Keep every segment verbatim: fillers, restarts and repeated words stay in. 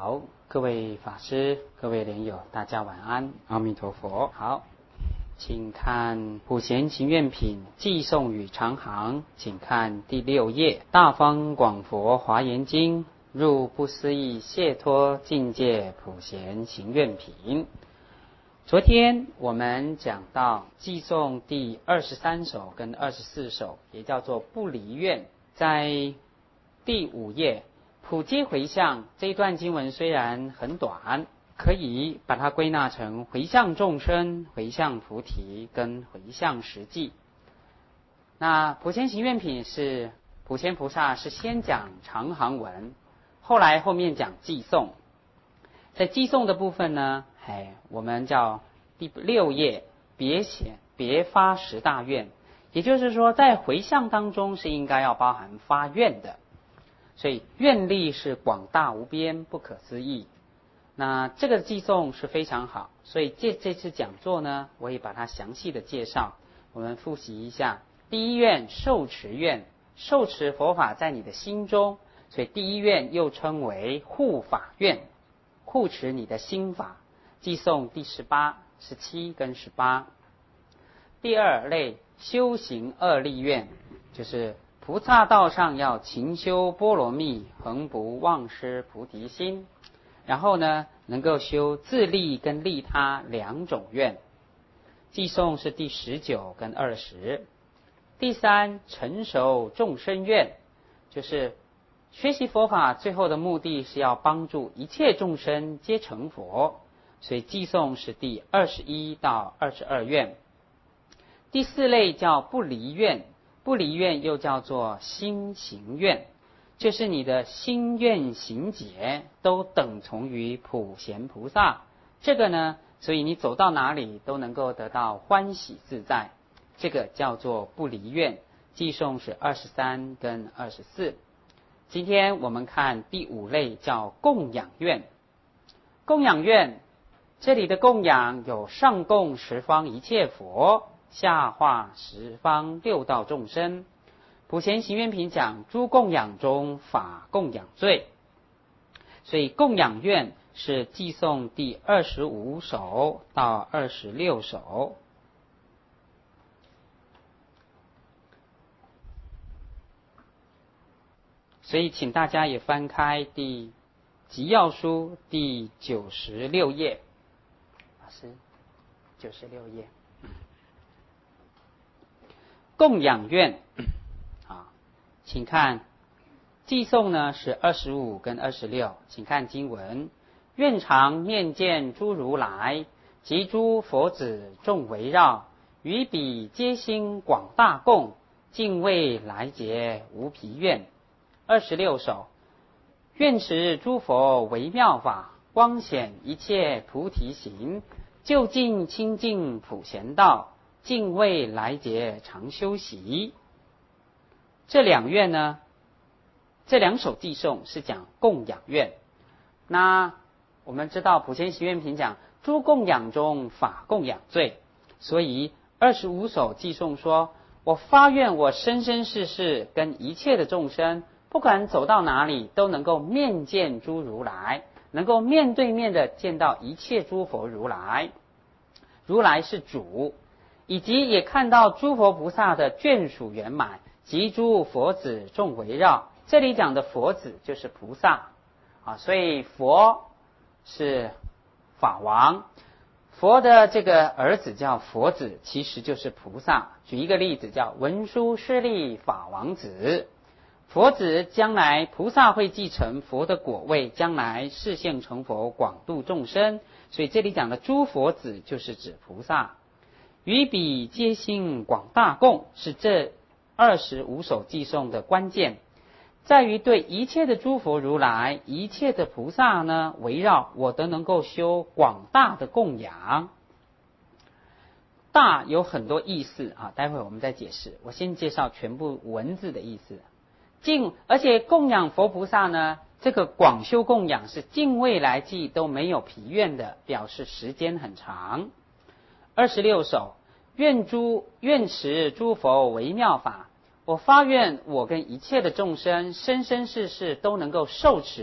好，各位法师、各位莲友，大家晚安，阿弥陀佛。好，请看《普贤行愿品》寄颂与长行，请看第六页，《大方广佛华严经》入不思议解脱境界普贤行愿品。昨天我们讲到寄颂第二十三首跟二十四首，也叫做不离愿，在第五页普皆回向这一段经文虽然很短，可以把它归纳成回向众生、回向菩提跟回向实际。那普贤行愿品是普贤菩萨是先讲长行文，后来后面讲寄颂。在寄颂的部分呢，哎，我们叫第六页别显别发十大愿，也就是说在回向当中是应该要包含发愿的。所以愿力是广大无边，不可思议。那这个寄颂是非常好，所以这这次讲座呢，我也把它详细的介绍。我们复习一下，第一愿受持愿，受持佛法在你的心中，所以第一愿又称为护法愿，护持你的心法。寄颂第十八、十七跟十八。第二类修行二力愿，就是菩萨道上要勤修波罗蜜，恒不忘失菩提心。然后呢，能够修自利跟利他两种愿。寄颂是第十九跟二十。第三成熟众生愿，就是学习佛法最后的目的是要帮助一切众生皆成佛，所以寄颂是第二十一到二十二愿。第四类叫不离愿，不离愿又叫做心行愿，就是你的心愿行解都等同于普贤菩萨。这个呢，所以你走到哪里都能够得到欢喜自在，这个叫做不离愿。寄颂是二十三跟二十四。今天我们看第五类叫供养愿。供养愿，这里的供养有上供十方一切佛，下化十方六道众生。普贤行愿品讲诸供养中法供养最，所以供养愿是寄颂第二十五首到二十六首。所以请大家也翻开第集要书第九十六页，老师九十六页。供养愿啊，请看寄颂呢是二十五跟二十六，请看经文：愿常面见诸如来，及诸佛子众围绕，于彼皆心广大供，敬畏来劫无疲愿。二十六首，愿持诸佛为妙法，光显一切菩提行，就近清净普贤道，敬畏来劫常修习。这两愿呢，这两首寄颂是讲供养愿。那我们知道普贤行愿品讲诸供养中法供养最，所以二十五首寄颂说，我发愿我生生世世跟一切的众生，不管走到哪里都能够面见诸如来，能够面对面的见到一切诸佛如来，如来是主，以及也看到诸佛菩萨的眷属圆满，及诸佛子众围绕。这里讲的佛子就是菩萨啊，所以佛是法王，佛的这个儿子叫佛子，其实就是菩萨。举一个例子，叫文殊师利法王子。佛子将来菩萨会继承佛的果位，将来示现成佛，广度众生。所以这里讲的诸佛子就是指菩萨。于彼皆心广大供，是这二十五首寄颂的关键，在于对一切的诸佛如来、一切的菩萨呢围绕，我都能够修广大的供养。大有很多意思啊，待会我们再解释。我先介绍全部文字的意思。敬，而且供养佛菩萨呢，这个广修供养是敬畏来际都没有疲愿的，表示时间很长。二十六首，愿诸愿持诸佛为妙法，我发愿我跟一切的众生生生世世都能够受持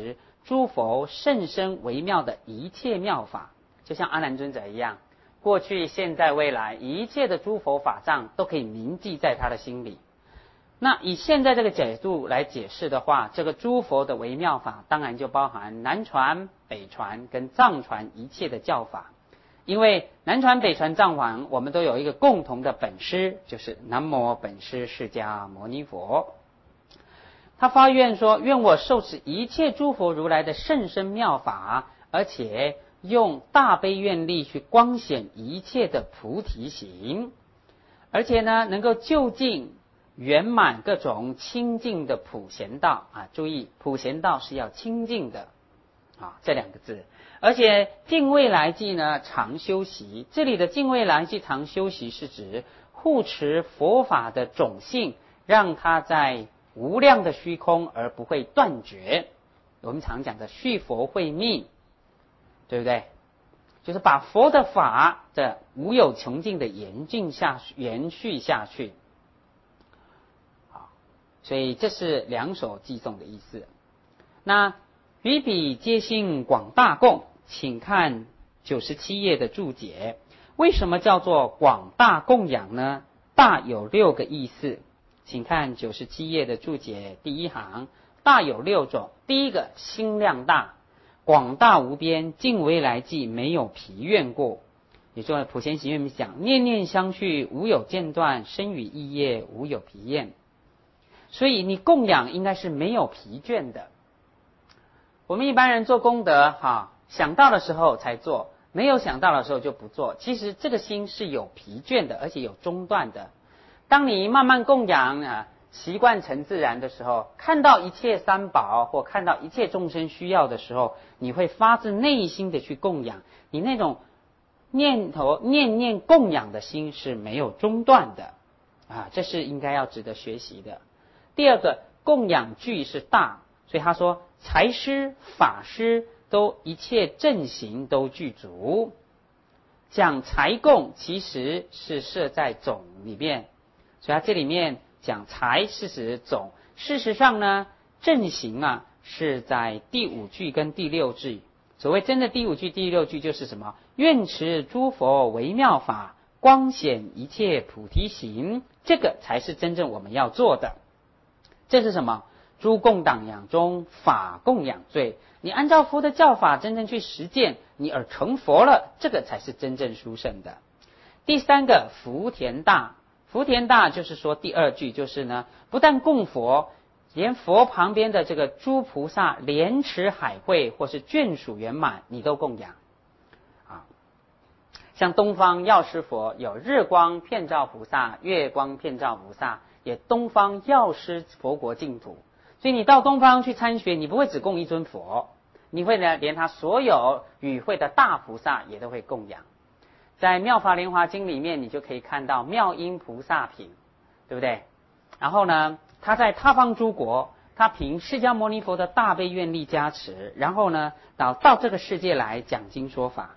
诸佛甚深微妙的一切妙法，就像阿难尊者一样，过去现在未来一切的诸佛法藏都可以铭记在他的心里。那以现在这个角度来解释的话，这个诸佛的微妙法当然就包含南传、北传跟藏传一切的教法。因为南传、北传、藏传我们都有一个共同的本师，就是南无本师释迦牟尼佛。他发愿说，愿我受持一切诸佛如来的甚深妙法，而且用大悲愿力去光显一切的菩提行，而且呢能够就近圆满各种清净的普贤道啊！注意，普贤道是要清净的啊，这两个字。而且净未来际呢常修习，这里的净未来际常修习是指护持佛法的种性，让它在无量的虚空而不会断绝。我们常讲的续佛慧命，对不对？就是把佛的法的无有穷尽的延进下延续下去。好，所以这是两首偈颂的意思。那于彼皆心广大供，请看九十七页的注解。为什么叫做广大供养呢？大有六个意思，请看九十七页的注解第一行。大有六种，第一个心量大，广大无边，尽未来际，没有疲倦过。也就是普贤行愿讲，念念相续，无有间断，身语意业，无有疲厌。所以你供养应该是没有疲倦的。我们一般人做功德哈，想到的时候才做，没有想到的时候就不做。其实这个心是有疲倦的，而且有中断的。当你慢慢供养啊，习惯成自然的时候，看到一切三宝或看到一切众生需要的时候，你会发自内心的去供养，你那种念头念念供养的心是没有中断的啊，这是应该要值得学习的。第二个，供养具是大，所以他说财施法施都一切正行都具足。讲财供其实是设在总里面，所以他这里面讲财是指总，事实上呢正行啊是在第五句跟第六句。所谓真的第五句第六句就是什么？愿持诸佛微妙法，光显一切菩提行，这个才是真正我们要做的。这是什么？诸供养养中法供养最，你按照佛的教法真正去实践，你而成佛了，这个才是真正殊胜的。第三个福田大，福田大就是说第二句就是呢，不但供佛，连佛旁边的这个诸菩萨莲池海会或是眷属圆满，你都供养啊。像东方药师佛有日光遍照菩萨、月光遍照菩萨，也东方药师佛国净土。所以你到东方去参学，你不会只供一尊佛，你会呢连他所有与会的大菩萨也都会供养。在妙法莲华经里面，你就可以看到妙音菩萨品，对不对？然后呢，他在他方诸国，他凭释迦牟尼佛的大悲愿力加持，然后呢到到这个世界来讲经说法。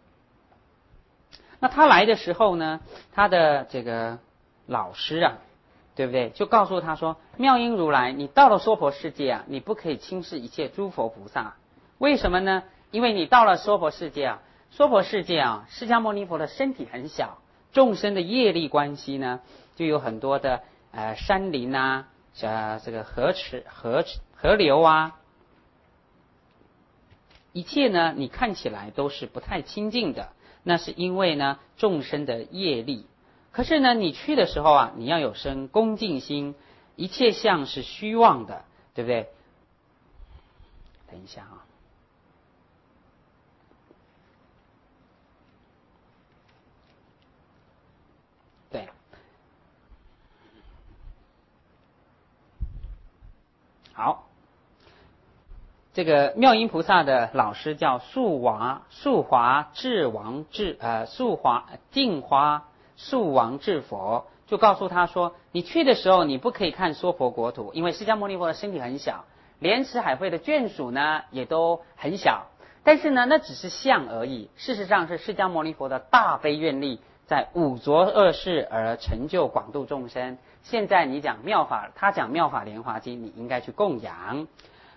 那他来的时候呢，他的这个老师啊，对不对？就告诉他说，妙音如来，你到了娑婆世界啊，你不可以轻视一切诸佛菩萨。为什么呢？因为你到了娑婆世界啊，娑婆世界啊，释迦牟尼佛的身体很小，众生的业力关系呢，就有很多的呃山林啊，呃这个河池、河河流啊，一切呢，你看起来都是不太清净的。那是因为呢，众生的业力。可是呢，你去的时候啊，你要有生恭敬心，一切相是虚妄的，对不对？等一下啊，对，好，这个妙音菩萨的老师叫素华素华智王智呃素华净华素王智佛，就告诉他说，你去的时候你不可以看娑婆国土，因为释迦牟尼佛的身体很小，莲池海会的眷属呢也都很小，但是呢那只是相而已，事实上是释迦牟尼佛的大悲愿力在五浊恶世而成就广度众生。现在你讲妙法，他讲妙法莲华经，你应该去供养。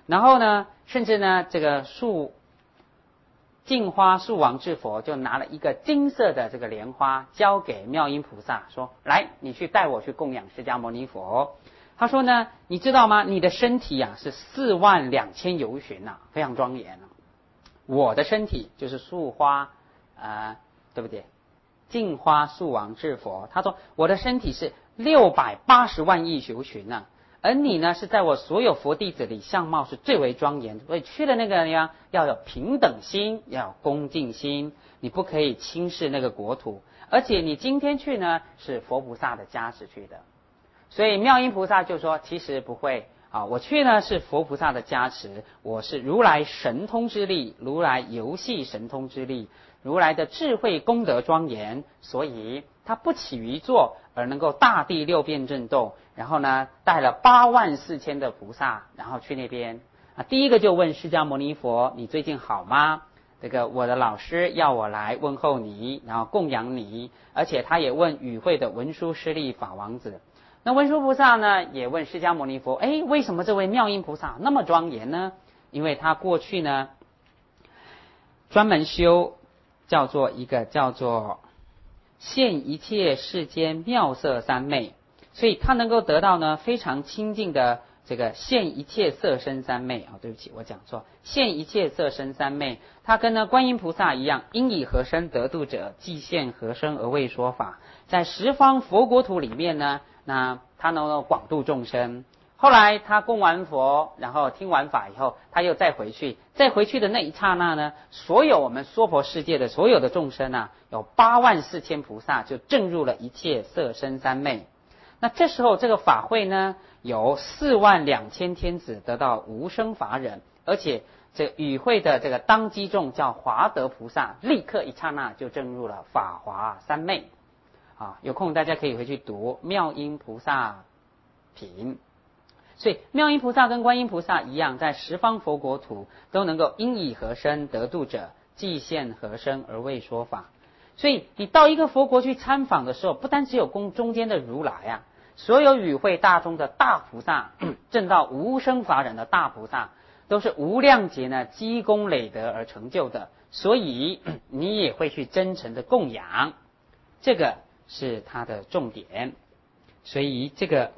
然后呢，甚至呢，这个树净花树王智佛就拿了一个金色的这个莲花交给妙音菩萨，说：“来，你去带我去供养释迦牟尼佛。”他说呢，你知道吗？你的身体啊是四万两千由旬呐，非常庄严啊。我的身体就是树花，呃，对不对？净花树王智佛，他说我的身体是六百八十万亿由旬呐。而你呢，是在我所有佛弟子里相貌是最为庄严，所以去的那个地方要有平等心，要有恭敬心，你不可以轻视那个国土。而且你今天去呢，是佛菩萨的加持去的，所以妙音菩萨就说，其实不会啊，我去呢是佛菩萨的加持，我是如来神通之力，如来游戏神通之力，如来的智慧功德庄严，所以他不起于坐，而能够大地六变震动。然后呢，带了八万四千的菩萨，然后去那边啊。第一个就问释迦牟尼佛：“你最近好吗？”这个我的老师要我来问候你，然后供养你。而且他也问与会的文殊师利法王子。那文殊菩萨呢，也问释迦牟尼佛：“哎，为什么这位妙音菩萨那么庄严呢？因为他过去呢，专门修叫做一个叫做现一切世间妙色三昧。”所以他能够得到呢非常清净的这个现一切色身三昧啊、哦，对不起，我讲错，现一切色身三昧，他跟呢观音菩萨一样，因以何身得度者，即现何身而为说法。在十方佛国土里面呢，那他能够广度众生。后来他供完佛，然后听完法以后，他又再回去，再回去的那一刹那呢，所有我们娑婆世界的所有的众生啊，有八万四千菩萨就证入了一切色身三昧。那这时候这个法会呢，有四万两千天子得到无生法忍，而且这个与会的这个当机众叫华德菩萨，立刻一刹那就证入了法华三昧。啊，有空大家可以回去读妙音菩萨品。所以妙音菩萨跟观音菩萨一样，在十方佛国土都能够因以何身得度者，即现何身而为说法。所以你到一个佛国去参访的时候，不单只有供中间的如来啊，所有与会大众的大菩萨，证到无生法忍的大菩萨，都是无量劫呢积功累德而成就的，所以你也会去真诚的供养，这个是它的重点。所以这个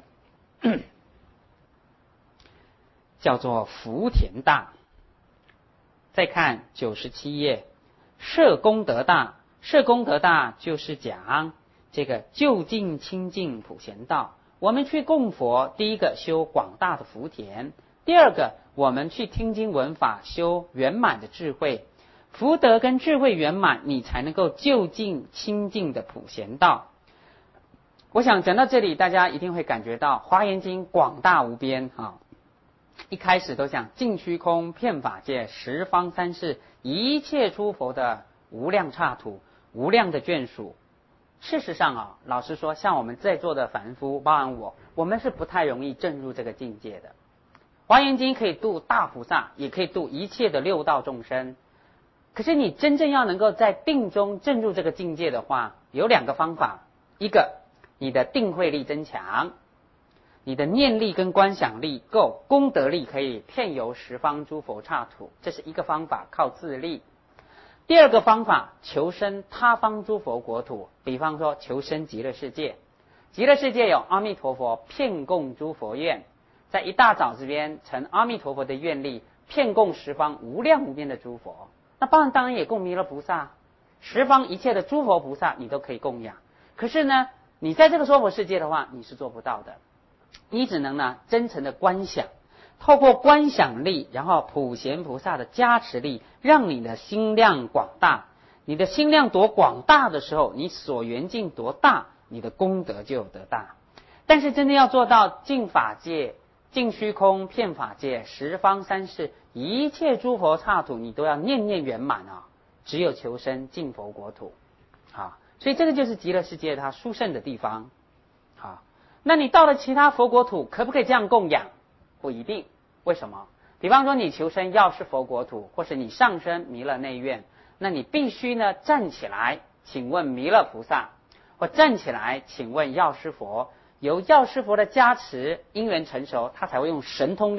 叫做福田大。再看九十七页，摄功德大。摄功德大就是讲这个就近清净普贤道。我们去供佛，第一个修广大的福田，第二个我们去听经闻法，修圆满的智慧。福德跟智慧圆满，你才能够就近清净的普贤道。我想讲到这里，大家一定会感觉到华严经广大无边啊。一开始都讲尽虚空遍法界十方三世一切诸佛的无量刹土无量的眷属。事实上啊，老实说，像我们在座的凡夫，包含我，我们是不太容易证入这个境界的。华严经可以度大菩萨，也可以度一切的六道众生。可是你真正要能够在定中证入这个境界的话，有两个方法。一个，你的定慧力增强，你的念力跟观想力够，功德力可以遍游十方诸佛刹土，这是一个方法，靠自力。第二个方法，求生他方诸佛国土，比方说求生极乐世界。极乐世界有阿弥陀佛遍供诸佛愿，在一大早这边成阿弥陀佛的愿力，遍供十方无量无边的诸佛。那当然当然也供弥勒菩萨，十方一切的诸佛菩萨你都可以供养。可是呢，你在这个娑婆世界的话，你是做不到的，你只能呢真诚的观想，透过观想力，然后普贤菩萨的加持力，让你的心量广大。你的心量多广大的时候，你所缘境多大，你的功德就有得大。但是真的要做到净法界、净虚空、遍法界、十方三世一切诸佛刹土，你都要念念圆满啊！只有求生净佛国土啊，所以这个就是极乐世界它殊胜的地方。好，那你到了其他佛国土，可不可以这样供养？不一定。为什么？比方说你求生药师佛国土，或是你上升弥勒内院，那你必须呢站起来请问弥勒菩萨，或站起来请问药师佛，由药师佛的加持因缘成熟，他才会用神通力把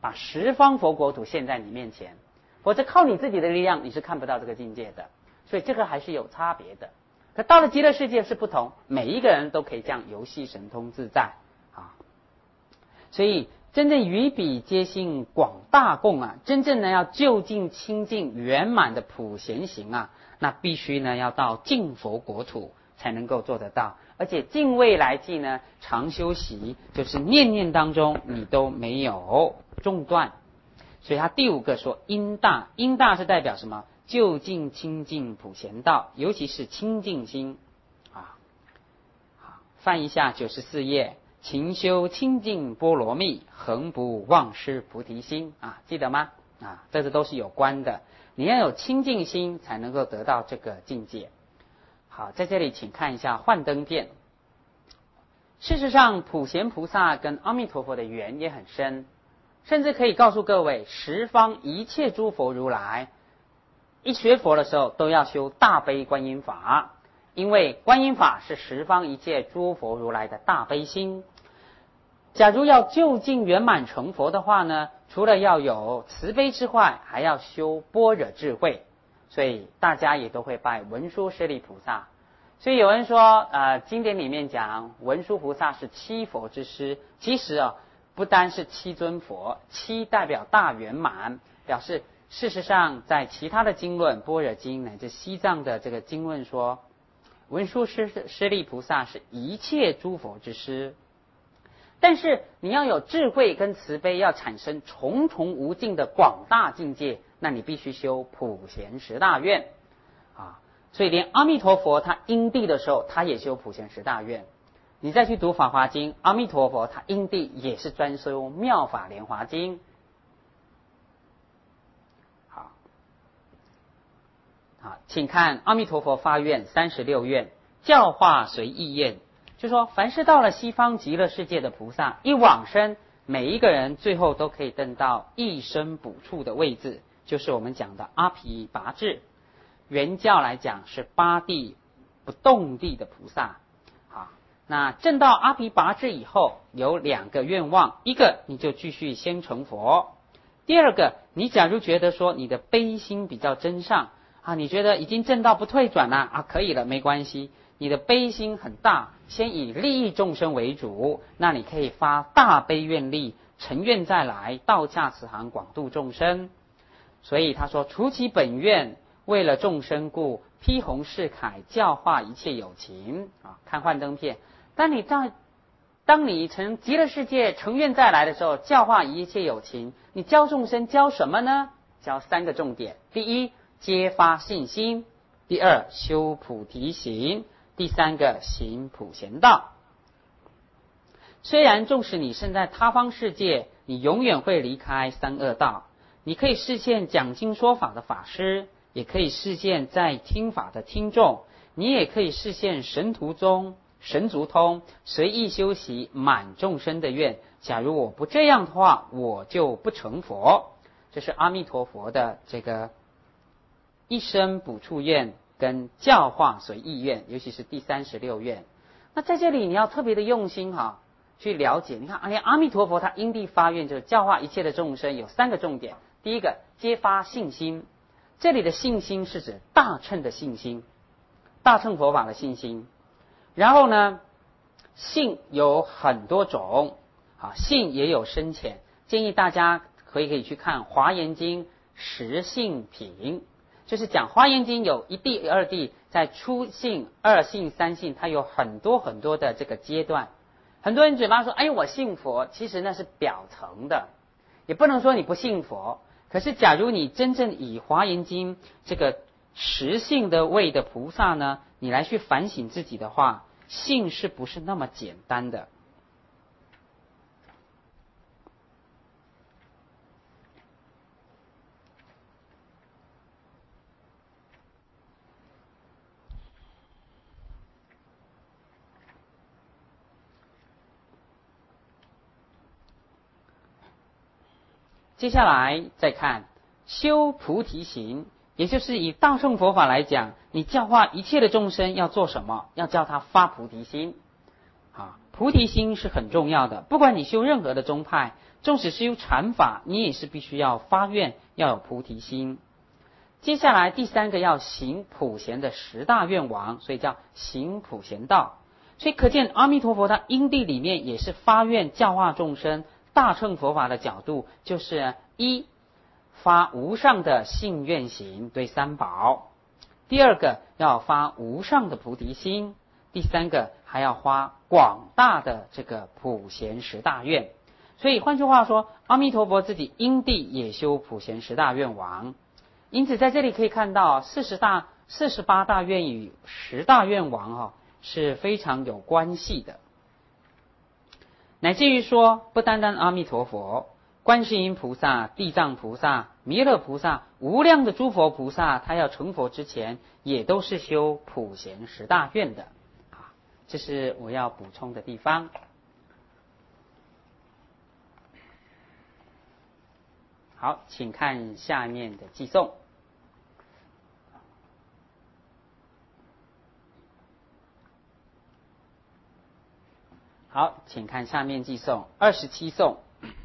把十方佛国土现在你面前，否则靠你自己的力量你是看不到这个境界的，所以这个还是有差别的。可到了极乐世界是不同，每一个人都可以这样游戏神通自在啊。所以真正于彼皆性广大供啊，真正呢要就近清净圆满的普贤行啊，那必须呢要到净佛国土才能够做得到。而且净未来际呢，常修习，就是念念当中你都没有中断。所以他第五个说因大，因大是代表什么？就近清净普贤道，尤其是清净心啊。好，翻一下九十四页，勤修清净波罗蜜，恒不忘失菩提心啊，记得吗？啊，这些都是有关的。你要有清净心，才能够得到这个境界。好，在这里请看一下幻灯片。事实上，普贤菩萨跟阿弥陀佛的缘也很深，甚至可以告诉各位，十方一切诸佛如来，一学佛的时候都要修大悲观音法，因为观音法是十方一切诸佛如来的大悲心。假如要就近圆满成佛的话呢，除了要有慈悲之外，还要修般若智慧。所以大家也都会拜文殊师利菩萨。所以有人说，呃，经典里面讲文殊菩萨是七佛之师，其实啊，不单是七尊佛，七代表大圆满，表示事实上在其他的经论，般若经乃至西藏的这个经论说，文殊师师利菩萨是一切诸佛之师。但是你要有智慧跟慈悲，要产生重重无尽的广大境界，那你必须修普贤十大愿啊。所以连阿弥陀佛他因地的时候，他也修普贤十大愿。你再去读法华经，阿弥陀佛他因地也是专修妙法莲华经。好，好，请看阿弥陀佛发愿三十六愿，教化随意愿。就说凡是到了西方极乐世界的菩萨，一往生，每一个人最后都可以登到一生补处的位置，就是我们讲的阿毗跋致。原教来讲是八地不动地的菩萨。好，那证到阿毗跋致以后，有两个愿望，一个你就继续先成佛，第二个你假如觉得说你的悲心比较真上啊，你觉得已经证到不退转了啊，可以了，没关系。你的悲心很大，先以利益众生为主，那你可以发大悲愿力，成愿再来，道驾慈航，广度众生。所以他说，除其本愿，为了众生故，披红饰铠，教化一切有情啊。看幻灯片，当你在当你成极乐世界成愿再来的时候，教化一切有情，你教众生教什么呢？教三个重点：第一，揭发信心；第二，修菩提行；第三个行普贤道。虽然纵使你身在他方世界，你永远会离开三恶道，你可以视现讲经说法的法师，也可以视现在听法的听众，你也可以视现神途中神足通，随意修习满众生的愿。假如我不这样的话，我就不成佛。这是阿弥陀佛的这个一生补处愿跟教化随意愿，尤其是第三十六愿。那在这里你要特别的用心哈，去了解。你看，哎呀，阿弥陀佛他因地发愿，就是教化一切的众生，有三个重点。第一个，揭发信心。这里的信心是指大乘的信心，大乘佛法的信心。然后呢，信有很多种，啊，信也有深浅。建议大家可以可以去看《华严经》十信品。就是讲《华严经》有一地、二地，在初信、二信、三信，它有很多很多的这个阶段。很多人嘴巴说：“哎，我信佛”，其实那是表层的，也不能说你不信佛。可是，假如你真正以《华严经》这个实信的位的菩萨呢，你来去反省自己的话，信是不是那么简单的？接下来再看修菩提行，也就是以大乘佛法来讲，你教化一切的众生要做什么？要教他发菩提心啊，菩提心是很重要的。不管你修任何的宗派，纵使是修禅法，你也是必须要发愿，要有菩提心。接下来第三个要行普贤的十大愿王，所以叫行普贤道。所以可见阿弥陀佛他因地里面也是发愿教化众生，大乘佛法的角度就是一发无上的信愿行对三宝，第二个要发无上的菩提心，第三个还要发广大的这个普贤十大愿。所以换句话说，阿弥陀佛自己因地也修普贤十大愿王。因此在这里可以看到四十大四十八大愿与十大愿王哈、哦、是非常有关系的，乃至于说不单单阿弥陀佛，观世音菩萨、地藏菩萨、弥勒菩萨、无量的诸佛菩萨，他要成佛之前也都是修普贤十大愿的啊，这是我要补充的地方。好，请看下面的偈颂。好，请看下面偈颂二十七颂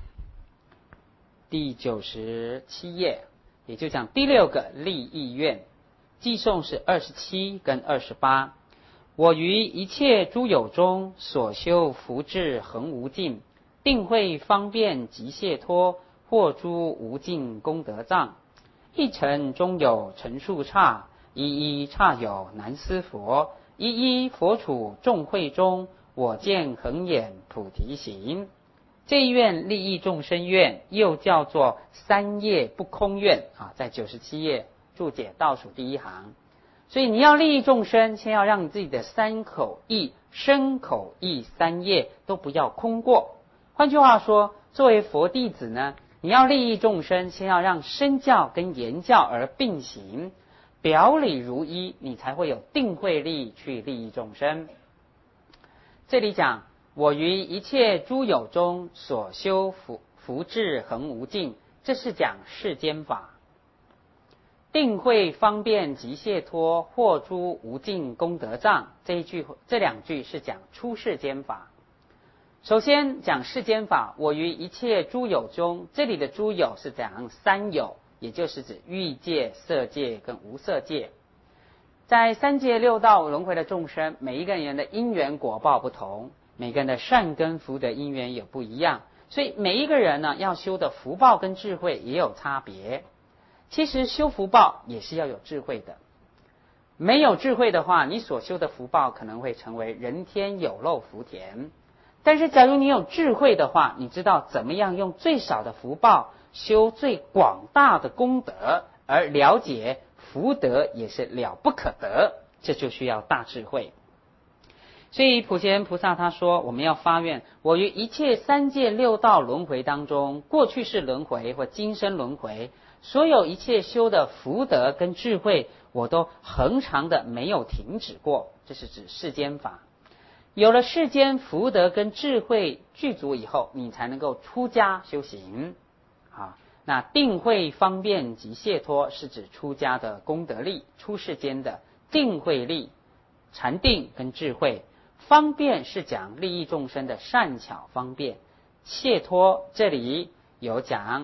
第九十七页，也就讲第六个利益愿。偈颂是二十七跟二十八。我于一切诸有中所修福智恒无尽，定慧方便极解脱，或诸无尽功德藏。一尘中有陈数刹，一一刹有难思佛。一一佛处众会中，我见恒眼菩提行。这一愿利益众生愿，又叫做三业不空愿啊，在九十七页注解倒数第一行。所以你要利益众生，先要让你自己的三口意、身口意三业都不要空过。换句话说，作为佛弟子呢，你要利益众生，先要让身教跟言教而并行，表里如一，你才会有定慧力去利益众生。这里讲我于一切诸有中所修福福智恒无尽，这是讲世间法。定慧方便极解脱，或诸无尽功德藏，这一句这两句是讲出世间法。首先讲世间法，我于一切诸有中，这里的诸有是讲三有，也就是指欲界、色界跟无色界。在三界六道轮回的众生，每一个人的因缘果报不同，每个人的善根福德因缘也不一样，所以每一个人呢要修的福报跟智慧也有差别。其实修福报也是要有智慧的，没有智慧的话，你所修的福报可能会成为人天有漏福田。但是假如你有智慧的话，你知道怎么样用最少的福报修最广大的功德，而了解福德也是了不可得，这就需要大智慧。所以普贤菩萨他说，我们要发愿，我于一切三界六道轮回当中，过去世轮回或今生轮回，所有一切修的福德跟智慧，我都恒常的没有停止过，这是指世间法。有了世间福德跟智慧具足以后，你才能够出家修行啊。那定慧方便及解脱是指出家的功德力，出世间的定慧力、禅定跟智慧。方便是讲利益众生的善巧方便，解脱这里有讲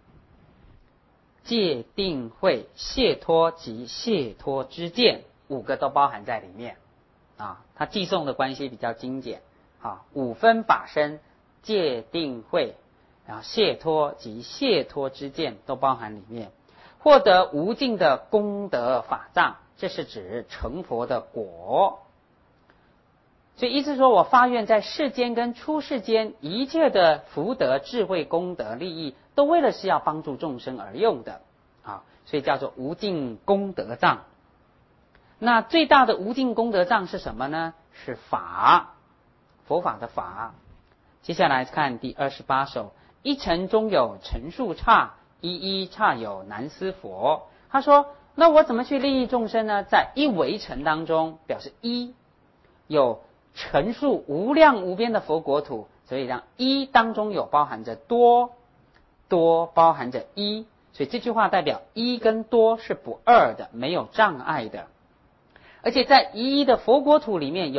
戒定慧、解脱及解脱之见，五个都包含在里面啊。它寄送的关系比较精简啊，五分法身、戒定慧，然后解脱及解脱之见都包含里面。获得无尽的功德法藏，这是指成佛的果。所以意思说，我发愿在世间跟出世间一切的福德、智慧、功德、利益，都为了是要帮助众生而用的啊，所以叫做无尽功德藏。那最大的无尽功德藏是什么呢？是法，佛法的法。接下来看第二十八首，一尘中有陈数刹，一一刹有难思佛。他说，那我怎么去利益众生呢？在一围尘当中，表示一有陈数无量无边的佛国土，所以让一当中有包含着多，多包含着一，所以这句话代表一跟多是不二的，没有障碍的。而且在一一的佛国土里面有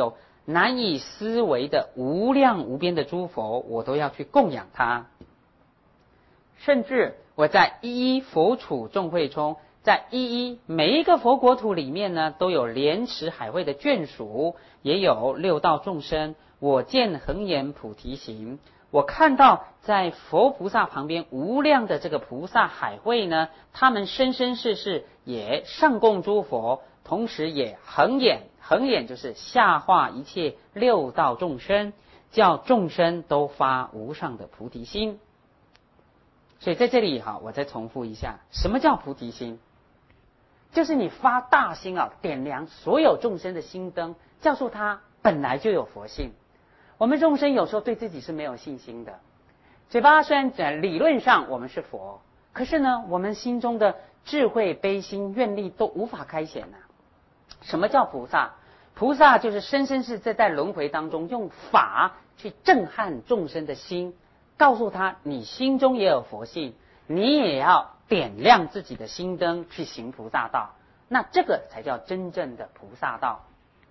难以思维的无量无边的诸佛，我都要去供养他。甚至我在一一佛处众会中，在一一每一个佛国土里面呢，都有莲池海会的眷属，也有六道众生。我见恒眼菩提行，我看到在佛菩萨旁边无量的这个菩萨海会呢，他们生生世世也上供诸佛，同时也恒眼，恒眼就是下化一切六道众生，叫众生都发无上的菩提心。所以在这里哈，我再重复一下，什么叫菩提心？就是你发大心啊，点亮所有众生的心灯，告诉他本来就有佛性。我们众生有时候对自己是没有信心的，嘴巴虽然讲理论上我们是佛，可是呢，我们心中的智慧、悲心、愿力都无法开显啊。什么叫菩萨？菩萨就是生生世世在轮回当中用法去震撼众生的心，告诉他你心中也有佛性，你也要点亮自己的心灯去行菩萨道，那这个才叫真正的菩萨道。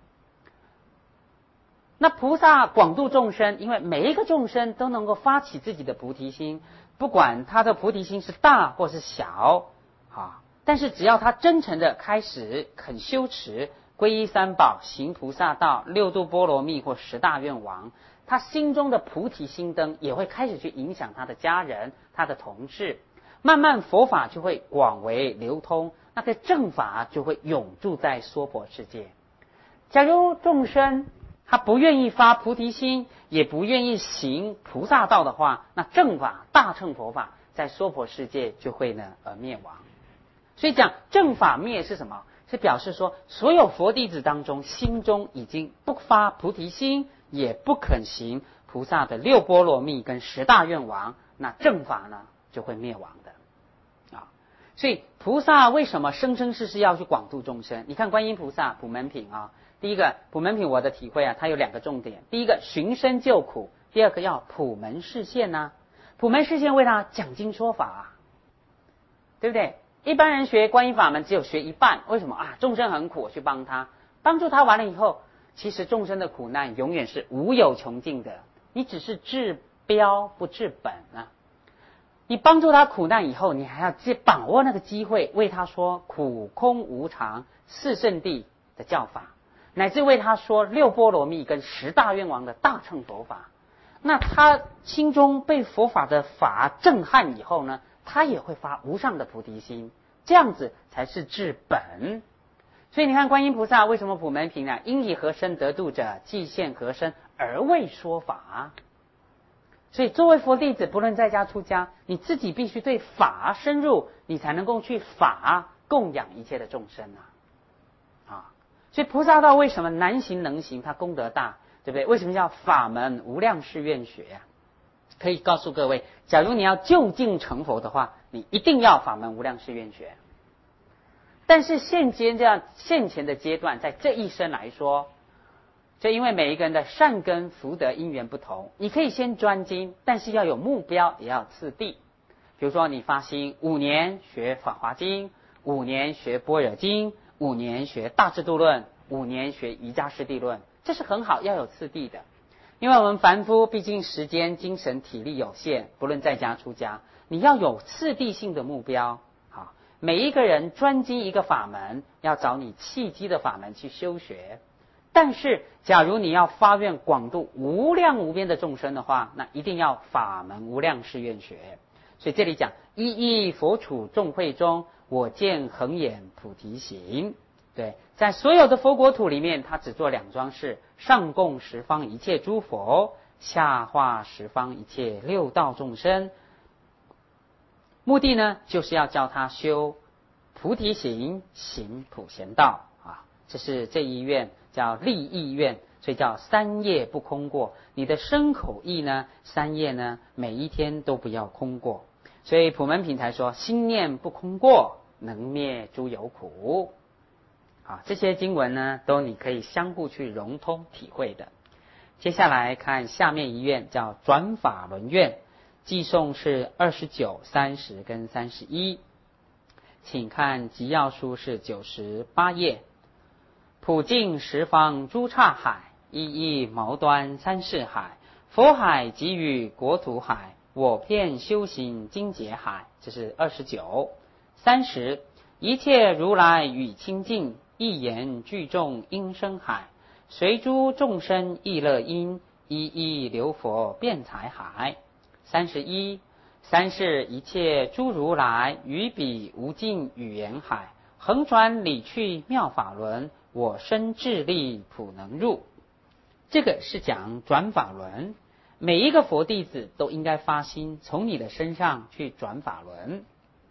那菩萨广度众生，因为每一个众生都能够发起自己的菩提心，不管他的菩提心是大或是小啊，但是只要他真诚的开始肯修持皈依三宝、行菩萨道、六度波罗蜜或十大愿王，他心中的菩提心灯也会开始去影响他的家人、他的同事，慢慢佛法就会广为流通，那个正法就会永驻在娑婆世界。假如众生他不愿意发菩提心，也不愿意行菩萨道的话，那正法大乘佛法在娑婆世界就会呢而灭亡。所以讲正法灭是什么？是表示说所有佛弟子当中心中已经不发菩提心，也不肯行菩萨的六波罗蜜跟十大愿王，那正法呢就会灭亡的啊。所以菩萨为什么生生世世要去广度众生？你看观音菩萨普门品啊，第一个普门品我的体会啊，它有两个重点，第一个寻声救苦，第二个要普门示现啊。普门示现为他讲经说法啊，对不对？一般人学观音法门只有学一半，为什么啊？众生很苦，我去帮他，帮助他完了以后，其实众生的苦难永远是无有穷尽的，你只是治标不治本啊。你帮助他苦难以后，你还要把握那个机会，为他说苦空无常四圣谛的教法，乃至为他说六波罗蜜跟十大愿王的大乘佛法。那他心中被佛法的法震撼以后呢，他也会发无上的菩提心，这样子才是治本。所以你看观音菩萨为什么普门品呢？因以何身得度者，即现何身而为说法。所以作为佛弟子，不论在家出家，你自己必须对法深入，你才能够去法供养一切的众生啊。啊，所以菩萨道为什么难行能行？它功德大，对不对？为什么叫法门无量誓愿学啊？可以告诉各位，假如你要就近成佛的话，你一定要法门无量誓愿学。但是现阶这样现前的阶段，在这一生来说，就因为每一个人的善根福德因缘不同，你可以先专精，但是要有目标，也要有次第。比如说你发心五年学法华经，五年学般若经，五年学大智度论，五年学瑜伽师地论，这是很好，要有次第的。因为我们凡夫毕竟时间、精神、体力有限，不论在家出家，你要有次第性的目标。好，每一个人专精一个法门，要找你契机的法门去修学。但是假如你要发愿广度无量无边的众生的话，那一定要法门无量誓愿学。所以这里讲一一佛处众会中，我见恒眼菩提行。对，在所有的佛国土里面，他只做两桩事：上供十方一切诸佛，下化十方一切六道众生。目的呢，就是要教他修菩提行，行普贤道啊。这是这一愿叫立意愿，所以叫三业不空过。你的身口意呢，三业呢，每一天都不要空过。所以普门品才说，心念不空过，能灭诸有苦。啊，这些经文呢，都你可以相互去融通体会的。接下来看下面一愿，叫转法轮愿，偈颂是二十九、三十跟三十一，请看集要书是九十八页。普净十方诸刹海， 一一毛端三世海，佛海即与国土海，我片修行精解海。这是二十九。三十，一切如来语清净，一言具众音声海，随诸众生意乐音，一一流佛辩才海。三十一，三世一切诸如来于彼无尽语言海，横转理去妙法轮，我身智力普能入。这个是讲转法轮，每一个佛弟子都应该发心从你的身上去转法轮。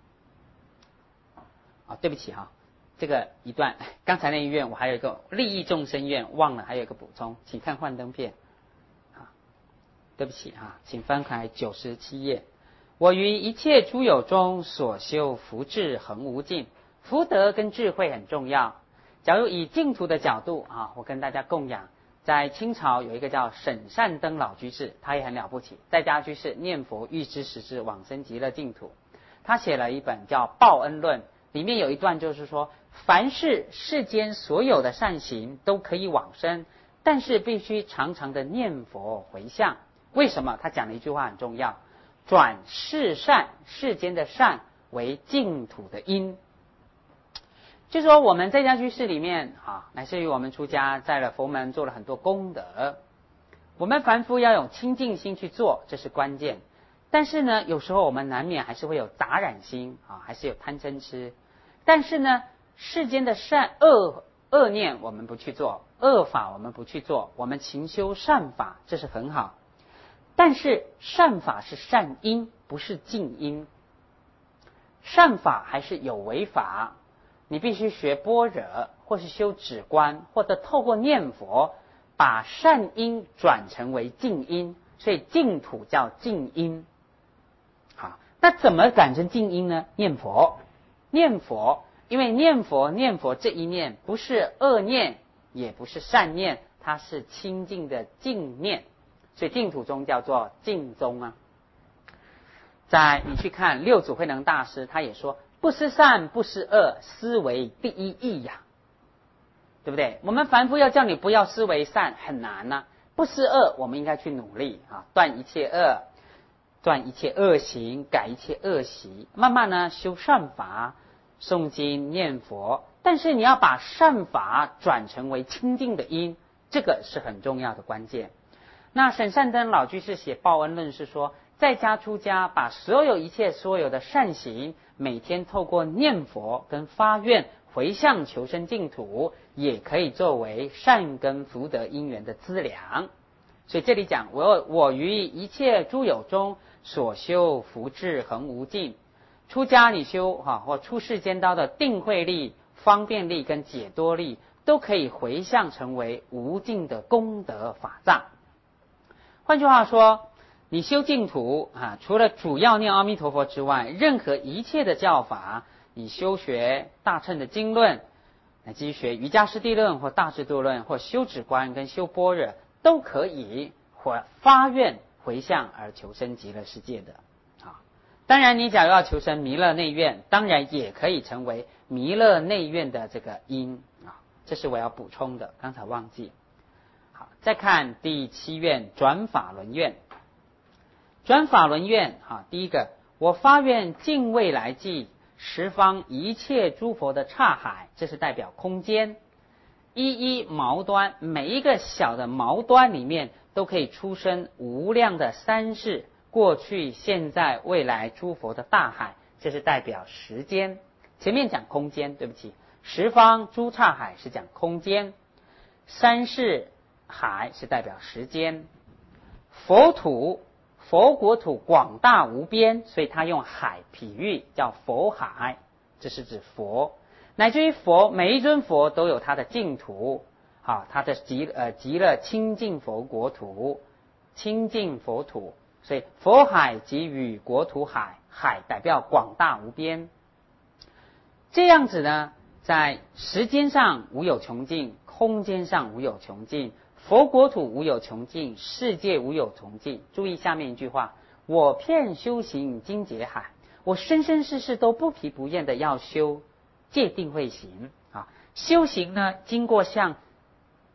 啊，对不起哈、啊，这个一段刚才那一愿我还有一个利益众生愿忘了，还有一个补充，请看幻灯片。啊，对不起啊，请翻开九十七页。我于一切诸有中所修福智恒无尽，福德跟智慧很重要。假如以净土的角度啊，我跟大家供养，在清朝有一个叫沈善登老居士，他也很了不起，在家居士念佛欲知时至往生极乐净土。他写了一本叫《报恩论》，里面有一段就是说，凡是世间所有的善行都可以往生，但是必须常常的念佛回向。为什么？他讲了一句话很重要，转世善，世间的善为净土的因。就说我们在家居士里面啊，乃至于我们出家在了佛门做了很多功德，我们凡夫要有清净心去做，这是关键。但是呢，有时候我们难免还是会有杂染心啊，还是有贪嗔痴。但是呢，世间的善恶恶念我们不去做，恶法我们不去做，我们勤修善法，这是很好。但是善法是善因，不是净因。善法还是有为法，你必须学般若，或是修止观，或者透过念佛，把善因转成为净因。所以净土叫净因。好，那怎么改成净因呢？念佛，念佛，因为念佛念佛这一念不是恶念，也不是善念，它是清净的净念，所以净土宗叫做净宗啊。在你去看六祖慧能大师，他也说不思善不思恶，思为第一义呀、啊，对不对？我们凡夫要叫你不要思为善很难呐、啊，不思恶我们应该去努力啊，断一切恶，断一切恶行，改一切恶习，慢慢呢修善法，诵经念佛。但是你要把善法转成为清净的因，这个是很重要的关键。那沈善登老居士写《报恩论》是说，在家出家，把所有一切所有的善行，每天透过念佛跟发愿回向求生净土，也可以作为善根福德因缘的资粮。所以这里讲，我我于一切诸有中所修福智恒无尽。出家你修哈，或出世间道的定慧力、方便力跟解脱力，都可以回向成为无尽的功德法藏。换句话说，你修净土啊，除了主要念阿弥陀佛之外，任何一切的教法，你修学大乘的经论，乃至于学瑜伽师地论或大智度论，或修止观跟修般若，都可以或发愿回向而求生极乐世界的啊。当然，你假如要求生弥勒内院，当然也可以成为弥勒内院的这个因啊。这是我要补充的，刚才忘记。好，再看第七愿转法轮愿。转法轮愿啊，第一个，我发愿尽未来际十方一切诸佛的刹海，这是代表空间。一一毛端，每一个小的毛端里面都可以出生无量的三世过去现在未来诸佛的大海，这是代表时间。前面讲空间，对不起，十方诸刹海是讲空间，三世海是代表时间。佛土佛国土广大无边，所以他用海比喻，叫佛海，这是指佛。乃至于佛，每一尊佛都有他的净土，啊，他的极呃极乐清净佛国土，清净佛土，所以佛海即与国土海，海代表广大无边。这样子呢，在时间上无有穷尽，空间上无有穷尽，佛国土无有穷尽，世界无有穷尽。注意下面一句话，我遍修行精解海，我生生世世都不疲不厌的要修戒定慧行啊。修行呢，经过像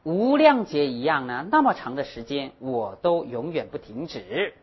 无量劫一样呢，那么长的时间我都永远不停止。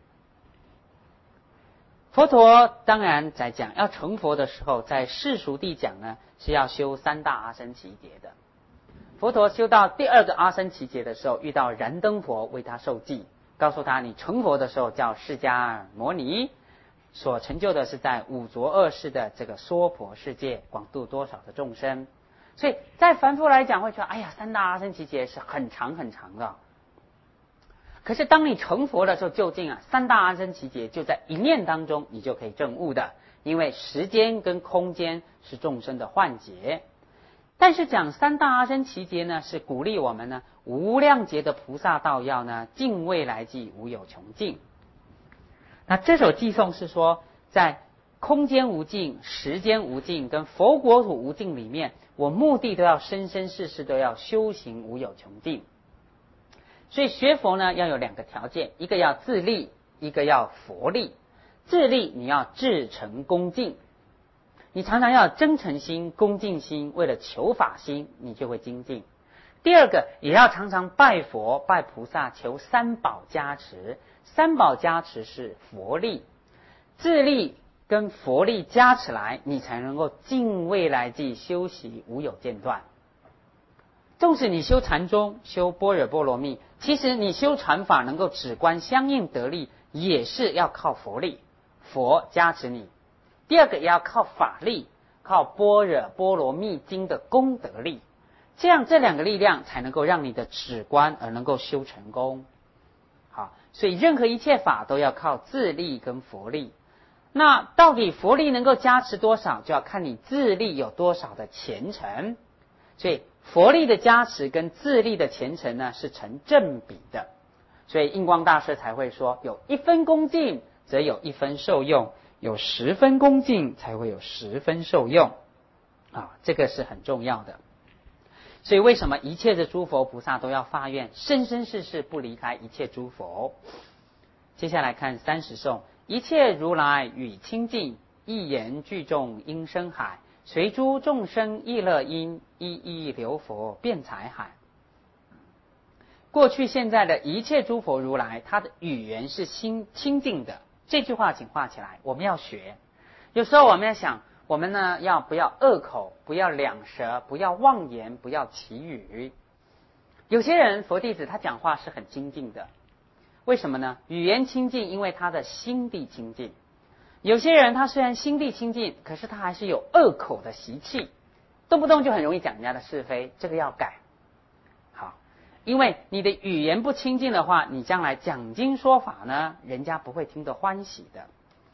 佛陀当然在讲要成佛的时候，在世俗地讲呢，是要修三大阿僧祇劫的。佛陀修到第二个阿僧祇劫的时候，遇到燃灯佛为他受记，告诉他你成佛的时候叫释迦牟尼，所成就的是在五浊恶世的这个娑婆世界，广度多少的众生。所以在凡夫来讲会觉得，哎呀，三大阿僧祇劫是很长很长的。可是当你成佛的时候，究竟啊，三大阿僧祇劫就在一念当中，你就可以证悟的。因为时间跟空间是众生的幻劫。但是讲三大阿僧祇劫呢，是鼓励我们呢，无量劫的菩萨道要呢，尽未来际无有穷尽。那这首偈颂是说，在空间无尽、时间无尽跟佛国土无尽里面，我目的都要生生世世都要修行无有穷尽。所以学佛呢，要有两个条件，一个要自利，一个要佛利。自利你要至诚恭敬，你常常要有真诚心、恭敬心，为了求法心，你就会精进。第二个也要常常拜佛、拜菩萨，求三宝加持。三宝加持是佛力，自利跟佛力加起来，你才能够尽未来际修习无有间断。纵使你修禅宗、修般若波罗蜜，其实你修禅法能够止观相应得力，也是要靠佛力，佛加持你。第二个也要靠法力，靠般若波罗蜜经的功德力，这样这两个力量才能够让你的止观而能够修成功。好，所以任何一切法都要靠自力跟佛力。那到底佛力能够加持多少，就要看你自力有多少的虔诚。所以佛力的加持跟自力的虔诚呢，是成正比的。所以印光大师才会说，有一分恭敬则有一分受用，有十分恭敬才会有十分受用啊，这个是很重要的。所以为什么一切的诸佛菩萨都要发愿，生生世世不离开一切诸佛？接下来看三十颂，一切如来语清净，一言具众音声海，随诸众生意乐音，一一流佛辩才海。过去现在的一切诸佛如来，他的语言是清清净的。这句话请画起来，我们要学。有时候我们要想，我们呢要不要恶口，不要两舌，不要妄言，不要绮语。有些人佛弟子他讲话是很清净的，为什么呢？语言清净，因为他的心地清净。有些人他虽然心地清净，可是他还是有恶口的习气，动不动就很容易讲人家的是非，这个要改。好，因为你的语言不清净的话，你将来讲经说法呢，人家不会听得欢喜的。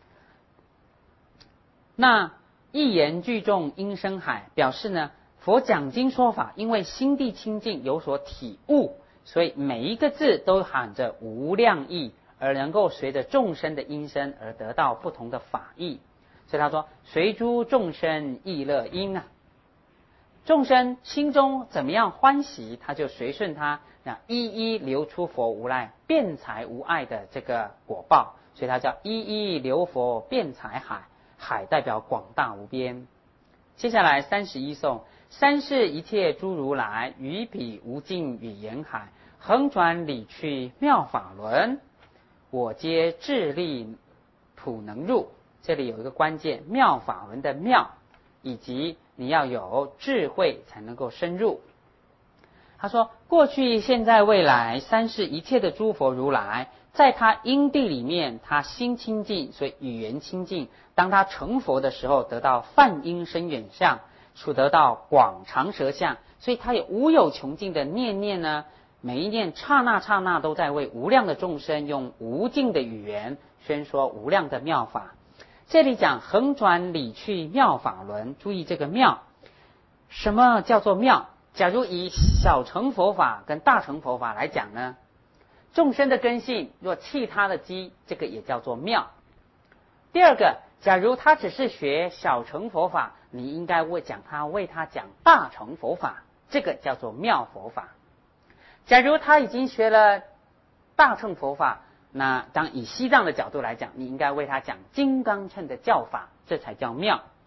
那一言具众音声海，表示呢，佛讲经说法，因为心地清净，有所体悟，所以每一个字都含着无量义，而能够随着众生的音声而得到不同的法义。所以他说，随诸众生意乐音啊，众生心中怎么样欢喜，他就随顺他，那一一流出佛无赖辩才无碍的这个果报，所以他叫一一流佛辩才海。海代表广大无边。接下来三十一颂，三世一切诸如来，于彼无尽语言海，横转理去妙法轮，我皆智力普能入。这里有一个关键，妙法轮的妙，以及你要有智慧才能够深入。他说，过去现在未来三世一切的诸佛如来，在他因地里面，他心清净，所以语言清净。当他成佛的时候，得到梵音声远相，处得到广长舌相，所以他有无有穷尽的念念呢，每一念刹那刹那都在为无量的众生用无尽的语言宣说无量的妙法。这里讲横转理去妙法轮，注意这个妙，什么叫做妙？假如以小乘佛法跟大乘佛法来讲呢，众生的根性若弃他的机，这个也叫做妙。第二个，假如他只是学小乘佛法，你应该为讲他为他讲大乘佛法，这个叫做妙佛法。假如他已经学了大乘佛法，那当以西藏的角度来讲，你应该为他讲金刚乘的教法，这才叫妙。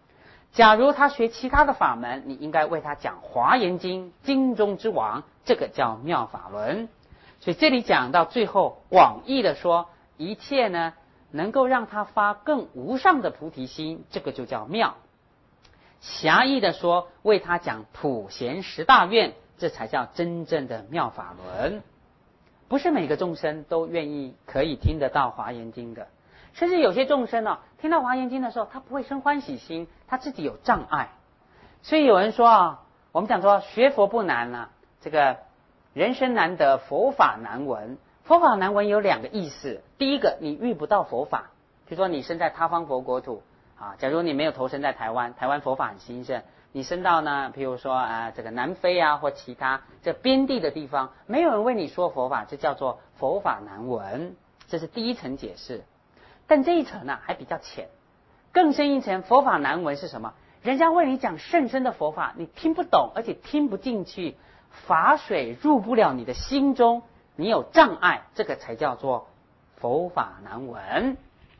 假如他学其他的法门，你应该为他讲华严经，经中之王，这个叫妙法轮。所以这里讲到最后，广义的说，一切呢能够让他发更无上的菩提心，这个就叫妙。狭义的说，为他讲普贤十大愿，这才叫真正的妙法轮。不是每个众生都愿意可以听得到华严经的，甚至有些众生呢、哦，听到华严经的时候，他不会生欢喜心，他自己有障碍。所以有人说啊，我们讲说学佛不难啊，这个人生难得，佛法难闻。佛法难闻有两个意思，第一个，你遇不到佛法，就说你身在他方佛国土啊，假如你没有投身在台湾，台湾佛法很兴盛，你升到呢，譬如说啊、呃，这个南非啊或其他这边地的地方，没有人为你说佛法，这叫做佛法难闻，这是第一层解释。但这一层呢、啊、还比较浅，更深一层，佛法难闻是什么？人家为你讲甚深的佛法，你听不懂，而且听不进去，法水入不了你的心中，你有障碍，这个才叫做佛法难闻。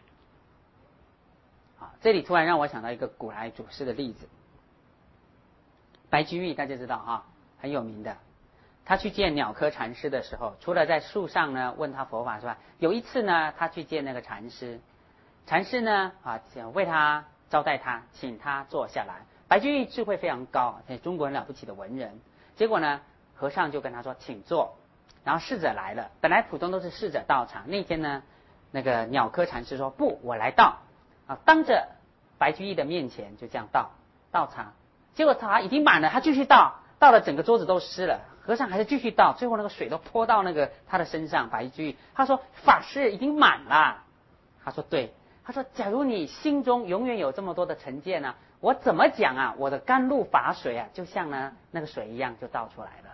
啊，这里突然让我想到一个古来祖师的例子。白居易大家知道啊，很有名的。他去见鸟窠禅师的时候，除了在树上呢问他佛法之外，有一次呢，他去见那个禅师，禅师呢啊为他招待他，请他坐下来。白居易智慧非常高，中国人了不起的文人。结果呢，和尚就跟他说请坐。然后侍者来了，本来普通都是侍者到场，那天呢，那个鸟窠禅师说不，我来倒啊，当着白居易的面前就这样倒倒茶。结果茶已经满了，他继续倒，倒了整个桌子都湿了。和尚还是继续倒，最后那个水都泼到那个他的身上。白居易他说法师已经满了。他说对，他说假如你心中永远有这么多的成见呢，我怎么讲啊？我的甘露法水啊，就像呢那个水一样就倒出来了。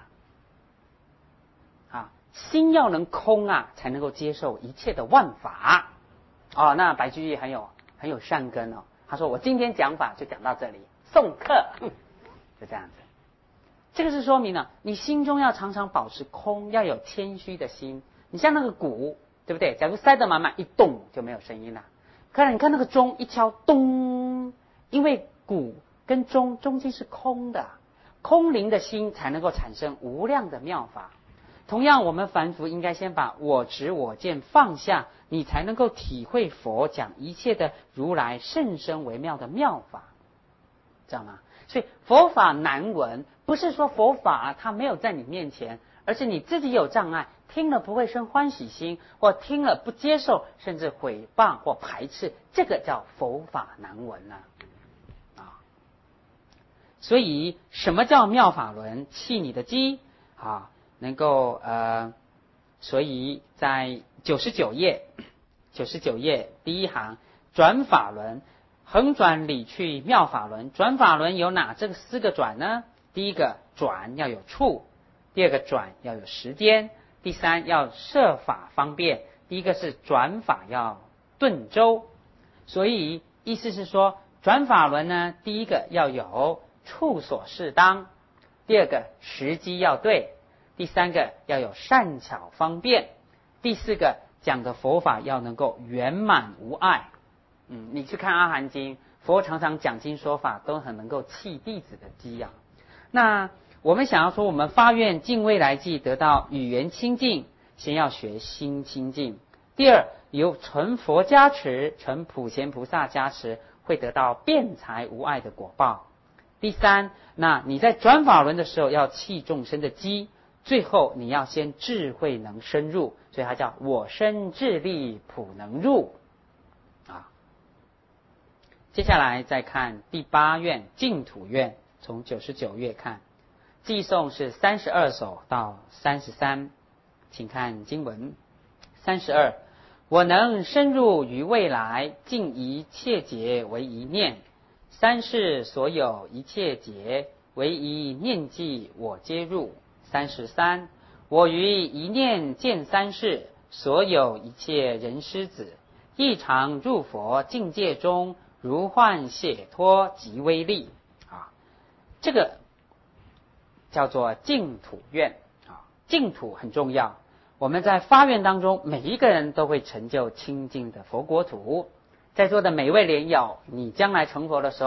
啊，心要能空啊，才能够接受一切的万法。哦，那白居易很有很有善根哦。他说我今天讲法就讲到这里，送客，就这样子。这个是说明了，你心中要常常保持空，要有谦虚的心。你像那个鼓，对不对？假如塞得满满，一动就没有声音了。可是你看那个钟一敲，咚，因为鼓跟钟中间是空的，空灵的心才能够产生无量的妙法。同样，我们凡夫应该先把我执我见放下，你才能够体会佛讲一切的如来甚深微妙的妙法，知道吗？所以佛法难闻，不是说佛法它没有在你面前，而是你自己有障碍，听了不会生欢喜心，或听了不接受，甚至毁谤或排斥，这个叫佛法难闻呢、啊。啊，所以什么叫妙法轮？契你的机啊，能够呃，所以在九十九页，九十九页第一行，转法轮。横转理去妙法轮，转法轮有哪这个四个转呢？第一个转要有处，第二个转要有时间，第三要设法方便。第一个是转法要顿周，所以意思是说转法轮呢，第一个要有处所适当，第二个时机要对，第三个要有善巧方便，第四个讲的佛法要能够圆满无碍。嗯，你去看阿含经，佛常常讲经说法都很能够契弟子的机啊。那我们想要说，我们发愿尽未来际得到语言清净，先要学心清净。第二，有纯佛加持，纯普贤菩萨加持，会得到辩才无碍的果报。第三，那你在转法轮的时候要契众生的机，最后你要先智慧能深入，所以它叫我身智力普能入。接下来再看第八愿净土愿，从九十九页看，寄诵是三十二首到三十三，请看经文。三十二，我能深入于未来，尽一切劫为一念，三世所有一切劫为一念际，我皆入。三十三，我于一念见三世，所有一切人师子，亦常入佛境界中，如幻解脱极威力啊，这个叫做净土愿啊。净土很重要，我们在发愿当中，每一个人都会成就清净的佛国土。在座的每位莲友，你将来成佛的时候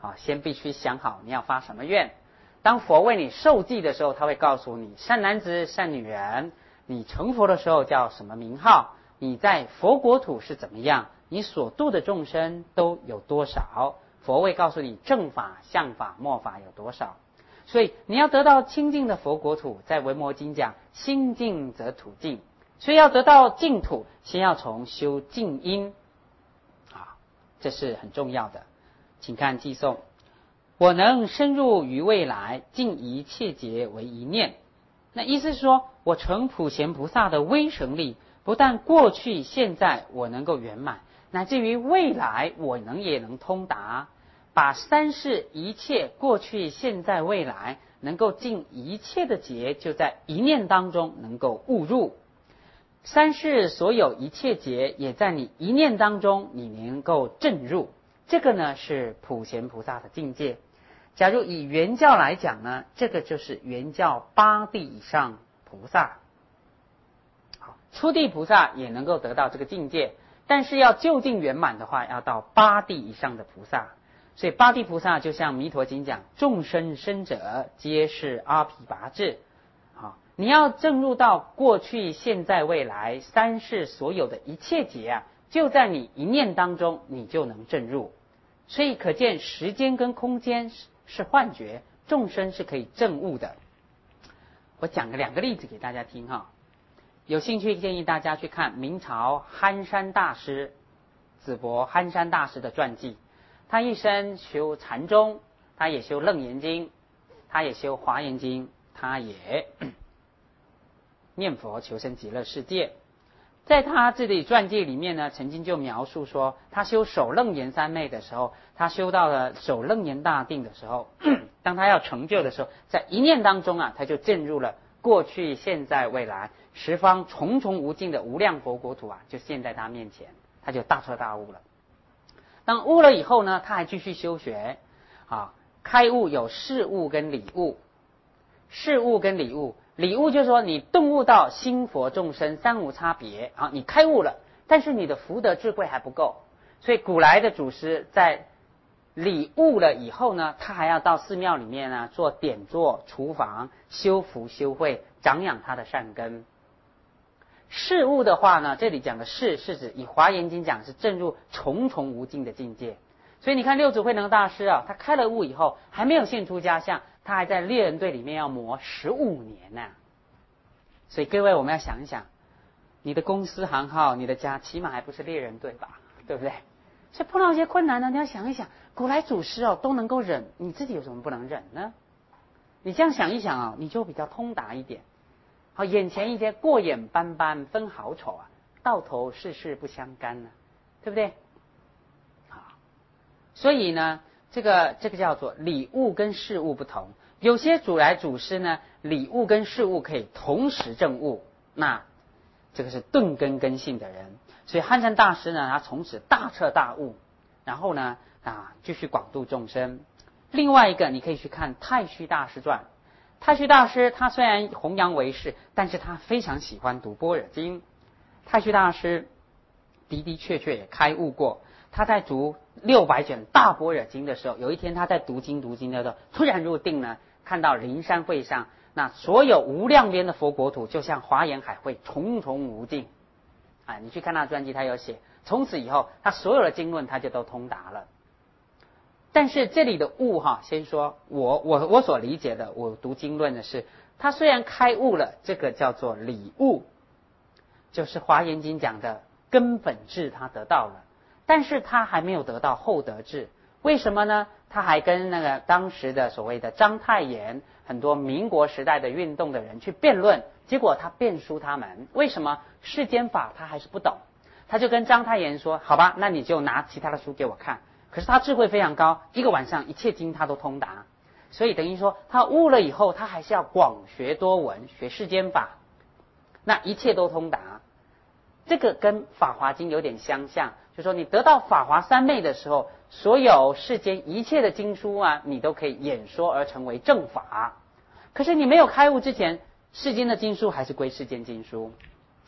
啊，先必须想好你要发什么愿。当佛为你受记的时候，他会告诉你善男子善女人，你成佛的时候叫什么名号，你在佛国土是怎么样，你所度的众生都有多少，佛会告诉你正法相法末法有多少。所以你要得到清净的佛国土，在维摩经讲心净则土净，所以要得到净土，先要从修净因啊，这是很重要的。请看偈颂：我能深入于未来，尽一切劫为一念。那意思是说，我成普贤菩萨的威神力，不但过去现在我能够圆满，乃至于未来我能也能通达，把三世一切过去现在未来能够尽一切的劫，就在一念当中能够悟入。三世所有一切劫，也在你一念当中你能够证入。这个呢是普贤菩萨的境界。假如以原教来讲呢，这个就是原教八地以上菩萨。好，初地菩萨也能够得到这个境界，但是要究竟圆满的话，要到八地以上的菩萨。所以八地菩萨就像弥陀经讲，众生生者皆是阿毗跋致。好，你要证入到过去现在未来三世所有的一切劫啊，就在你一念当中你就能证入。所以可见时间跟空间是幻觉，众生是可以证悟的。我讲个两个例子给大家听哈，有兴趣建议大家去看明朝憨山大师子伯憨山大师的传记。他一生修禅宗，他也修楞严经，他也修华严经，他也念佛求生极乐世界。在他自己传记里面呢，曾经就描述说，他修首楞严三昧的时候，他修到了首楞严大定的时候，当他要成就的时候，在一念当中啊，他就进入了过去现在未来十方重重无尽的无量佛国土啊，就现在他面前，他就大彻大悟了。当悟了以后呢，他还继续修学啊，开悟有事悟跟理悟。事悟跟理悟，理悟就是说你顿悟到心佛众生三无差别啊，你开悟了，但是你的福德智慧还不够，所以古来的祖师在理悟了以后呢，他还要到寺庙里面呢做点坐、厨房、修福修慧，长养他的善根。事悟的话呢，这里讲的事是指以华严经讲是证入重重无尽的境界。所以你看六祖慧能大师啊，他开了悟以后还没有现出家相，他还在猎人队里面要磨十五年呢、啊。所以各位我们要想一想，你的公司行号，你的家起码还不是猎人队吧，对不对？所以碰到一些困难呢，你要想一想，古来祖师哦都能够忍，你自己有什么不能忍呢？你这样想一想啊，你就比较通达一点。好，眼前一些过眼斑斑分好丑啊，到头世事不相干呢、啊，对不对？好，所以呢，这个这个叫做理悟跟事悟不同。有些祖来祖师呢，理悟跟事悟可以同时证悟，那这个是顿根根性的人。所以憨山大师呢，他从此大彻大悟，然后呢啊继续广度众生。另外一个，你可以去看太虚大师传。太虚大师他虽然弘扬为士，但是他非常喜欢读般若经。太虚大师的的确确也开悟过。他在读六百卷大般若经的时候，有一天他在读经读经的时候，突然入定呢，看到灵山会上那所有无量边的佛国土，就像华严海会重重无尽。啊，你去看他传记，他有写，从此以后他所有的经论他就都通达了。但是这里的悟哈，先说我我我所理解的，我读经论的是，他虽然开悟了，这个叫做理悟，就是华严经讲的根本智他得到了，但是他还没有得到后得智。为什么呢？他还跟那个当时的所谓的章太炎，很多民国时代的运动的人去辩论，结果他辩输他们。为什么？世间法他还是不懂，他就跟章太炎说，好吧，那你就拿其他的书给我看。可是他智慧非常高，一个晚上一切经他都通达，所以等于说他悟了以后，他还是要广学多闻，学世间法，那一切都通达。这个跟法华经有点相像，就是说你得到法华三昧的时候，所有世间一切的经书啊，你都可以演说而成为正法。可是你没有开悟之前，世间的经书还是归世间经书。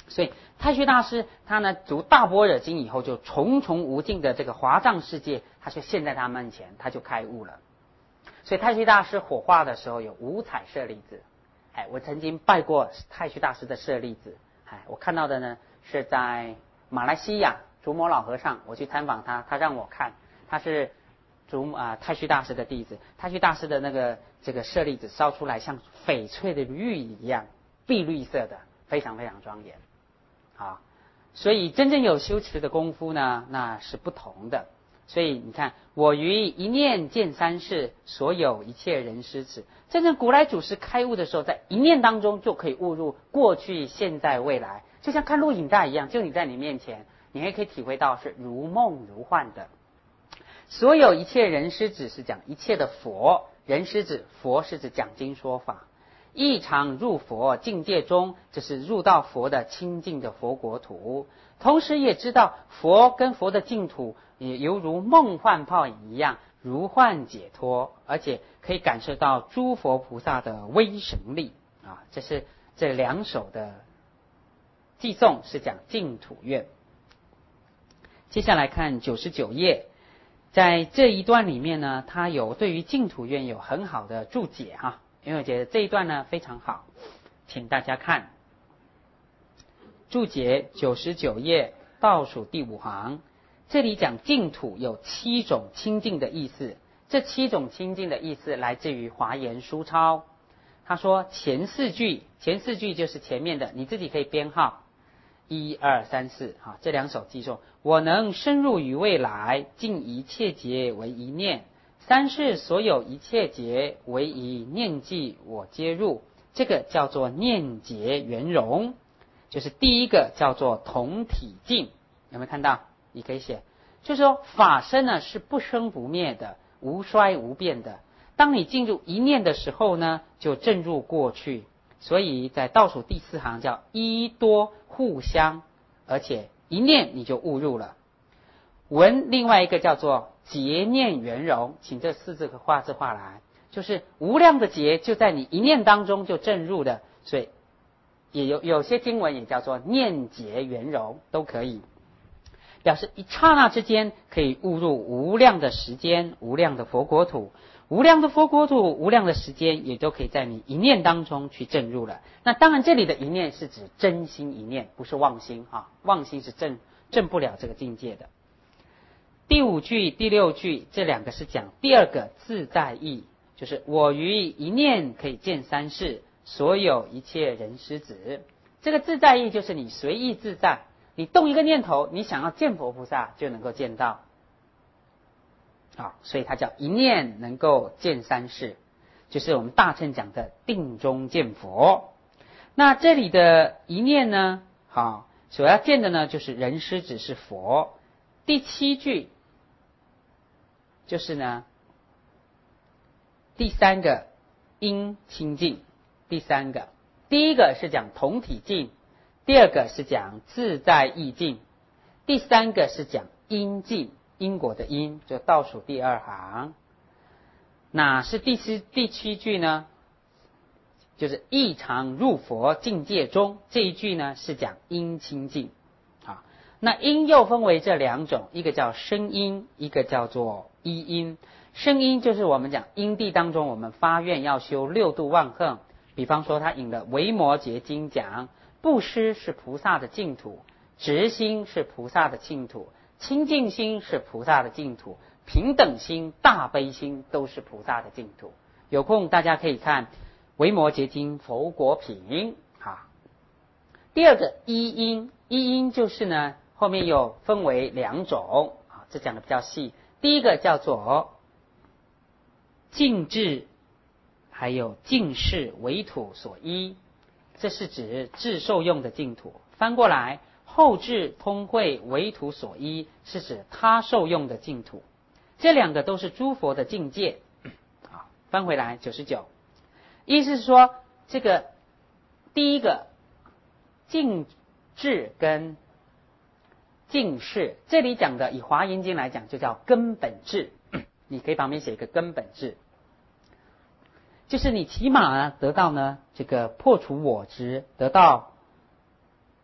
所以太虚大师他呢读大般若经以后，就重重无尽的这个华藏世界，他就现在他面前，他就开悟了。所以太虚大师火化的时候有五彩舍利子，哎，我曾经拜过太虚大师的舍利子，哎，我看到的呢是在马来西亚竺摩老和尚，我去参访他，他让我看，他是竺啊、呃、太虚大师的弟子，太虚大师的那个这个舍利子烧出来像翡翠的玉一样，碧绿色的，非常非常庄严。啊，所以真正有修持的功夫呢，那是不同的。所以你看，我于一念见三世，所有一切人师子。真正古来祖师开悟的时候，在一念当中就可以悟入过去、现在、未来，就像看录影带一样，就你在你面前，你还可以体会到是如梦如幻的。所有一切人师子是讲一切的佛，人师子佛是指讲经说法。一常入佛境界中，这是入到佛的清净的佛国土，同时也知道佛跟佛的净土也犹如梦幻泡影一样，如幻解脱，而且可以感受到诸佛菩萨的威神力啊！这是这两首的偈颂是讲净土愿。接下来看九十九页，在这一段里面呢，它有对于净土愿有很好的注解哈、啊。因为我觉得这一段呢非常好，请大家看注解九十九页倒数第五行，这里讲净土有七种清净的意思，这七种清净的意思来自于华严书钞。他说前四句，前四句就是前面的，你自己可以编号一二三四，好，这两首偈颂，我能深入于未来，尽一切劫为一念。三世所有一切劫，唯以念记我皆入，这个叫做念劫圆融，就是第一个叫做同体净，有没有看到？你可以写，就是说法身呢是不生不灭的，无衰无变的。当你进入一念的时候呢，就正入过去。所以在倒数第四行叫一多互相，而且一念你就悟入了。文另外一个叫做劫念圆融，请这四字画字画来，就是无量的劫就在你一念当中就证入的，所以也有有些经文也叫做念劫圆融，都可以表示一刹那之间可以悟入无量的时间、无量的佛国土、无量的佛国土、无量的时间，也都可以在你一念当中去证入了。那当然这里的一念是指真心一念，不是妄心啊，妄心是证证不了这个境界的。第五句、第六句这两个是讲第二个自在意，就是我于一念可以见三世，所有一切人师子。这个自在意就是你随意自在，你动一个念头，你想要见佛菩萨就能够见到，好，所以它叫一念能够见三世，就是我们大乘讲的定中见佛。那这里的一念呢，好，所要见的呢就是人师子是佛。第七句就是呢，第三个因清净，第三个，第一个是讲同体净，第二个是讲自在意净，第三个是讲因净，因果的因，就倒数第二行。哪是第七第七句呢？就是一常入佛境界中，这一句呢是讲因清净。好，那因又分为这两种，一个叫声音，一个叫做依因。声音就是我们讲因地当中，我们发愿要修六度万行，比方说他引了维摩诘经讲，布施是菩萨的净土，直心是菩萨的净土，清净心是菩萨的净土，平等心、大悲心都是菩萨的净土。有空大家可以看维摩诘经佛果品啊。第二个依因，依因就是呢后面有分为两种啊，这讲的比较细。第一个叫做净智，还有净世为土所依，这是指智受用的净土。翻过来，后智通会为土所依，是指他受用的净土。这两个都是诸佛的境界。好，翻回来九十九，意思是说，这个第一个净智跟净世，这里讲的以华严经来讲就叫根本智，你可以旁边写一个根本智，就是你起码呢得到呢这个破除我执，得到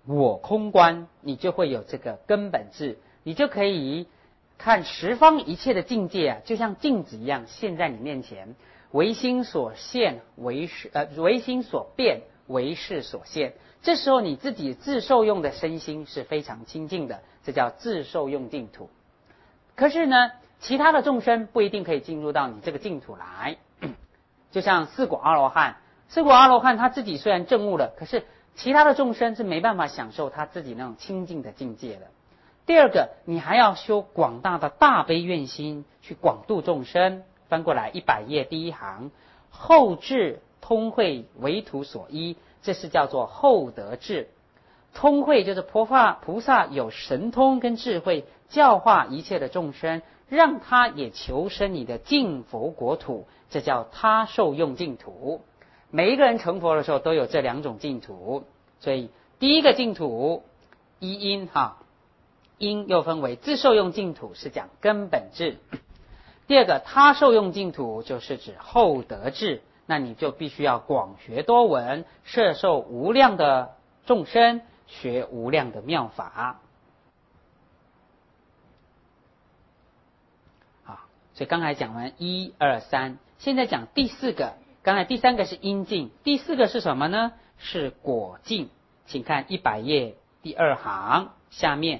我空观，你就会有这个根本智，你就可以看十方一切的境界啊，就像镜子一样现在你面前，唯心所现为事，呃，唯心所变为事所现。这时候你自己自受用的身心是非常清净的，这叫自受用净土。可是呢，其他的众生不一定可以进入到你这个净土来，就像四果阿罗汉，四果阿罗汉他自己虽然证悟了，可是其他的众生是没办法享受他自己那种清净的境界的。第二个，你还要修广大的大悲愿心，去广度众生。翻过来一百页第一行，后智通会为土所依，这是叫做后得智。通会就是菩萨菩萨有神通跟智慧，教化一切的众生，让他也求生你的净佛国土，这叫他受用净土。每一个人成佛的时候都有这两种净土，所以第一个净土一因哈，因又分为自受用净土，是讲根本智。第二个他受用净土就是指后得智，那你就必须要广学多闻，摄受无量的众生，学无量的妙法。好，所以刚才讲完一二三，现在讲第四个。刚才第三个是因境，第四个是什么呢？是果境。请看一百页第二行下面，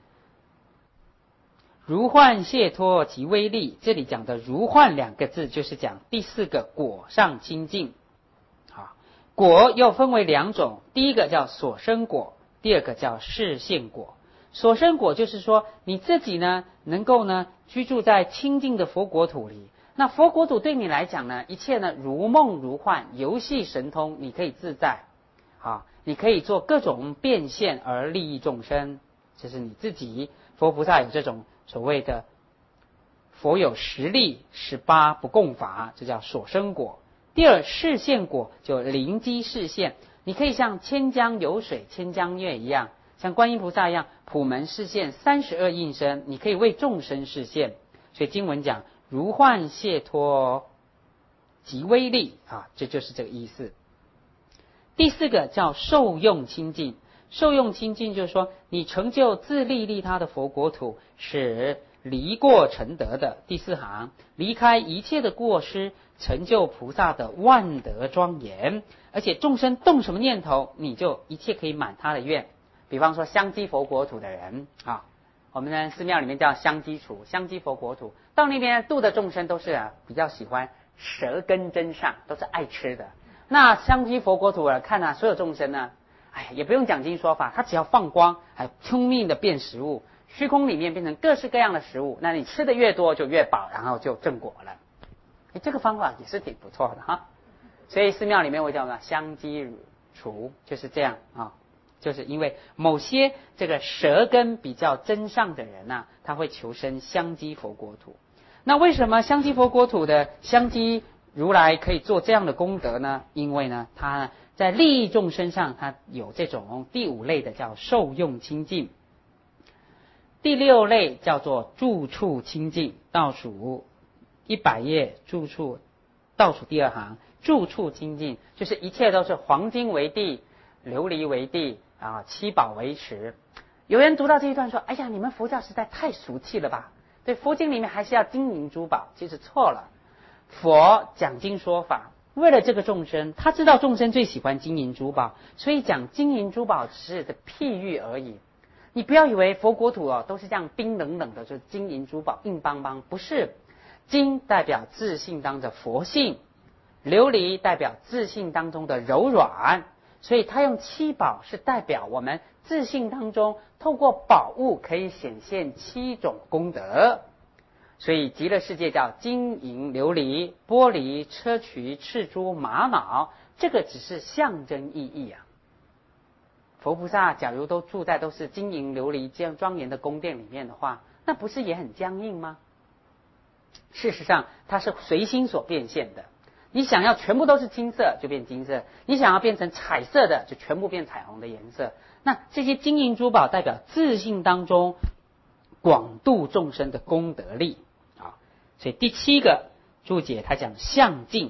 如幻解脱及威力，这里讲的如幻两个字就是讲第四个果上清净。好，果又分为两种，第一个叫所生果，第二个叫示现果。所生果就是说你自己呢能够呢居住在清净的佛国土里，那佛国土对你来讲呢，一切呢如梦如幻，游戏神通，你可以自在啊，你可以做各种变现而利益众生，这是你自己。佛菩萨有这种所谓的佛有实力十八不共法，这叫所生果。第二示现果就灵机示现，你可以像千江有水千江月一样，像观音菩萨一样普门示现三十二应身，你可以为众生示现。所以经文讲如幻解脱及威力啊，这就是这个意思。第四个叫受用清净，受用清净就是说你成就自利利他的佛国土，是离过成德的。第四行，离开一切的过失，成就菩萨的万德庄严，而且众生动什么念头，你就一切可以满他的愿。比方说香积佛国土的人啊，我们的寺庙里面叫香积处，香积佛国土，到那边度的众生都是、啊、比较喜欢舌根真上，都是爱吃的。那香积佛国土啊，看啊，所有众生呢，哎，也不用讲经说法，他只要放光，哎，拼命的变食物，虚空里面变成各式各样的食物，那你吃的越多就越饱，然后就正果了。哎，这个方法也是挺不错的哈。所以寺庙里面我叫什么香积处，就是这样啊，就是因为某些这个舌根比较真上的人啊，他会求生香积佛国土。那为什么香积佛国土的香积如来可以做这样的功德呢？因为呢，他在利益众生上，他有这种第五类的叫受用清净。第六类叫做住处清净，倒数一百页住处倒数第二行，住处清净就是一切都是黄金为地，琉璃为地啊，七宝为池。有人读到这一段说，哎呀，你们佛教实在太俗气了吧，对，佛经里面还是要金银珠宝。其实错了，佛讲经说法为了这个众生，他知道众生最喜欢金银珠宝，所以讲金银珠宝只是的譬喻而已。你不要以为佛国土哦都是这样冰冷冷的，就是金银珠宝硬邦邦，不是。金代表自信当中的佛性，琉璃代表自信当中的柔软，所以他用七宝是代表我们自信当中透过宝物可以显现七种功德。所以极乐世界叫金银琉璃玻璃砗磲赤珠玛瑙，这个只是象征意义啊。佛菩萨假如都住在都是金银琉璃这样庄严的宫殿里面的话，那不是也很僵硬吗？事实上它是随心所变现的，你想要全部都是金色就变金色，你想要变成彩色的就全部变彩虹的颜色。那这些金银珠宝代表自信当中广度众生的功德力啊。所以第七个注解他讲相净，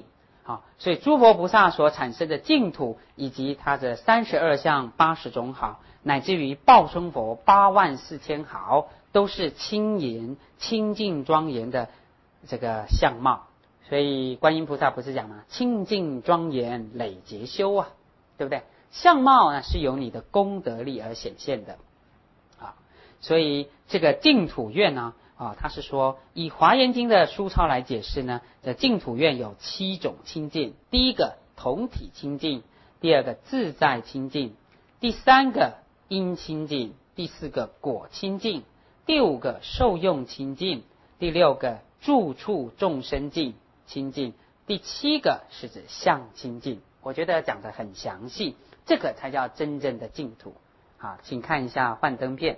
好，所以诸佛菩萨所产生的净土，以及他的三十二相八十种好，乃至于报春佛八万四千好，都是清严清净庄严的这个相貌。所以观音菩萨不是讲吗？清净庄严累劫修啊，对不对？相貌呢是由你的功德力而显现的啊。所以这个净土院呢啊，他是说以华严经的书抄来解释呢，这净土院有七种清净。第一个同体清净，第二个自在清净，第三个因清净，第四个果清净，第五个受用清净，第六个住处众生净清净，第七个是指相清净。我觉得讲得很详细，这个才叫真正的净土。好，请看一下幻灯片。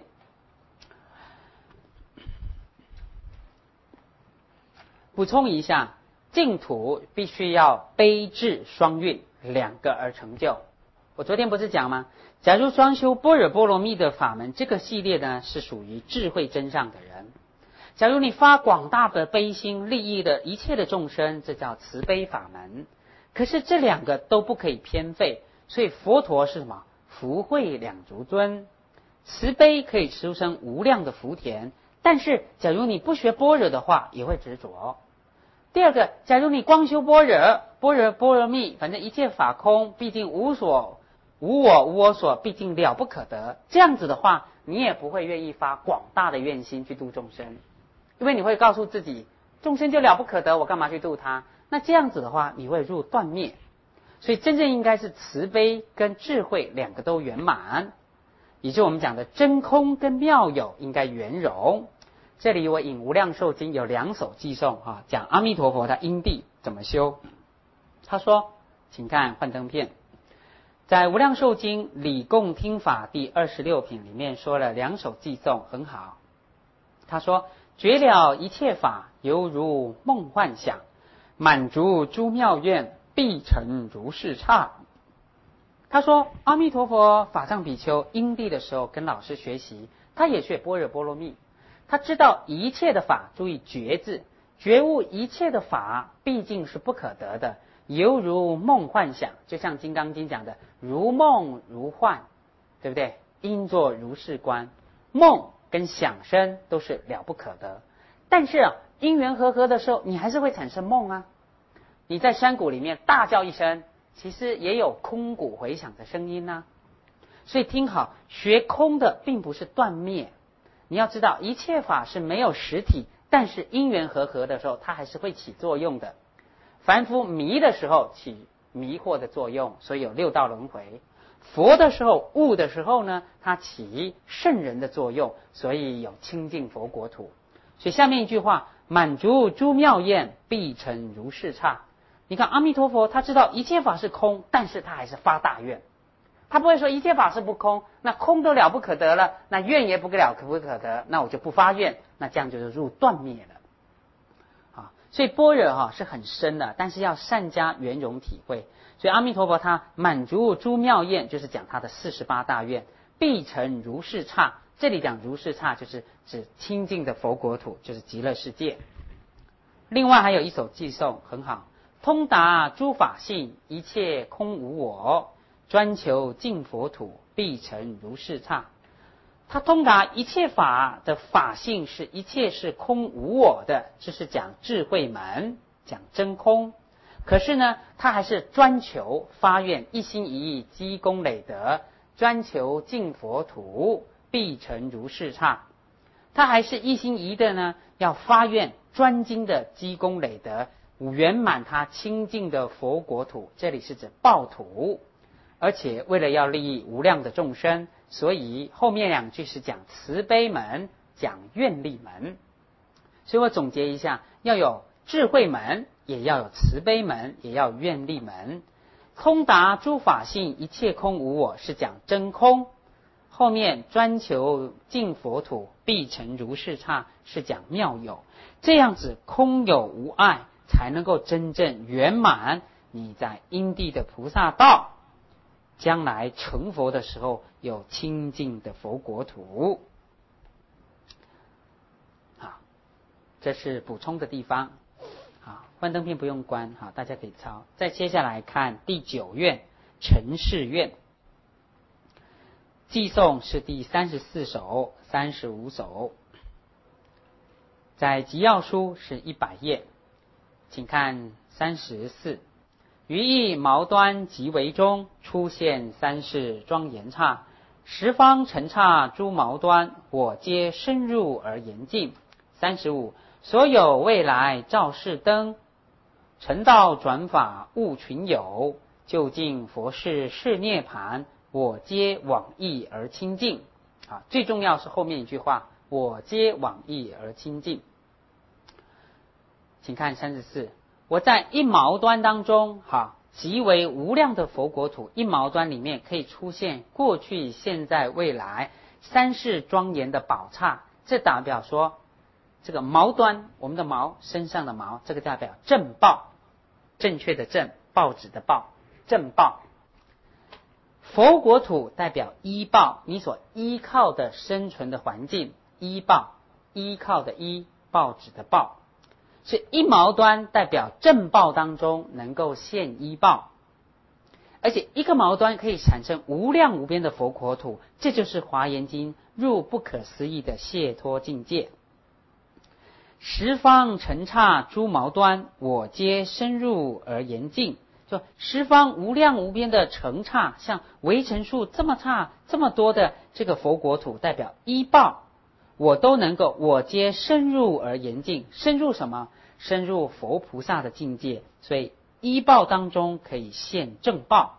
补充一下，净土必须要悲智双运两个而成就。我昨天不是讲吗？假如专修般若波罗蜜的法门，这个系列呢是属于智慧真上的人。假如你发广大的悲心，利益的一切的众生，这叫慈悲法门。可是这两个都不可以偏废，所以佛陀是什么？福慧两足尊，慈悲可以出生无量的福田。但是假如你不学般若的话，也会执着。第二个，假如你光修般若，般若波罗蜜，反正一切法空，毕竟无所无我无我所，毕竟了不可得。这样子的话，你也不会愿意发广大的愿心去度众生。因为你会告诉自己，众生就了不可得，我干嘛去度他？那这样子的话，你会入断灭。所以真正应该是慈悲跟智慧两个都圆满，也就是我们讲的真空跟妙有应该圆融。这里我引无量寿经有两首偈颂啊，讲阿弥陀佛他因地怎么修。他说，请看幻灯片，在无量寿经理供听法第二十六品里面说了两首偈颂，很好。他说，觉了一切法，犹如梦幻想，满足诸妙愿，必成如是刹。他说，阿弥陀佛法藏比丘因地的时候跟老师学习，他也学般若波罗蜜，他知道一切的法，注意觉字，觉悟一切的法毕竟是不可得的，犹如梦幻想，就像金刚经讲的如梦如幻，对不对？应作如是观，梦跟想生都是了不可得。但是啊，因缘和合的时候，你还是会产生梦啊。你在山谷里面大叫一声，其实也有空谷回响的声音啊。所以听好，学空的并不是断灭。你要知道，一切法是没有实体，但是因缘和合的时候，它还是会起作用的。凡夫迷的时候起迷惑的作用，所以有六道轮回。佛的时候，悟的时候呢，它起圣人的作用，所以有清净佛国土。所以下面一句话，满足诸妙愿，必成如是刹。你看阿弥陀佛，他知道一切法是空，但是他还是发大愿。他不会说一切法是不空，那空都了不可得了，那愿也不了可不可得，那我就不发愿，那这样就是入断灭了。啊，所以般若哈是很深的，但是要善加圆融体会。所以阿弥陀佛他满足诸妙愿，就是讲他的四十八大愿，必成如是刹。这里讲如是刹，就是指清净的佛国土，就是极乐世界。另外还有一首偈颂很好，通达诸法性，一切空无我，专求净佛土，必成如是刹。他通达一切法的法性是一切是空无我的，这是讲智慧门，讲真空。可是呢，他还是专求发愿，一心一意积功累德，专求净佛土，必成如是刹。他还是一心一意的呢，要发愿专精的积功累德，圆满他清净的佛国土。这里是指报土，而且为了要利益无量的众生，所以后面两句是讲慈悲门，讲愿力门。所以我总结一下，要有智慧门，也要有慈悲门，也要有愿力门。通达诸法性，一切空无我，是讲真空。后面专求净佛土，必成如是刹，是讲妙有。这样子空有无碍，才能够真正圆满你在因地的菩萨道，将来成佛的时候有清净的佛国土。好，这是补充的地方。 好，幻灯片不用关，好，大家可以抄。再接下来看第九愿陈氏愿，寄颂是第三十四首、三十五首，在集要书是一百页，请看三十四。于意毛端极为中，出现三世庄严刹。十方尘刹诸毛端，我皆深入而严净。三十五。所有未来照世灯，成道转法悟群有。究竟佛事是涅盘，我皆往诣而清净。啊，最重要是后面一句话，我皆往诣而清净。请看三十四。我在一毛端当中，哈，极为无量的佛国土，一毛端里面可以出现过去、现在、未来三世庄严的宝刹。这代表说，这个毛端，我们的毛身上的毛，这个代表正报，正确的正，报纸的报，正报。佛国土代表依报，你所依靠的生存的环境，依报，依靠的依，报纸的报。是一毛端代表正报当中能够现依报，而且一个毛端可以产生无量无边的佛国土，这就是华严经入不可思议的解脱境界。十方尘刹诸毛端，我皆深入而严净。就十方无量无边的尘刹，像围城数这么差这么多的这个佛国土，代表依报，我都能够，我皆深入而严净。深入什么？深入佛菩萨的境界，所以依报当中可以现正报。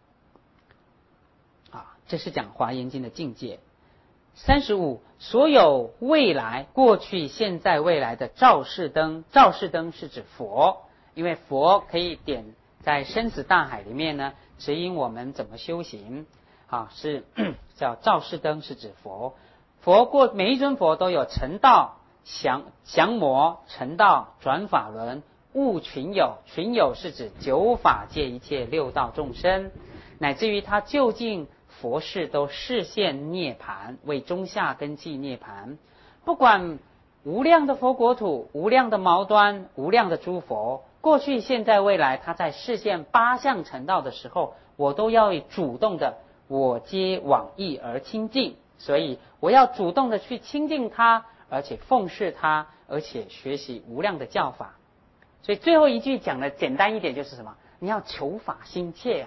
啊，这是讲华严经的境界。三十五，所有未来、过去、现在、未来的照世灯，照世灯是指佛，因为佛可以点在生死大海里面呢，指引我们怎么修行。啊，是叫照世灯，是指佛。佛过每一尊佛都有成道、降降魔、成道、转法轮、悟群有。群有是指九法界一切六道众生，乃至于他究竟佛事都示现涅盘，为中下根器涅盘。不管无量的佛国土、无量的毛端、无量的诸佛，过去、现在、未来，他在示现八相成道的时候，我都要主动的，我皆往诣而亲近。所以我要主动的去亲近他，而且奉事他，而且学习无量的教法。所以最后一句讲的简单一点就是什么？你要求法心切啊。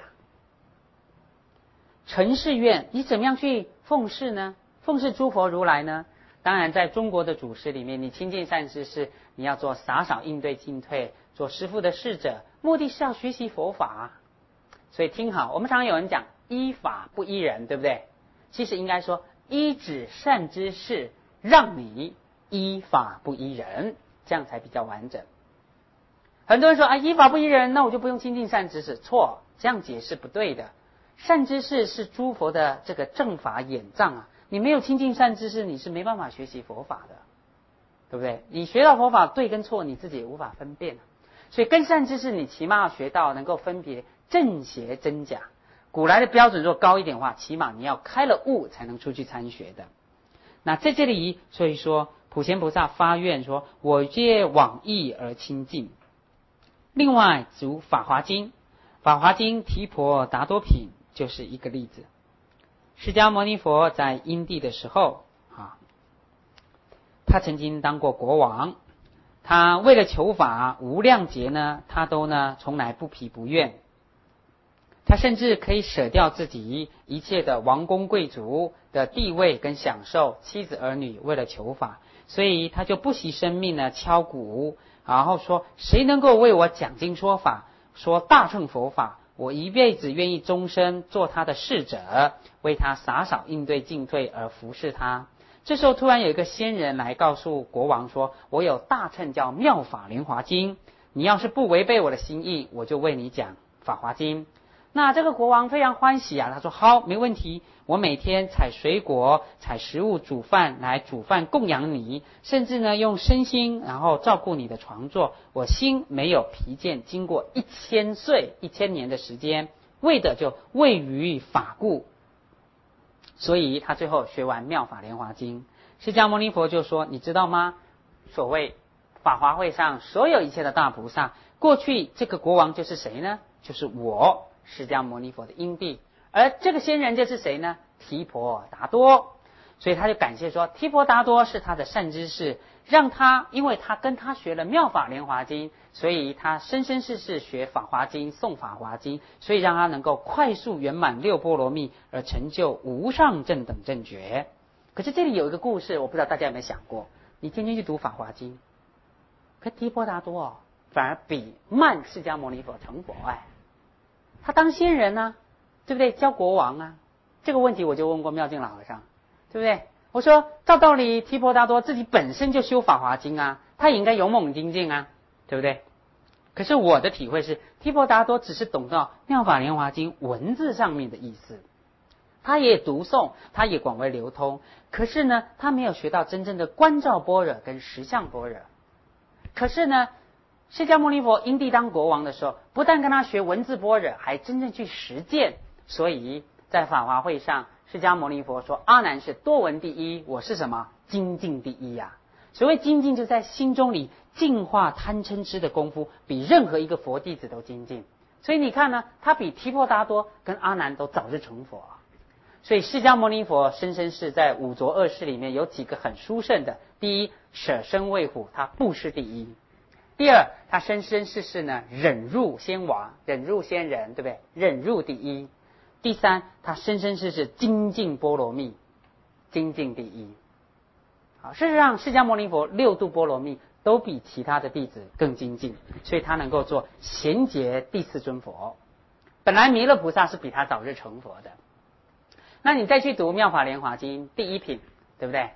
陈氏愿，你怎么样去奉事呢？奉事诸佛如来呢？当然在中国的祖师里面，你亲近善知识，你要做洒扫应对进退，做师父的侍者，目的是要学习佛法。所以听好，我们常常有人讲依法不依人，对不对？其实应该说依止善知识，让你依法不依人，这样才比较完整。很多人说啊，依法不依人，那我就不用亲近善知识。错，这样解释不对的。善知识是诸佛的这个正法眼藏啊，你没有亲近善知识，你是没办法学习佛法的，对不对？你学到佛法对跟错，你自己也无法分辨。所以跟善知识，你起码要学到能够分别正邪真假。古来的标准若高一点的话，起码你要开了悟才能出去参学的。那在这里，所以说普贤菩萨发愿说，我皆往诣而亲近。另外，读法华经，法华经提婆达多品就是一个例子。释迦牟尼佛在因地的时候啊，他曾经当过国王，他为了求法无量劫呢，他都呢从来不疲不厌。他甚至可以舍掉自己一切的王公贵族的地位跟享受，妻子儿女，为了求法，所以他就不惜生命呢敲鼓，然后说谁能够为我讲经说法，说大乘佛法，我一辈子愿意终身做他的侍者，为他洒扫应对进退而服侍他。这时候突然有一个仙人来告诉国王说，我有大乘叫妙法莲华经，你要是不违背我的心意，我就为你讲法华经。那这个国王非常欢喜啊，他说好，没问题，我每天采水果、采食物、煮饭来煮饭供养你，甚至呢用身心然后照顾你的床座，我心没有疲倦，经过一千岁、一千年的时间，为的就为于法故。所以他最后学完妙法莲华经，释迦牟尼佛就说，你知道吗？所谓法华会上所有一切的大菩萨，过去这个国王就是谁呢？就是我释迦牟尼佛的因地，而这个仙人就是谁呢？提婆达多。所以他就感谢说，提婆达多是他的善知识，让他因为他跟他学了妙法莲华经，所以他生生世世学法华经诵法华经，所以让他能够快速圆满六波罗蜜，而成就无上正等正觉。可是这里有一个故事，我不知道大家有没有想过，你天天去读法华经，可提婆达多哦，反而比慢释迦牟尼佛成佛哎，他当仙人啊，对不对？教国王啊，这个问题我就问过妙净老和尚，对不对？我说照道理提婆达多自己本身就修法华经啊，他也应该勇猛精进啊，对不对？可是我的体会是，提婆达多只是懂到妙法莲华经文字上面的意思，他也读诵，他也广为流通，可是呢，他没有学到真正的观照般若跟实相般若。可是呢，释迦牟尼佛因地当国王的时候，不但跟他学文字般若，还真正去实践。所以在法华会上，释迦牟尼佛说，阿难是多闻第一，我是什么？精进第一呀、啊。所谓精进，就在心中里净化贪嗔痴的功夫，比任何一个佛弟子都精进。所以你看呢，他比提婆达多跟阿难都早日成佛。所以释迦牟尼佛生生世在五浊恶世里面有几个很殊胜的：第一，舍身喂虎，他布施第一；第二，他生生世世呢忍辱仙王，忍辱仙人，对不对？忍辱第一；第三，他生生世世精进波罗蜜，精进第一。好，事实上，释迦牟尼佛六度波罗蜜都比其他的弟子更精进，所以他能够做贤劫第四尊佛。本来弥勒菩萨是比他早日成佛的。那你再去读《妙法莲华经》第一品，对不对？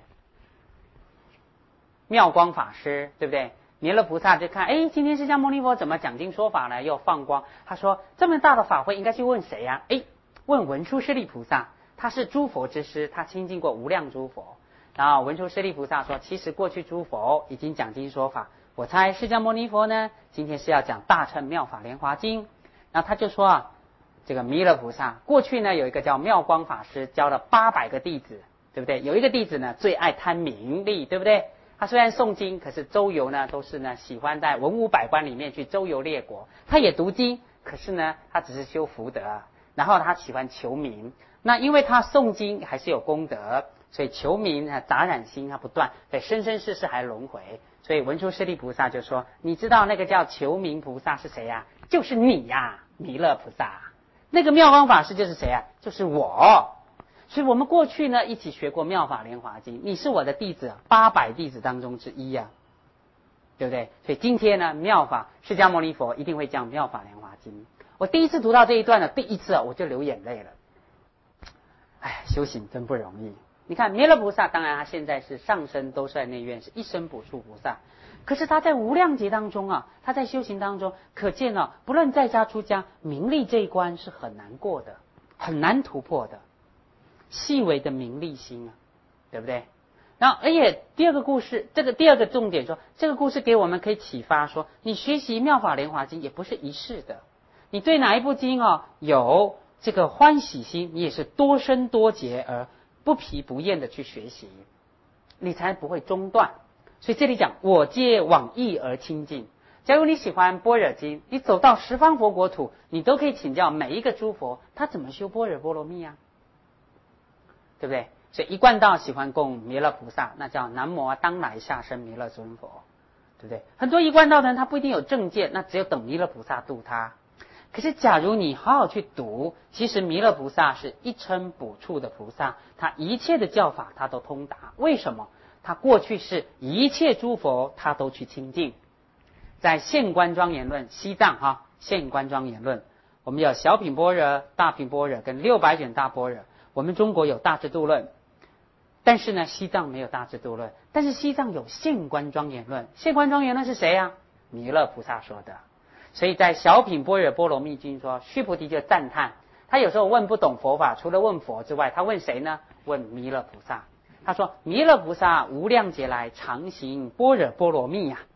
妙光法师，对不对？弥勒菩萨就看，哎，今天释迦牟尼佛怎么讲经说法呢？又放光。他说，这么大的法会应该去问谁呀、啊？哎，问文殊师利菩萨，他是诸佛之师，他亲近过无量诸佛。然后文殊师利菩萨说，其实过去诸佛已经讲经说法，我猜释迦牟尼佛呢，今天是要讲大乘妙法莲华经。然后他就说啊，这个弥勒菩萨过去呢有一个叫妙光法师，教了八百个弟子，对不对？有一个弟子呢最爱贪名利，对不对？他虽然诵经，可是周游呢都是呢喜欢在文武百官里面去周游列国。他也读经，可是呢他只是修福德，然后他喜欢求名。那因为他诵经还是有功德，所以求名啊杂染心他不断，对生生世世还轮回。所以文殊师利菩萨就说，你知道那个叫求名菩萨是谁呀、啊？就是你呀、啊，弥勒菩萨。那个妙光法师就是谁啊？就是我。所以我们过去呢一起学过妙法莲华经，你是我的弟子，八百弟子当中之一呀、啊，对不对？所以今天呢，妙法释迦牟尼佛一定会讲妙法莲华经。我第一次读到这一段呢，第一次啊我就流眼泪了。哎，修行真不容易。你看弥勒菩萨，当然他现在是上身兜率内院，是一生补处菩萨。可是他在无量劫当中啊，他在修行当中，可见啊，不论在家出家，名利这一关是很难过的，很难突破的。细微的名利心啊，对不对？然后，而且第二个故事，这个第二个重点说，这个故事给我们可以启发说，你学习妙法莲华经也不是一世的，你对哪一部经啊有这个欢喜心，你也是多生多劫而不疲不厌的去学习，你才不会中断。所以这里讲我皆往诣而亲近。假如你喜欢般若经，你走到十方佛国土，你都可以请教每一个诸佛，他怎么修般若波罗蜜啊？对不对？所以一贯道喜欢供弥勒菩萨，那叫南无当来下生弥勒尊佛，对不对？很多一贯道的人他不一定有正见，那只有等弥勒菩萨度他。可是假如你好好去读，其实弥勒菩萨是一称补处的菩萨，他一切的教法他都通达。为什么？他过去是一切诸佛他都去亲近。在现观庄严论，西藏哈现观庄严论，我们有小品般若、大品般若跟六百卷大般若。我们中国有大智度论，但是呢西藏没有大智度论，但是西藏有现观庄严论。现观庄严论是谁啊？弥勒菩萨说的。所以在小品般若波罗蜜经说，须菩提就赞叹，他有时候问不懂佛法，除了问佛之外，他问谁呢？问弥勒菩萨。他说弥勒菩萨无量劫来常行般若波罗蜜呀、啊。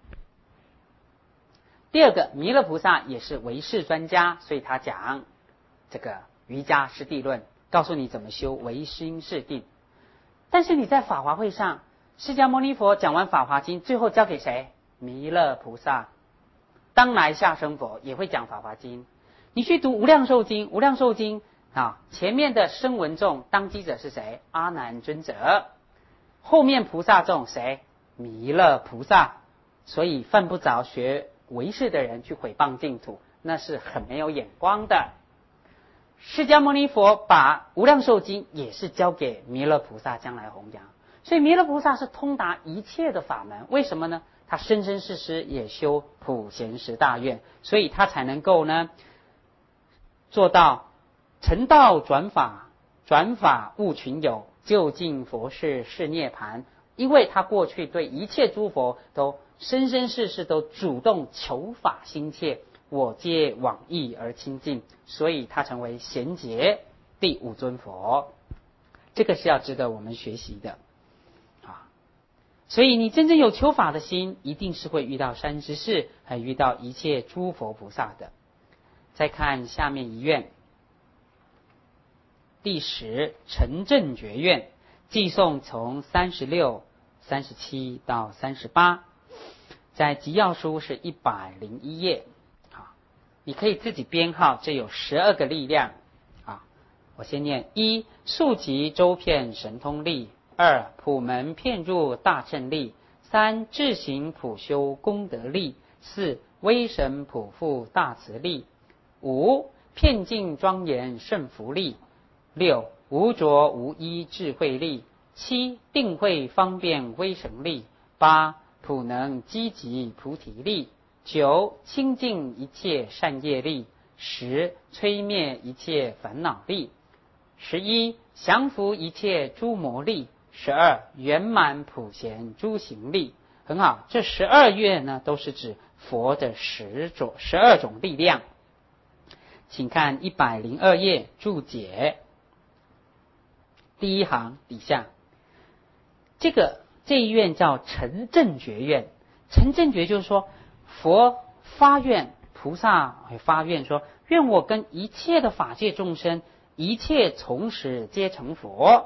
第二个，弥勒菩萨也是唯识专家，所以他讲这个瑜伽师地论，告诉你怎么修唯心是定。但是你在法华会上，释迦牟尼佛讲完法华经，最后交给谁？ 弥勒菩萨当来下生佛，也会讲法华经。你去读无量寿经，无量寿经啊，前面的声闻众当机者是谁？阿难尊者。后面菩萨众谁？弥勒菩萨。所以犯不着学唯识的人去毁谤净土，那是很没有眼光的。释迦牟尼佛把无量寿经也是交给弥勒菩萨将来弘扬，所以弥勒菩萨是通达一切的法门。为什么呢？他生生世世也修普贤十大愿，所以他才能够呢做到成道转法，转法悟群有，究竟佛事是涅盘。因为他过去对一切诸佛都生生世世都主动求法心切，我皆往诣而亲近，所以他成为贤劫第五尊佛。这个是要值得我们学习的啊！所以你真正有求法的心，一定是会遇到山知识，还遇到一切诸佛菩萨的。再看下面一愿，第十成正觉愿，寄诵从三十六、三十七到三十八，在集要书是一百零一页。好，你可以自己编号，这有十二个力量。啊，我先念：一、速集周遍神通力；二、普门遍入大乘力；三、智行普修功德力；四、威神普覆大慈力；五、遍尽庄严胜福力；六、无着无依智慧力；七、定慧方便威神力；八、普能积极菩提力；九、清净一切善业力；十、摧灭一切烦恼力；十一、降伏一切诸魔力；十二、圆满普贤诸行力。很好，这十二愿呢，都是指佛的十种十二种力量。请看一百零二页注解，第一行底下，这个这一愿叫成正觉愿。成正觉就是说，佛发愿，菩萨会发愿说，愿我跟一切的法界众生，一切从始皆成佛。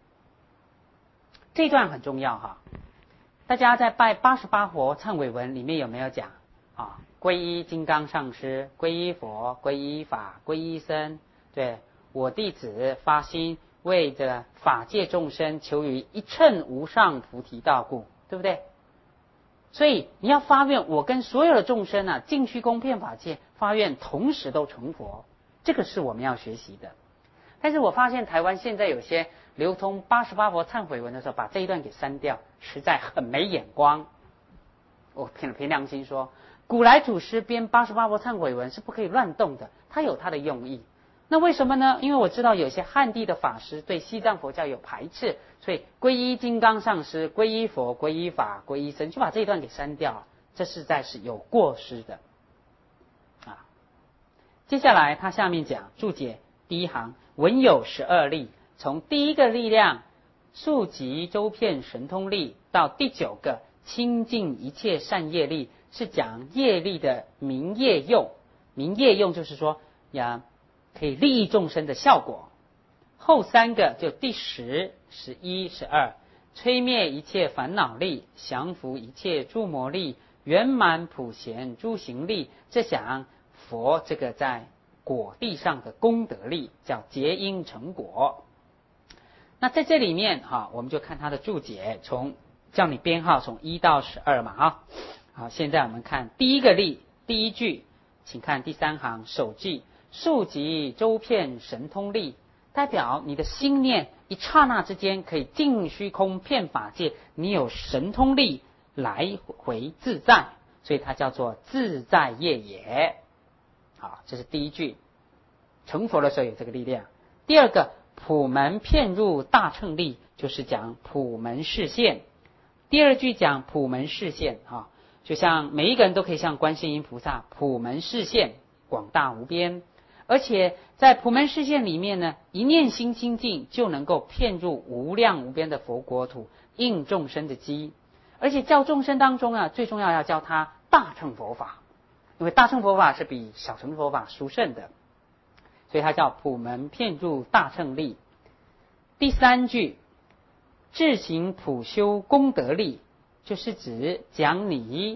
这段很重要哈，大家在拜八十八佛忏悔文里面有没有讲啊？皈依金刚上师，皈依佛，皈依法，皈依僧。对，我弟子发心为着法界众生求于一乘无上菩提道故，对不对？所以你要发愿，我跟所有的众生啊，尽虚空遍法界发愿，同时都成佛，这个是我们要学习的。但是我发现台湾现在有些流通八十八佛忏悔文的时候，把这一段给删掉，实在很没眼光。我凭凭良心说，古来祖师编八十八佛忏悔文是不可以乱动的，他有他的用意。那为什么呢？因为我知道有些汉地的法师对西藏佛教有排斥，所以皈依金刚上师，皈依佛，皈依法，皈依僧，就把这一段给删掉了，这实在是有过失的啊。接下来他下面讲注解第一行，文有十二力，从第一个力量速集周遍神通力到第九个清净一切善业力，是讲业力的明业用。明业用就是说呀，可以利益众生的效果。后三个就第十、十一、十二，摧灭一切烦恼力，降伏一切诸魔力，圆满普贤诸行力，这讲佛这个在果地上的功德力，叫结因成果。那在这里面哈，我们就看他的注解，从叫你编号从一到十二嘛哈。好，现在我们看第一个力，第一句，请看第三行首句，速集周遍神通力，代表你的心念一刹那之间可以尽虚空遍法界，你有神通力来回自在，所以它叫做自在业也。好，这是第一句，成佛的时候有这个力量。第二个，普门遍入大乘力，就是讲普门示现。第二句讲普门示现啊，就像每一个人都可以像观世音菩萨普门示现，广大无边。而且在普门示现里面呢，一念心清净就能够遍入无量无边的佛国土，应众生的机。而且教众生当中啊，最重要要教他大乘佛法，因为大乘佛法是比小乘佛法殊胜的，所以它叫普门遍入大乘力。第三句，智行普修功德力，就是指讲你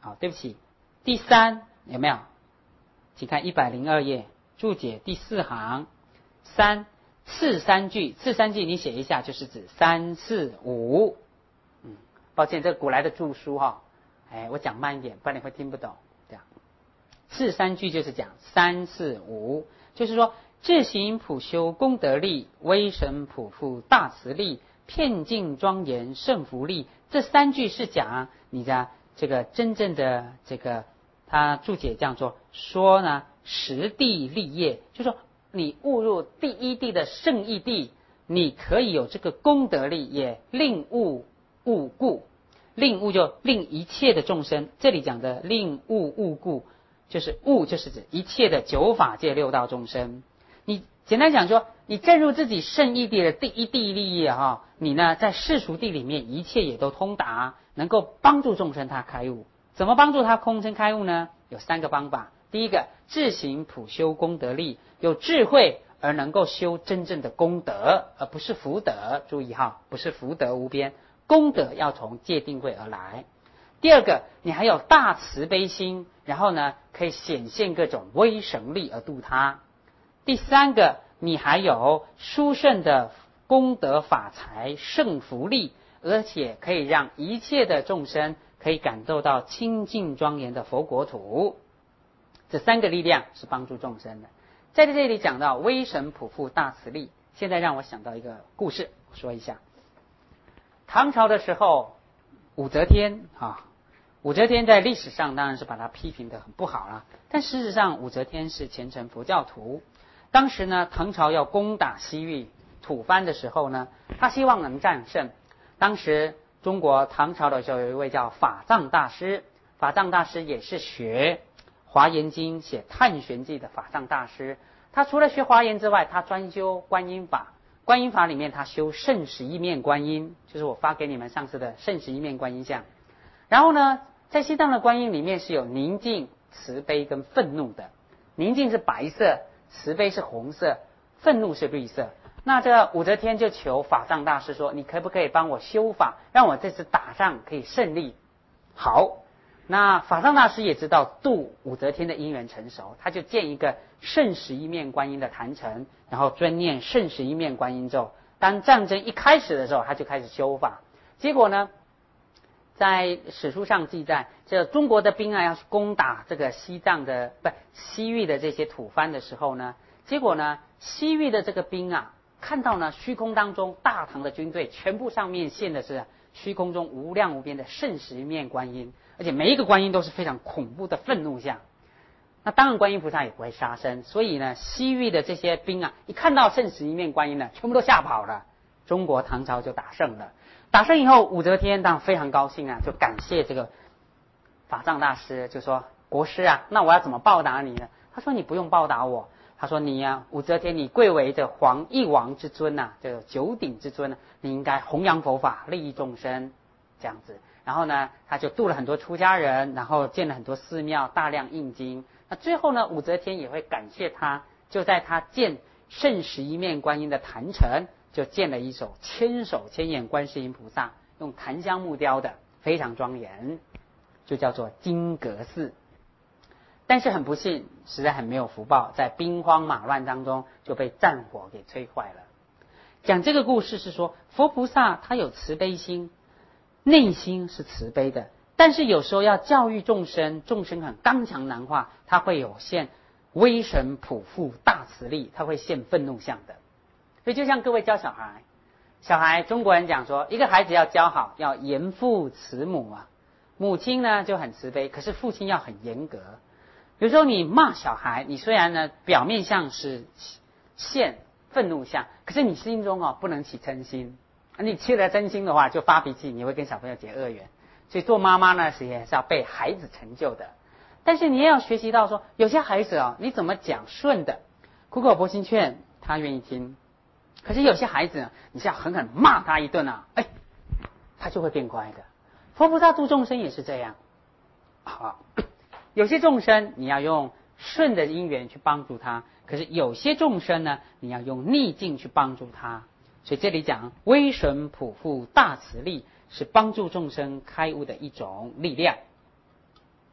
好，对不起，第三有没有？请看一百零二页注解第四行，三次三句，次三句你写一下，就是指三四五。嗯，抱歉，这古来的注书哈、哦，哎，我讲慢一点，不然你会听不懂。这样，次三句就是讲三四五，就是说智行普修功德力，威神普覆大慈力，遍尽庄严胜福力。这三句是讲你的这个真正的这个，他注解这样做说呢，实地立业，就是说你误入第一地的圣义地，你可以有这个功德力，也令悟悟故，令悟就令一切的众生，这里讲的令悟悟故，就是悟就是指一切的九法界六道众生。你简单讲说，你正入自己圣义地的第一地立业哈，你呢在世俗地里面一切也都通达，能够帮助众生他开悟。怎么帮助他空生开悟呢？有三个方法。第一个，智行普修功德力，有智慧而能够修真正的功德，而不是福德。注意哈，不是福德无边，功德要从戒定慧而来。第二个，你还有大慈悲心，然后呢可以显现各种威神力而度他。第三个，你还有殊胜的功德法财胜福力，而且可以让一切的众生可以感受到清净庄严的佛国土。这三个力量是帮助众生的。在这里讲到威神普覆大慈力，现在让我想到一个故事，说一下。唐朝的时候，武则天啊，武则天在历史上当然是把她批评得很不好了，但事实上武则天是虔诚佛教徒。当时呢，唐朝要攻打西域吐蕃的时候呢，他希望能战胜。当时中国唐朝的时候有一位叫法藏大师，法藏大师也是学华严经写探玄记的法藏大师。他除了学华严之外，他专修观音法。观音法里面他修圣十一面观音，就是我发给你们上次的圣十一面观音像。然后呢，在西藏的观音里面是有宁静、慈悲跟愤怒的。宁静是白色，慈悲是红色，愤怒是绿色。那这个武则天就求法藏大师说，你可不可以帮我修法，让我这次打仗可以胜利。好，那法藏大师也知道度武则天的因缘成熟，他就建一个圣十一面观音的坛城，然后专念圣十一面观音咒。当战争一开始的时候，他就开始修法。结果呢，在史书上记载，这中国的兵啊要去攻打这个西藏的不西域的这些吐蕃的时候呢，结果呢，西域的这个兵啊，看到呢虚空当中大唐的军队全部上面现的是虚空中无量无边的圣十一面观音，而且每一个观音都是非常恐怖的愤怒像。那当然观音菩萨也不会杀生，所以呢，西域的这些兵啊，一看到圣十一面观音呢，全部都吓跑了。中国唐朝就打胜了。打胜以后，武则天当然非常高兴啊，就感谢这个法藏大师，就说：“国师啊，那我要怎么报答你呢？”他说：“你不用报答我。”他说：“你呀、啊，武则天，你贵为这皇一王之尊呐、啊，这个九鼎之尊、啊，你应该弘扬佛法，利益众生，这样子。”然后呢，他就度了很多出家人，然后建了很多寺庙，大量印经。那最后呢，武则天也会感谢他，就在他建圣十一面观音的坛城，就建了一首千手千眼观世音菩萨，用檀香木雕的，非常庄严，就叫做金阁寺。但是很不幸，实在很没有福报，在兵荒马乱当中就被战火给摧坏了。讲这个故事是说，佛菩萨他有慈悲心，内心是慈悲的，但是有时候要教育众生，众生很刚强难化，他会有现威神普覆大慈力，他会现愤怒相的。所以就像各位教小孩，小孩中国人讲说，一个孩子要教好，要严父慈母啊。母亲呢就很慈悲，可是父亲要很严格。有时候你骂小孩，你虽然呢表面上是现愤怒相，可是你心中哦不能起嗔心。你起了嗔心的话，就发脾气，你会跟小朋友结恶缘。所以做妈妈呢，也是要被孩子成就的。但是你也要学习到说，有些孩子哦，你怎么讲顺的，苦口婆心劝他愿意听。可是有些孩子呢，你是要狠狠骂他一顿啊，哎，他就会变乖的。佛菩萨度众生也是这样。好，有些众生你要用顺的因缘去帮助他，可是有些众生呢，你要用逆境去帮助他。所以这里讲威神普覆大慈力，是帮助众生开悟的一种力量。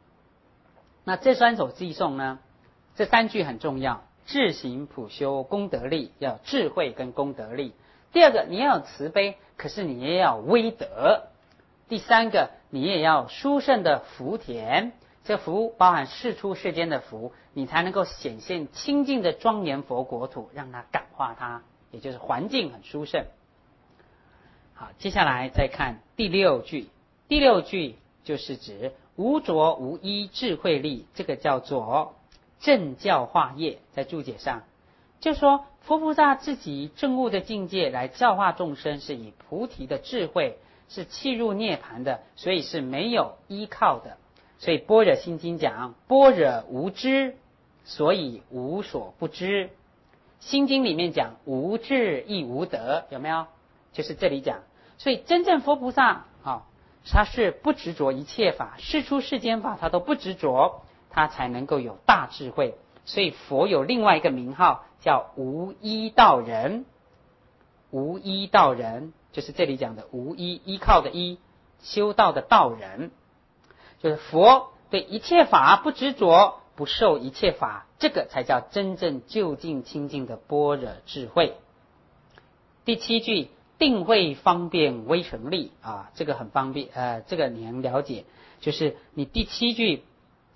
那这三首寄颂呢，这三句很重要：智行普修功德力，要有智慧跟功德力；第二个，你要有慈悲，可是你也要有威德；第三个，你也要有殊胜的福田。这福包含世出世间的福，你才能够显现清净的庄严佛国土，让它感化它，也就是环境很殊胜。好，接下来再看第六句。第六句就是指无着无依智慧力，这个叫做正教化业。在注解上就说，佛菩萨自己证悟的境界来教化众生，是以菩提的智慧，是契入涅槃的，所以是没有依靠的。所以般若心经讲，般若无知，所以无所不知。心经里面讲无智亦无得，有没有？就是这里讲。所以真正佛菩萨啊，他是不执着一切法，世出世间法他都不执着，他才能够有大智慧。所以佛有另外一个名号叫无依道人。无依道人就是这里讲的无依，依靠的依，修道的道人。就是佛对一切法不执着，不受一切法，这个才叫真正究竟清净的般若智慧。第七句，定慧方便微成力啊，这个很方便，呃，这个你能了解。就是你第七句，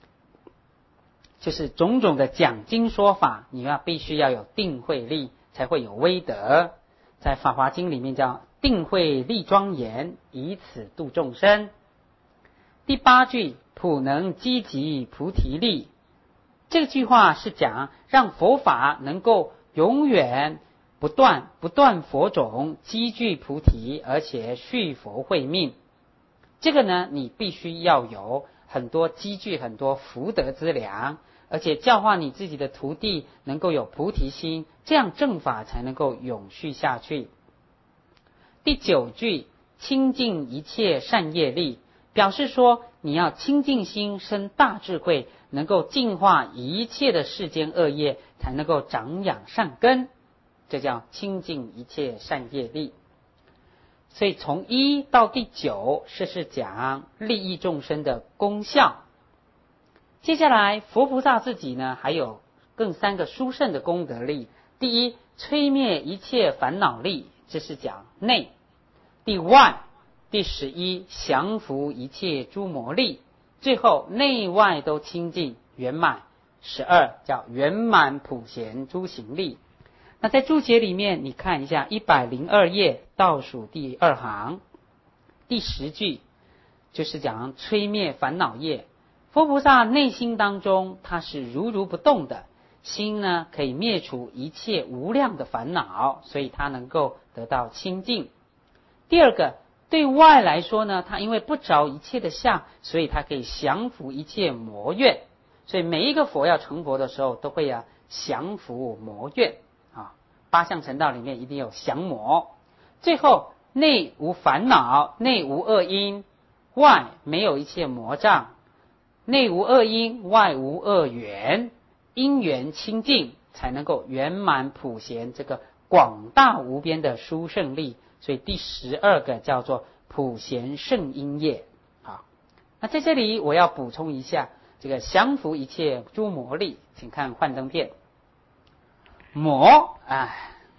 就是种种的讲经说法，你要必须要有定慧力，才会有威德。在法华经里面叫定慧力庄严，以此度众生。第八句，普能积集菩提力，这句话是讲让佛法能够永远不断不断佛种积聚菩提，而且续佛慧命。这个呢，你必须要有很多积聚很多福德之粮，而且教化你自己的徒弟能够有菩提心，这样正法才能够永续下去。第九句，清净一切善业力，表示说你要清净心生大智慧，能够净化一切的世间恶业，才能够长养善根，这叫清净一切善业力。所以从一到第九是是讲利益众生的功效。接下来佛菩萨自己呢，还有更三个殊胜的功德力。第一，摧灭一切烦恼力，这是讲内。第外，第十一，降伏一切诸魔力。最后内外都清净圆满。十二叫圆满普贤诸行力。那在注解里面你看一下一百零二页倒数第二行第十句，就是讲摧灭烦恼业。佛菩萨内心当中他是如如不动的，心呢可以灭除一切无量的烦恼，所以他能够得到清净。第二个，对外来说呢，他因为不着一切的相，所以他可以降伏一切魔怨。所以每一个佛要成佛的时候都会要降伏魔怨啊，八相成道里面一定有降魔。最后内无烦恼，内无恶因，外没有一切魔障，内无恶因，外无恶缘，因缘清净，才能够圆满普贤这个广大无边的殊胜力。所以第十二个叫做普贤圣因业。好，那在这里我要补充一下这个降伏一切诸魔力，请看幻灯片。魔，哎，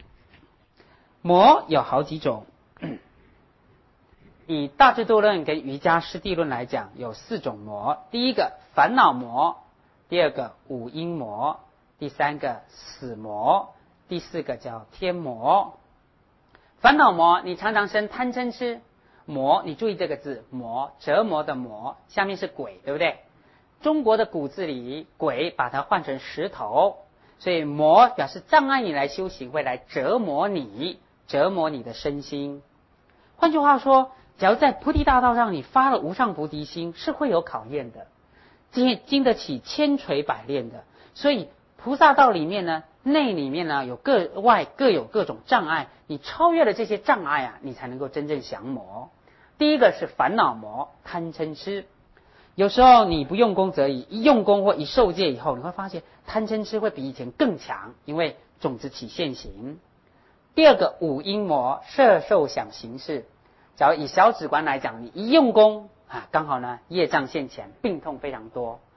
魔有好几种。以大智度论跟瑜伽师地论来讲，有四种魔。第一个烦恼魔，第二个五阴魔，第三个死魔，第四个叫天魔。烦恼魔，你常常生贪嗔痴。魔，你注意这个字，魔，折磨的魔，下面是鬼，对不对？中国的古字里，鬼把它换成石头，所以魔表示障碍你来修行，会来折磨你，折磨你的身心。换句话说，假如在菩提大道上你发了无上菩提心，是会有考验的，经经得起千锤百炼的。所以菩萨道里面呢，内里面呢有各外各有各种障碍，你超越了这些障碍啊，你才能够真正降魔。第一个是烦恼魔，贪嗔痴。有时候你不用功则已，一用功或一受戒以后，你会发现贪嗔痴会比以前更强，因为种子起现行。第二个五阴魔，色受想行识。假如以小指观来讲，你一用功啊，刚好呢业障现前，病痛非常多。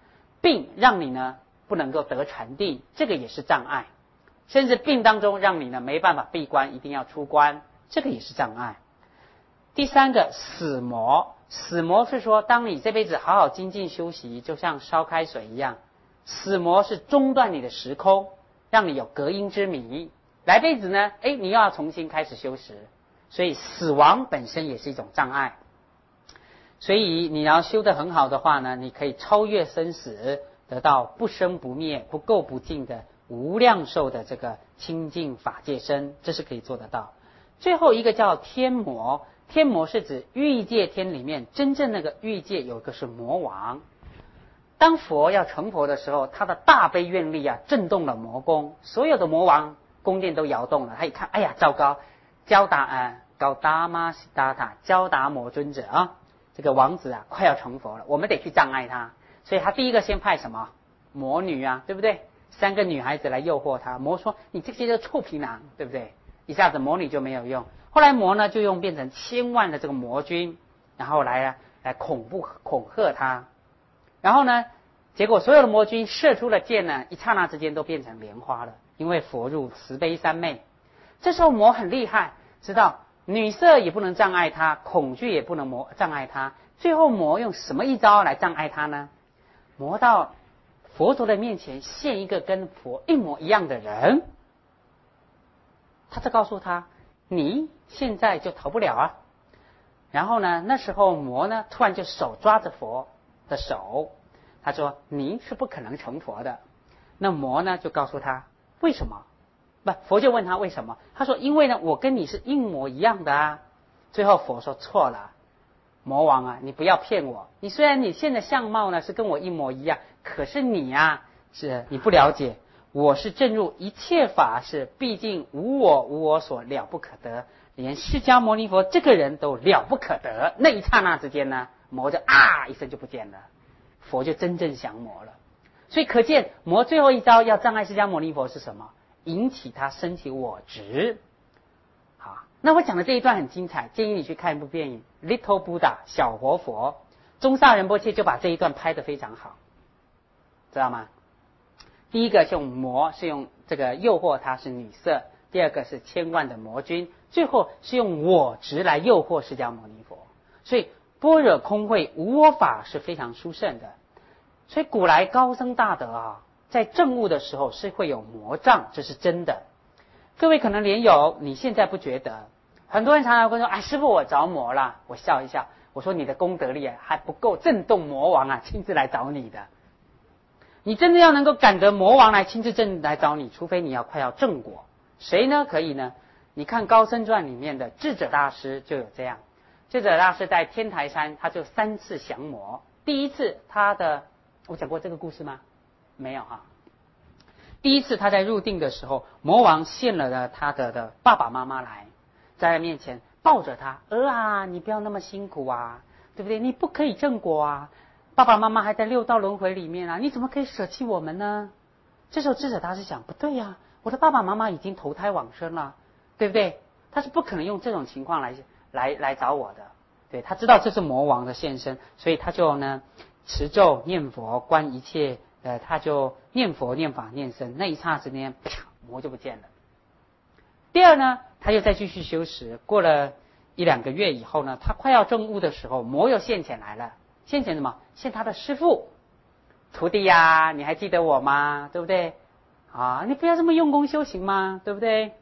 病让你呢不能够得禅定，这个也是障碍。甚至病当中让你呢没办法闭关，一定要出关，这个也是障碍。第三个死魔，死魔是说当你这辈子好好精进修习，就像烧开水一样，死魔是中断你的时空，让你有隔音之谜，来辈子呢哎，你又要重新开始修持，所以死亡本身也是一种障碍。所以你要修得很好的话呢，你可以超越生死，得到不生不灭不垢不净的无量寿的这个清净法界身，这是可以做得到。最后一个叫天魔，天魔是指欲界天里面真正那个欲界有一个是魔王。当佛要成佛的时候，他的大悲愿力啊震动了魔宫，所有的魔王宫殿都摇动了。他一看，哎呀糟糕，焦达啊高达玛悉达塔焦达摩尊者啊，这个王子啊快要成佛了，我们得去障碍他。所以他第一个先派什么魔女啊，对不对？三个女孩子来诱惑他。魔说你这些就臭皮囊，对不对？一下子魔女就没有用。后来魔呢就用变成千万的这个魔军，然后来啊来恐怖恐吓他。然后呢结果所有的魔军射出了箭呢，一刹那之间都变成莲花了，因为佛入慈悲三昧。这时候魔很厉害，知道女色也不能障碍他，恐惧也不能魔障碍他。最后魔用什么一招来障碍他呢？魔到佛陀的面前现一个跟佛一模一样的人，他就告诉他，你现在就逃不了啊。然后呢那时候魔呢突然就手抓着佛的手，他说你是不可能成佛的。那魔呢就告诉他为什么，不，佛就问他为什么，他说因为呢我跟你是一模一样的啊。最后佛说错了，魔王啊，你不要骗我，你虽然你现在相貌呢是跟我一模一样，可是你啊是你不了解，我是证入一切法是毕竟无我无我所了不可得，连释迦牟尼佛这个人都了不可得。那一刹那之间呢，魔就啊一声就不见了，佛就真正降魔了。所以可见魔最后一招要障碍释迦牟尼佛是什么？引起他升起我执。好，那我讲的这一段很精彩，建议你去看一部电影 Little Buddha 小活佛，中萨仁波切就把这一段拍得非常好，知道吗？第一个是用魔，是用这个诱惑他是女色；第二个是千万的魔军；最后是用我执来诱惑释迦牟尼佛。所以般若空慧无我法是非常殊胜的。所以古来高僧大德啊，在证悟的时候是会有魔障，这是真的。各位可能连有，你现在不觉得？很多人常常会说：“哎，师父，我着魔了。”我笑一笑，我说：“你的功德力还不够震动魔王啊，亲自来找你的。你真的要能够赶得魔王来亲自正来找你，除非你要快要正果。谁呢？可以呢？你看《高僧传》里面的智者大师就有这样。智者大师在天台山，他就三次降魔。第一次他的，我讲过这个故事吗？没有哈。第一次他在入定的时候，魔王现了的他的的爸爸妈妈来，在他面前抱着他，儿啊，你不要那么辛苦啊，对不对？你不可以正果啊，爸爸妈妈还在六道轮回里面啊，你怎么可以舍弃我们呢？这时候智者大师想，不对呀、啊，我的爸爸妈妈已经投胎往生了，对不对？他是不可能用这种情况来来来找我的，对，他知道这是魔王的现身，所以他就呢持咒念佛观一切。呃，他就念佛念法念僧，那一刹之间，啪，魔就不见了。第二呢，他又再继续修持，过了一两个月以后呢，他快要证悟的时候，魔又现前来了。现前什么？现他的师父，徒弟呀、啊，你还记得我吗？对不对？啊，你不要这么用功修行嘛，对不对？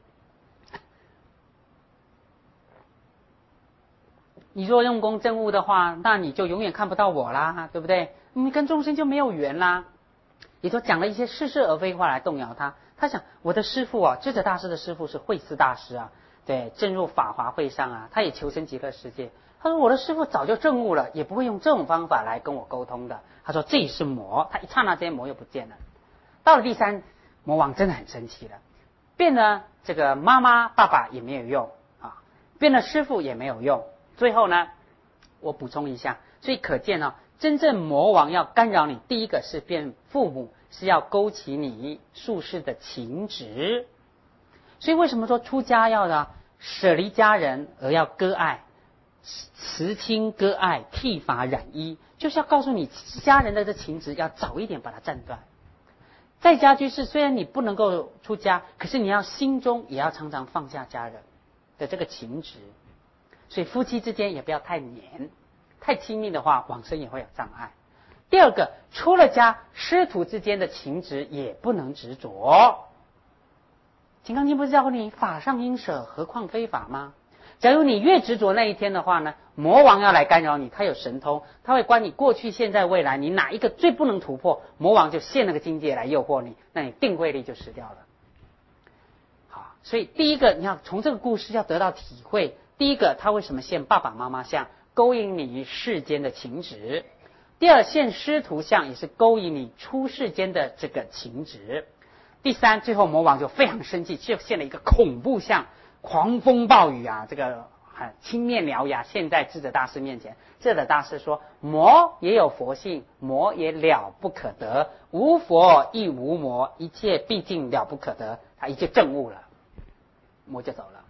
你若用功证悟的话，那你就永远看不到我啦，对不对？你跟众生就没有缘啦。也就讲了一些似是而非话来动摇他。他想，我的师父啊，智者大师的师父是慧思大师啊，对，正入法华会上啊，他也求生极乐世界。他说我的师父早就证悟了，也不会用这种方法来跟我沟通的。他说这也是魔，他一刹那间魔又不见了。到了第三，魔王真的很生气了，变了这个妈妈爸爸也没有用啊，变了师父也没有用。最后呢，我补充一下，所以可见呢、哦。真正魔王要干扰你，第一个是变父母，是要勾起你术士的情执。所以为什么说出家要呢舍离家人而要割爱，慈亲割爱，剃发染衣， 就是要告诉你家人的这情执要早一点把它斩断。在家居士，虽然你不能够出家，可是你要心中也要常常放下家人的这个情执。所以夫妻之间也不要太黏，太亲密的话，往生也会有障碍。第二个，出了家，师徒之间的情执也不能执着。金刚经不是教你法上应舍，何况非法吗？假如你越执着那一天的话呢，魔王要来干扰你，他有神通，他会观你过去、现在、未来，你哪一个最不能突破，魔王就现那个境界来诱惑你，那你定慧力就失掉了。好，所以第一个你要从这个故事要得到体会。第一个，他为什么现爸爸妈妈相，勾引你于世间的情执；第二，现师徒相也是勾引你出世间的这个情执；第三，最后魔王就非常生气，就现了一个恐怖相，狂风暴雨啊，这个很青面獠牙现在智者大师面前。智者大师说，魔也有佛性，魔也了不可得，无佛亦无魔，一切毕竟了不可得。他一切证悟了，魔就走了。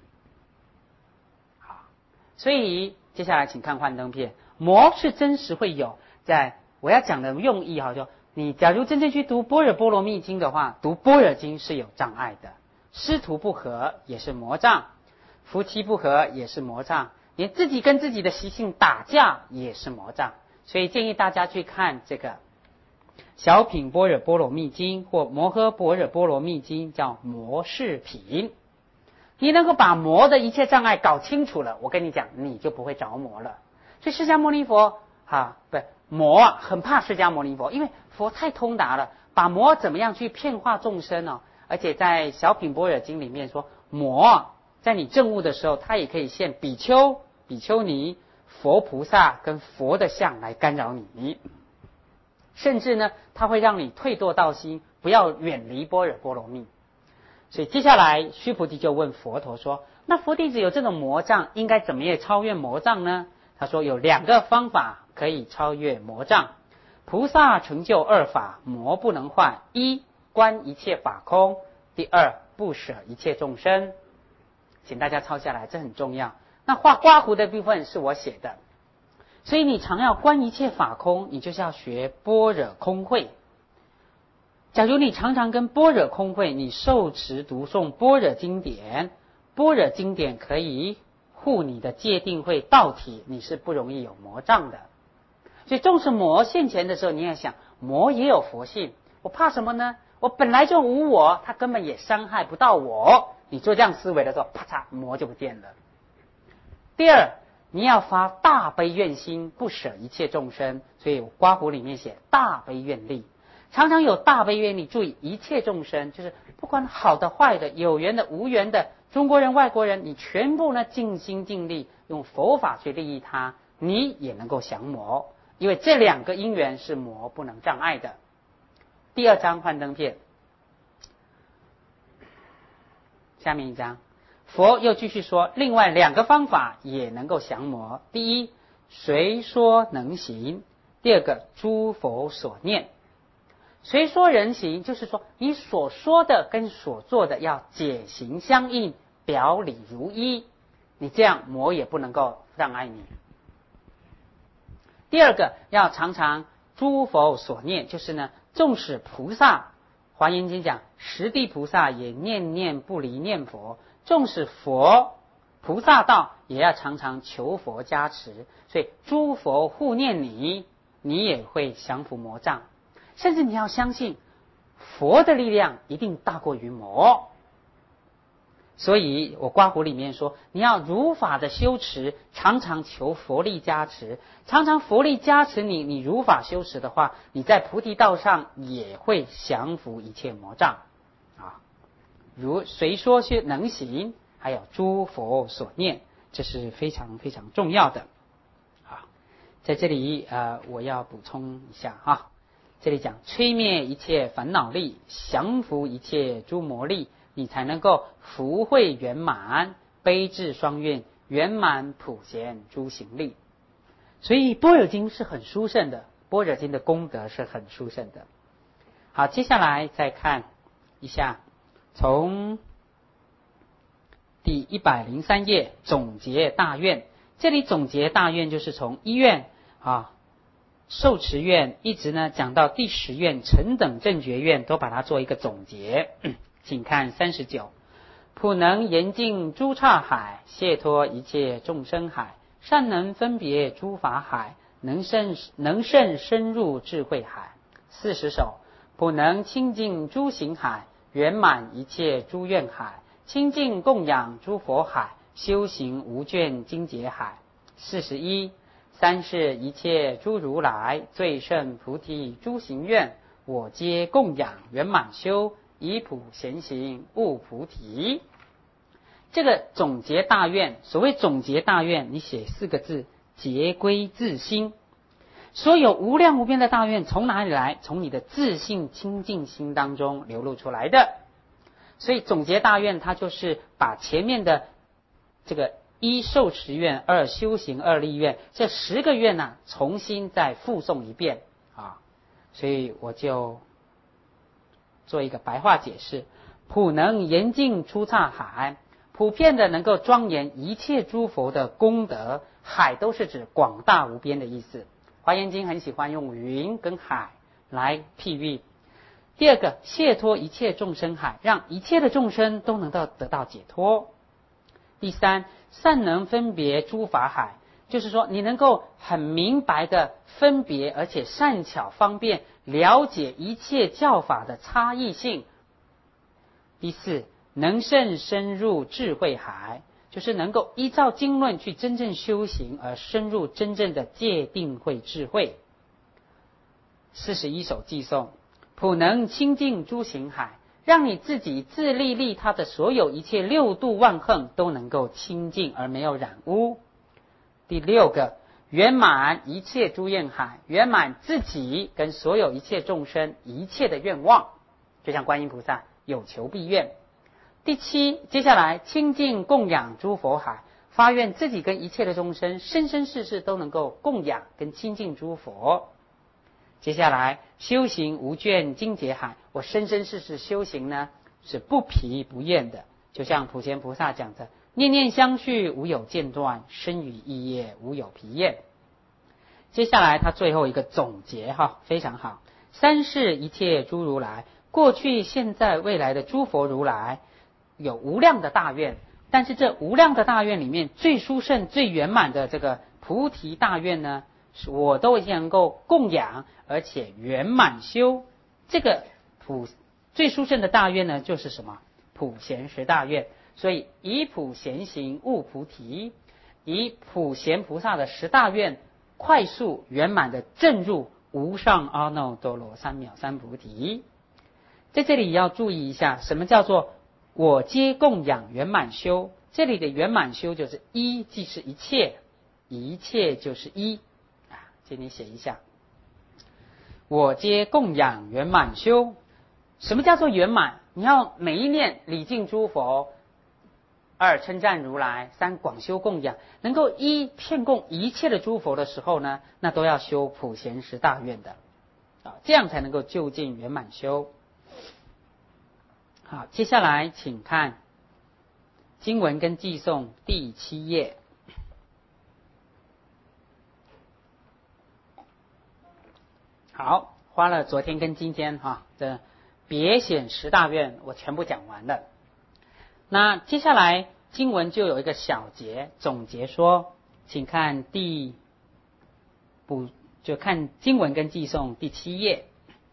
所以接下来请看幻灯片，魔是真实会有，在我要讲的用意哈，就你假如真正去读般若波罗蜜经的话，读般若经是有障碍的，师徒不和也是魔障，夫妻不和也是魔障，连自己跟自己的习性打架也是魔障。所以建议大家去看这个小品般若波罗蜜经或摩诃般若波罗蜜经，叫魔事品。你能够把魔的一切障碍搞清楚了，我跟你讲，你就不会着魔了。所以释迦牟尼佛哈，不魔啊，很怕释迦牟尼佛，因为佛太通达了，把魔怎么样去骗化众生哦。而且在小品般若经里面说，魔在你证悟的时候，他也可以现比丘、比丘尼、佛菩萨跟佛的相来干扰你，甚至呢，他会让你退堕道心，不要远离般若波罗蜜。所以接下来须菩提就问佛陀说，那佛弟子有这种魔障，应该怎么样超越魔障呢？他说有两个方法可以超越魔障。菩萨成就二法，魔不能坏：一，观一切法空；第二，不舍一切众生。请大家抄下来，这很重要。那画刮胡的部分是我写的，所以你常要观一切法空，你就是要学般若空慧。假如你常常跟般若空慧，你受持读诵般若经典，般若经典可以护你的戒定慧道体，你是不容易有魔障的。所以纵使魔现前的时候，你也想魔也有佛性，我怕什么呢？我本来就无我，他根本也伤害不到我。你做这样思维的时候，啪嚓，魔就不见了。第二，你要发大悲愿心，不舍一切众生。所以刮胡里面写大悲愿力，常常有大悲愿力，注意一切众生，就是不管好的坏的，有缘的无缘的，中国人外国人，你全部呢尽心尽力用佛法去利益他，你也能够降魔，因为这两个因缘是魔不能障碍的。第二章幻灯片，下面一章佛又继续说，另外两个方法也能够降魔。第一，随说能行；第二个，诸佛所念。随说人行，就是说你所说的跟所做的要解行相应，表里如一，你这样魔也不能够障碍你。第二个，要常常诸佛所念，就是呢，纵使菩萨华严经讲十地菩萨也念念不离念佛，纵使佛菩萨道也要常常求佛加持，所以诸佛护念你，你也会降伏魔障。甚至你要相信佛的力量一定大过于魔。所以我刮胡里面说，你要如法的修持，常常求佛力加持，常常佛力加持你，你如法修持的话，你在菩提道上也会降伏一切魔障啊。如随说是能行，还有诸佛所念，这是非常非常重要的啊。在这里呃，我要补充一下哈。这里讲摧灭一切烦恼力，降伏一切诸魔力，你才能够福慧圆满，悲智双运，圆满普贤诸行力。所以般若经是很殊胜的，般若经的功德是很殊胜的。好，接下来再看一下，从第一百零三页总结大愿。这里总结大愿就是从一愿啊受持愿一直呢讲到第十愿成等正觉愿，都把它做一个总结。请看三十九，普能严净诸刹海，解脱一切众生海，善能分别诸法海，能胜能胜深入智慧海。四十首，普能清净诸行海，圆满一切诸愿海，清净供养诸佛海，修行无倦精解海。四十一，三世一切诸如来，最胜菩提诸行愿，我皆供养圆满修，以普贤行悟菩提。这个总结大愿，所谓总结大愿，你写四个字：结归自心。所有无量无边的大愿从哪里来？从你的自信清净心当中流露出来的。所以总结大愿，它就是把前面的这个一受持愿、二修行、二立愿这十个愿呢、啊，重新再复诵一遍啊。所以我就做一个白话解释：普能严净诸刹海，普遍的能够庄严一切诸佛的功德。海都是指广大无边的意思。华严经很喜欢用云跟海来譬喻。第二个，解脱一切众生海，让一切的众生都能够得到解脱。第三，善能分别诸法海，就是说你能够很明白的分别，而且善巧方便了解一切教法的差异性。第四，能甚深入智慧海，就是能够依照经论去真正修行，而深入真正的戒定慧智慧。四十一首偈颂，普能清净诸行海，让你自己自利利他的所有一切六度万横都能够清净而没有染污。第六个，圆满一切诸愿海，圆满自己跟所有一切众生一切的愿望，就像观音菩萨有求必愿。第七，接下来清净供养诸佛海，发愿自己跟一切的众生生生世世都能够供养跟亲近诸佛。接下来修行无倦精解海，我生生世世修行呢是不疲不厌的，就像普贤菩萨讲的，念念相续无有间断，生与意业无有疲厌。接下来他最后一个总结哈，非常好。三世一切诸如来，过去现在未来的诸佛如来有无量的大愿，但是这无量的大愿里面最殊胜最圆满的这个菩提大愿呢，我都已经能够供养而且圆满修。这个普最殊胜的大愿呢，就是什么？普贤十大愿。所以以普贤行悟菩提，以普贤菩萨的十大愿快速圆满的证入无上阿耨多罗三藐三菩提。在这里要注意一下，什么叫做我皆供养圆满修？这里的圆满修就是一即是一切，一切就是一啊，这里写一下，我皆供养圆满修。什么叫做圆满？你要每一念礼敬诸佛，二称赞如来，三广修供养，能够一遍供一切的诸佛的时候呢，那都要修普贤十大愿的啊，这样才能够就近圆满修。好，接下来请看经文跟偈颂第七页。好，花了昨天跟今天哈的别显十大愿，我全部讲完了。那接下来经文就有一个小节总结说，请看第补就看经文跟偈颂第七页。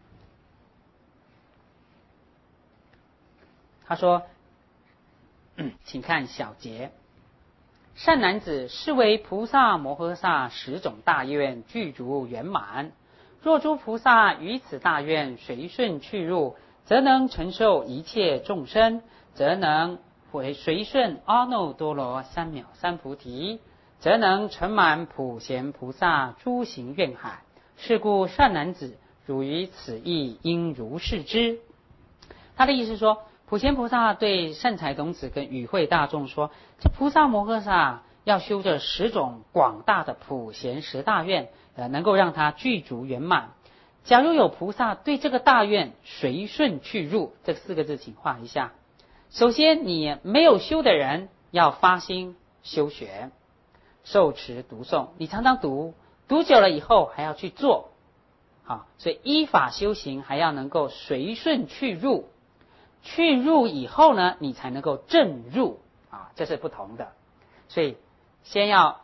他说，嗯，请看小节，善男子，是为菩萨摩诃萨十种大愿具足圆满。若诸菩萨于此大愿随顺去入，则能承受一切众生，则能为随顺阿耨多罗三藐三菩提，则能成满普贤菩萨诸行愿海。是故善男子，汝于此意应如是知。他的意思是说，普贤菩萨对善财童子跟与会大众说，这菩萨摩诃萨要修这十种广大的普贤十大愿，呃，能够让它具足圆满。假如有菩萨对这个大愿随顺去入，这四个字请画一下。首先，你没有修的人要发心修学，受持读诵，你常常读，读久了以后还要去做， 好，所以依法修行还要能够随顺去入，去入以后呢，你才能够正入啊，这是不同的。所以先要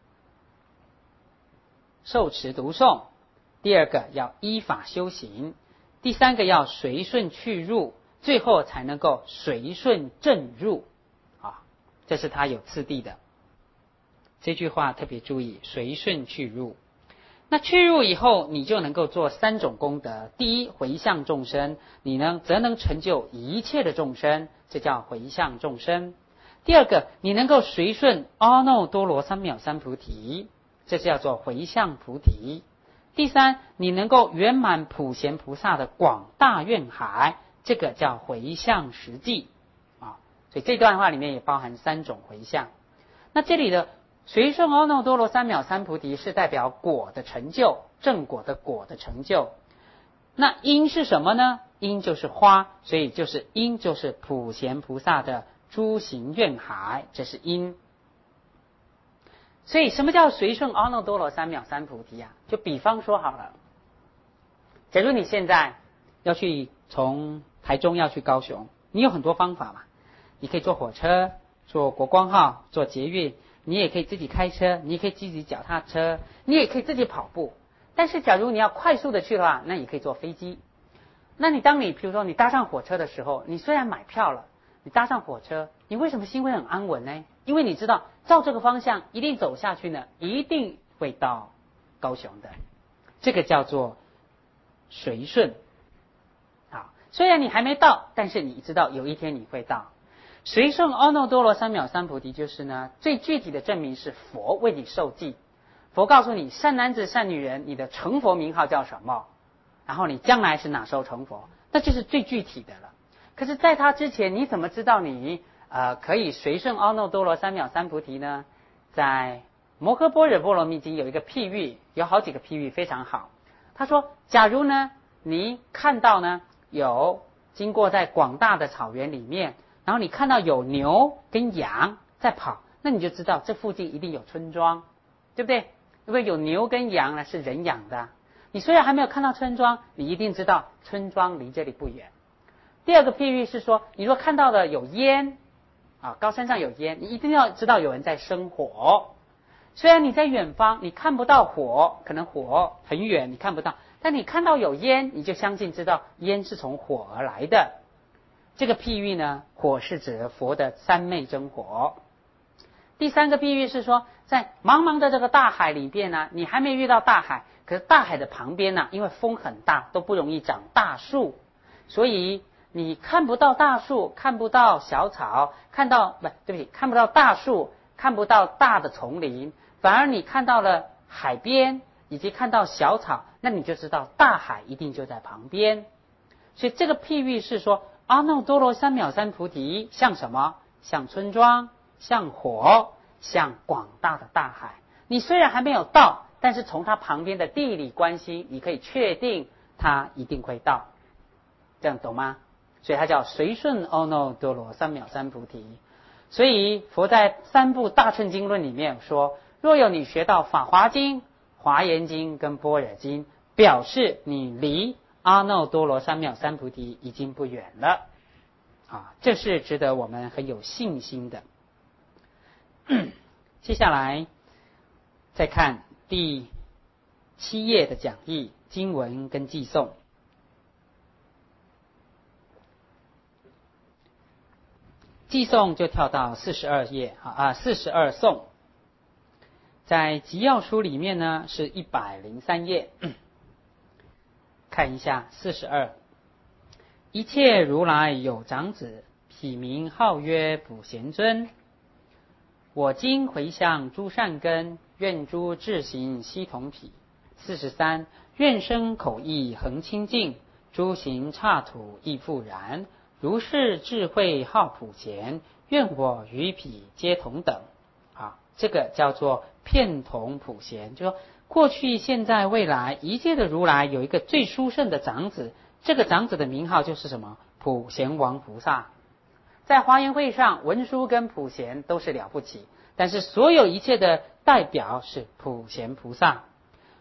受持读诵，第二个要依法修行，第三个要随顺去入，最后才能够随顺正入啊，这是它有次第的。这句话特别注意，随顺去入。那去入以后，你就能够做三种功德。第一，回向众生，你呢则能成就一切的众生，这叫回向众生。第二个，你能够随顺阿耨多罗三藐三菩提，这叫做回向菩提。第三，你能够圆满普贤菩萨的广大愿海，这个叫回向实际啊。所以这段话里面也包含三种回向。那这里的随顺阿耨多罗三藐三菩提是代表果的成就，正果的果的成就。那因是什么呢？因就是花，所以就是因就是普贤菩萨的诸行愿海，这是因。所以什么叫随顺阿耨多罗三藐三菩提啊？就比方说好了，假如你现在要去从台中要去高雄，你有很多方法嘛，你可以坐火车，坐国光号，坐捷运，你也可以自己开车，你也可以自己脚踏车，你也可以自己跑步。但是假如你要快速的去的话，那也可以坐飞机。那你当你比如说你搭上火车的时候，你虽然买票了，你搭上火车，你为什么心会很安稳呢？因为你知道照这个方向一定走下去呢，一定会到高雄的。这个叫做随顺。好，虽然你还没到，但是你知道有一天你会到。随顺阿耨多罗三藐三菩提就是呢，最具体的证明是佛为你受记。佛告诉你，善男子善女人，你的成佛名号叫什么？然后你将来是哪时候成佛？那就是最具体的了。可是在他之前，你怎么知道你呃可以随顺阿耨多罗三藐三菩提呢？在摩诃般若波罗蜜经有一个譬喻，有好几个譬喻非常好。他说，假如呢你看到呢有经过在广大的草原里面，然后你看到有牛跟羊在跑，那你就知道这附近一定有村庄，对不对？因为有牛跟羊呢是人养的。你虽然还没有看到村庄，你一定知道村庄离这里不远。第二个譬喻是说，你若看到的有烟啊，高山上有烟，你一定要知道有人在生火。虽然你在远方你看不到火，可能火很远你看不到，但你看到有烟，你就相信知道烟是从火而来的。这个譬喻呢，火是指佛的三昧真火。第三个譬喻是说，在茫茫的这个大海里边呢，你还没遇到大海，可是大海的旁边呢，因为风很大，都不容易长大树，所以你看不到大树，看不到小草，看到不对不起，看不到大树，看不到大的丛林，反而你看到了海边以及看到小草，那你就知道大海一定就在旁边。所以这个譬喻是说，阿耨多罗三藐三菩提像什么？像村庄，像火，像广大的大海。你虽然还没有到，但是从它旁边的地理关系，你可以确定它一定会到。这样懂吗？所以它叫随顺阿耨多罗三藐三菩提。所以佛在三部大乘经论里面说，若有你学到法华经、华严经跟般若经，表示你离阿耨多罗三藐三菩提已经不远了啊，这是值得我们很有信心的。接下来再看第七页的讲义经文跟偈颂。偈颂就跳到四十二页啊，四十二颂，在集要书里面呢是一百零三页。看一下四十二，一切如来有长子，彼名号曰普贤尊。我今回向诸善根，愿诸智行悉同彼。四十三，愿生口意恒清净，诸行刹土亦复然。如是智慧号普贤，愿我与彼皆同等。啊，这个叫做遍同普贤，就说过去、现在、未来一切的如来有一个最殊胜的长子，这个长子的名号就是什么？普贤王菩萨。在华严会上，文殊跟普贤都是了不起，但是所有一切的代表是普贤菩萨。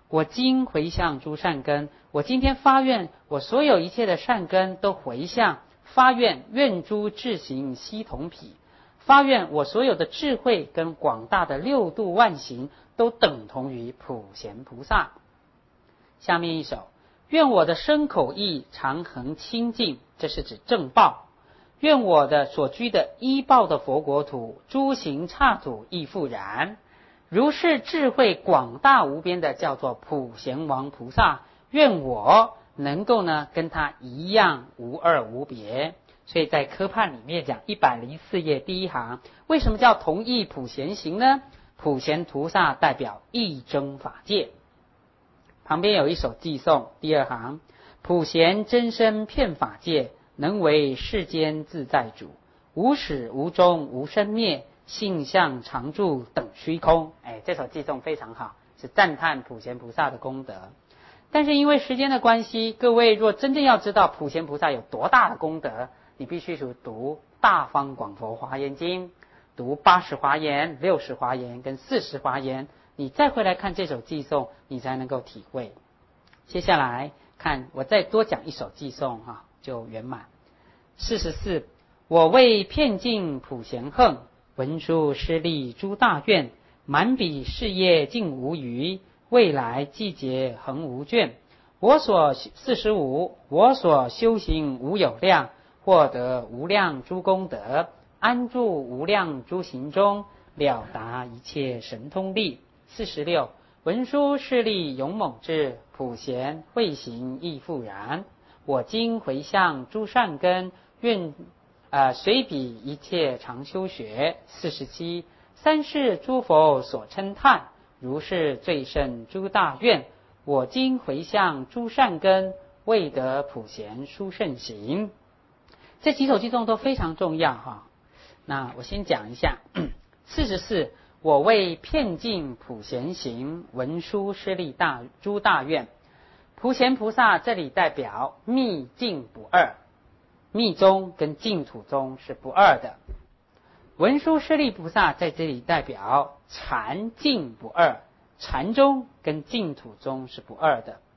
我今回向诸善根，我今天发愿，我所有一切的善根都回向，发愿愿诸智行悉同匹，发愿我所有的智慧跟广大的六度万行都等同于普贤菩萨。下面一首，愿我的身口意常恒清净，这是指正报。愿我的所居的依报的佛国土，诸行刹土亦复然。如是智慧广大无边的叫做普贤王菩萨，愿我能够呢跟他一样无二无别。所以在科判里面讲一百零四页第一行，为什么叫同义普贤行呢？普贤菩萨代表一真法界。旁边有一首偈颂，第二行，普贤真身遍法界，能为世间自在主，无始无终无生灭，性相常住等虚空。哎，这首偈颂非常好，是赞叹普贤菩萨的功德。但是因为时间的关系，各位若真正要知道普贤菩萨有多大的功德，你必须读大方广佛华严经，读八十华严、六十华严跟四十华严，你再回来看这首偈颂，你才能够体会。接下来看我再多讲一首偈颂哈，就圆满。四十四，我为遍尽普贤横，文殊师利诸大愿，满彼事业尽无余，未来季节恒无倦。我所四十五，我所修行无有量，获得无量诸功德，安住无量诸行中，了达一切神通力。四十六，文殊师利勇猛智，普贤慧行亦复然。我今回向诸善根，愿呃随彼一切常修学。四十七，三世诸佛所称叹，如是最胜诸大愿。我今回向诸善根，未得普贤殊胜行。这几首偈颂都非常重要哈。那我先讲一下。四十四，我为遍尽普贤行，文殊师利大诸大愿。普贤菩萨这里代表密净不二，密宗跟净土宗是不二的。文殊师利菩萨在这里代表禅净不二，禅宗跟净土宗是不二的。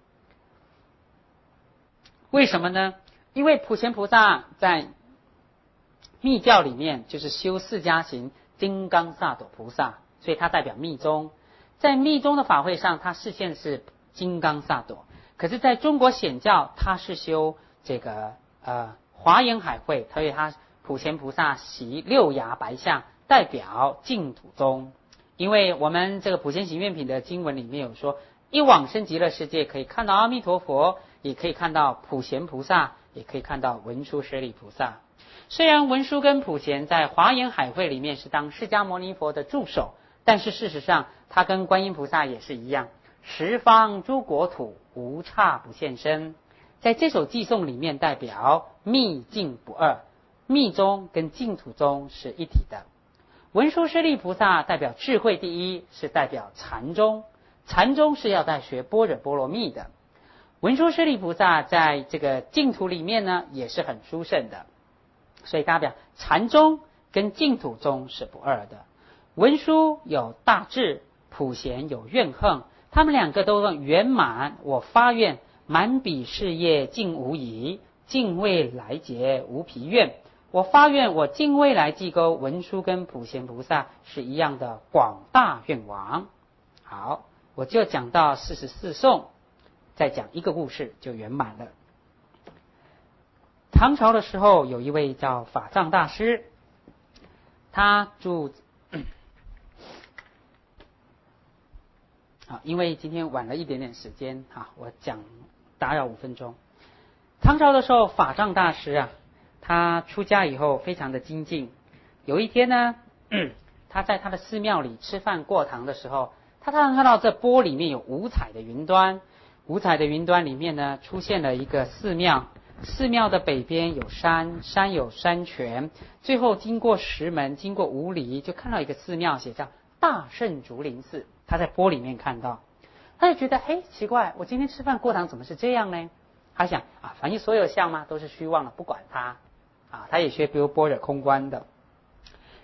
为什么呢？因为普贤菩萨在密教里面就是修四加行金刚萨埵菩萨，所以他代表密宗。在密宗的法会上，他示现是金刚萨埵，可是在中国显教，他是修这个呃华严海会，所以他普贤菩萨习六牙白象，代表净土宗。因为我们这个普贤行愿品的经文里面有说，一往生极乐世界可以看到阿弥陀佛，也可以看到普贤菩萨，也可以看到文殊师利菩萨。虽然文殊跟普贤在华严海会里面是当释迦牟尼佛的助手，但是事实上他跟观音菩萨也是一样，十方诸国土无差不现身。在这首偈颂里面代表密净不二，密宗跟净土宗是一体的。文殊师利菩萨代表智慧第一，是代表禅宗，禅宗是要在学般若波罗蜜的。文殊师利菩萨在这个净土里面呢也是很殊胜的，所以代表禅宗跟净土宗是不二的。文殊有大智，普贤有愿横，他们两个都圆满。我发愿满彼事业尽无疑，尽未来劫无疲愿。我发愿我尽未来际沟，文殊跟普贤菩萨是一样的广大愿王。好，我就讲到四十四颂，再讲一个故事就圆满了。唐朝的时候，有一位叫法藏大师，他住好，因为今天晚了一点点时间哈，我讲打扰五分钟。唐朝的时候，法藏大师啊，他出家以后非常的精进。有一天呢，他在他的寺庙里吃饭过堂的时候，他突然看到这钵里面有五彩的云端，五彩的云端里面呢出现了一个寺庙，寺庙的北边有山，山有山泉，最后经过石门，经过五里，就看到一个寺庙，写叫大圣竹林寺。他在钵里面看到，他就觉得嘿奇怪，我今天吃饭过堂怎么是这样呢？他想啊，反正所有相嘛都是虚妄的，不管它啊，他也学比如般若空观的。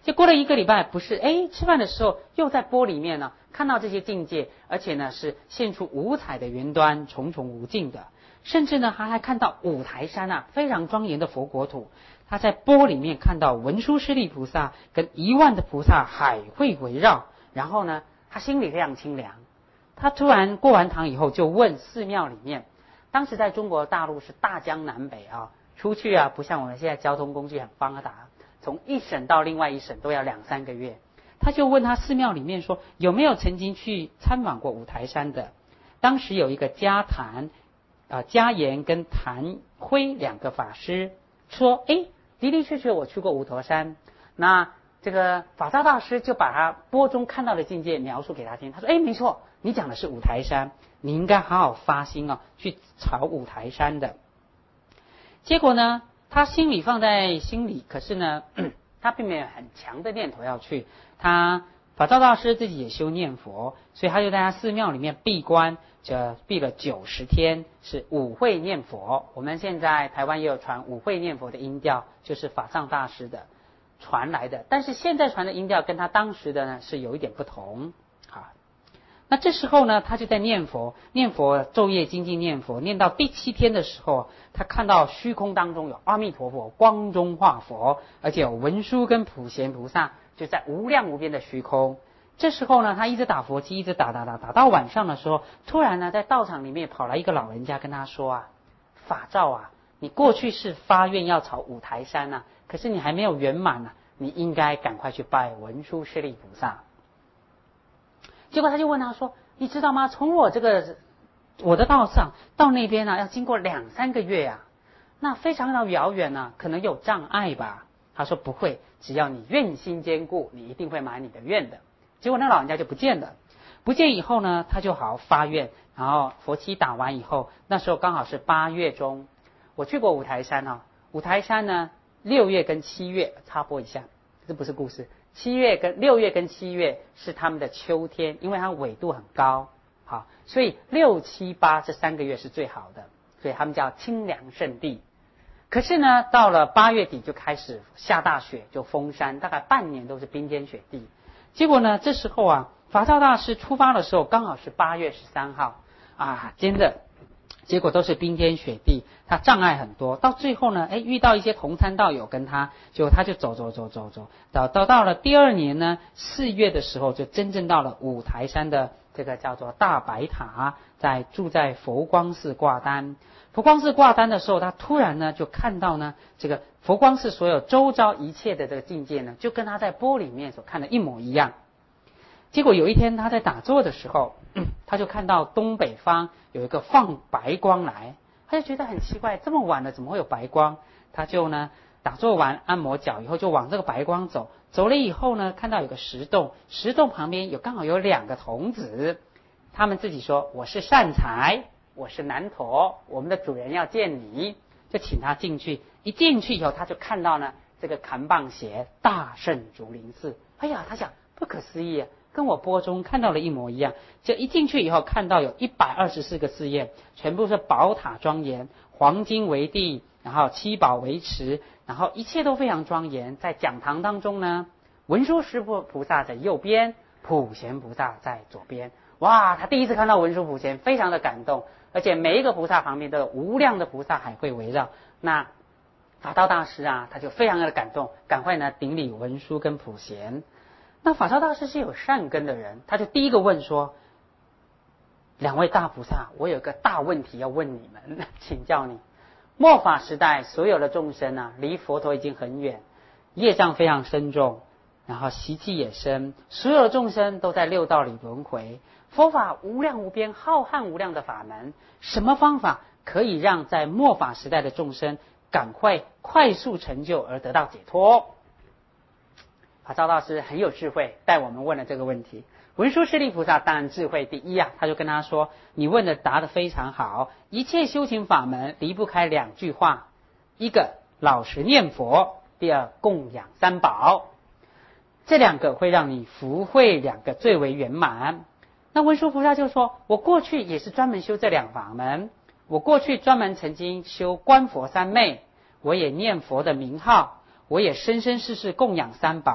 就过了一个礼拜，不是哎，吃饭的时候又在钵里面呢看到这些境界，而且呢是现出五彩的云端，重重无尽的，甚至呢他还看到五台山啊非常庄严的佛国土。他在钵里面看到文殊师利菩萨跟一万的菩萨海会围绕，然后呢他心里非常清凉。他突然过完堂以后就问寺庙里面，当时在中国大陆是大江南北啊，出去啊不像我们现在交通工具很发达，从一省到另外一省都要两三个月。他就问他寺庙里面说，有没有曾经去参访过五台山的。当时有一个迦檀啊迦颜跟檀辉两个法师说，诶，的的确确我去过五台山。那这个法照大师就把他钵中看到的境界描述给他听。他说，诶，没错，你讲的是五台山，你应该好好发心哦，去朝五台山的。结果呢，他心里放在心里，可是呢他并没有很强的念头要去。他法照大师自己也修念佛，所以他就在他寺庙里面闭关，就闭了九十天，是五会念佛。我们现在台湾也有传五会念佛的音调，就是法藏大师的传来的，但是现在传的音调跟他当时的呢是有一点不同。好，那这时候呢，他就在念佛，念佛昼夜精进念佛，念到第七天的时候，他看到虚空当中有阿弥陀佛光中化佛，而且有文殊跟普贤菩萨就在无量无边的虚空。这时候呢，他一直打佛机，一直打打打打到晚上的时候，突然呢，在道场里面跑来一个老人家跟他说啊，法照啊，你过去是发愿要朝五台山啊，可是你还没有圆满啊，你应该赶快去拜文殊师利菩萨。结果他就问他说，你知道吗？从我这个我的道上到那边啊，要经过两三个月啊，那非常的遥远啊，可能有障碍吧？他说不会，只要你愿心坚固，你一定会满你的愿的。结果那老人家就不见了，不见以后呢，他就好好发愿，然后佛期打完以后，那时候刚好是八月中，我去过五台山啊，五台山呢六月跟七月，插播一下，这不是故事，七月跟六月跟七月是他们的秋天，因为它纬度很高，好，所以六七八这三个月是最好的，所以他们叫清凉圣地。可是呢，到了八月底就开始下大雪，就封山，大概半年都是冰天雪地。结果呢，这时候啊，法照大师出发的时候刚好是八月十三号啊，真的，结果都是冰天雪地，他障碍很多。到最后呢，哎，遇到一些同参道友跟他，就他就走走走走走，到到到了第二年呢，四月的时候就真正到了五台山的这个叫做大白塔，在住在佛光寺挂单。佛光寺挂单的时候，他突然呢就看到呢，这个佛光寺所有周遭一切的这个境界呢，就跟他在钵里面所看的一模一样。结果有一天他在打坐的时候，他就看到东北方有一个放白光来，他就觉得很奇怪，这么晚了怎么会有白光？他就呢打坐完按摩脚以后，就往这个白光走，走了以后呢，看到有个石洞，石洞旁边有刚好有两个童子，他们自己说我是善财，我是南陀，我们的主人要见你，就请他进去。一进去以后，他就看到呢这个扛棒鞋大圣竹林寺。哎呀，他想不可思议啊，跟我钵中看到的一模一样。就一进去以后，看到有一百二十四个寺院，全部是宝塔庄严，黄金为地，然后七宝为池，然后一切都非常庄严。在讲堂当中呢，文殊师菩萨在右边，普贤菩萨在左边。哇，他第一次看到文殊普贤，非常的感动，而且每一个菩萨旁边都有无量的菩萨海会围绕。那法照大师啊，他就非常的感动，赶快呢顶礼文殊跟普贤。那法照大师是有善根的人，他就第一个问说，两位大菩萨，我有个大问题要问你们，请教你。末法时代所有的众生啊，离佛陀已经很远，业障非常深重，然后习气也深，所有的众生都在六道里轮回。佛法无量无边，浩瀚无量的法门，什么方法可以让在末法时代的众生赶快快速成就而得到解脱？法照大师很有智慧，带我们问了这个问题。文殊师利菩萨当然智慧第一啊，他就跟他说，你问的答得非常好，一切修行法门离不开两句话，一个老实念佛，第二供养三宝，这两个会让你福慧两个最为圆满。那文殊菩萨就说，我过去也是专门修这两法门，我过去专门曾经修观佛三昧，我也念佛的名号，我也生生世世供养三宝，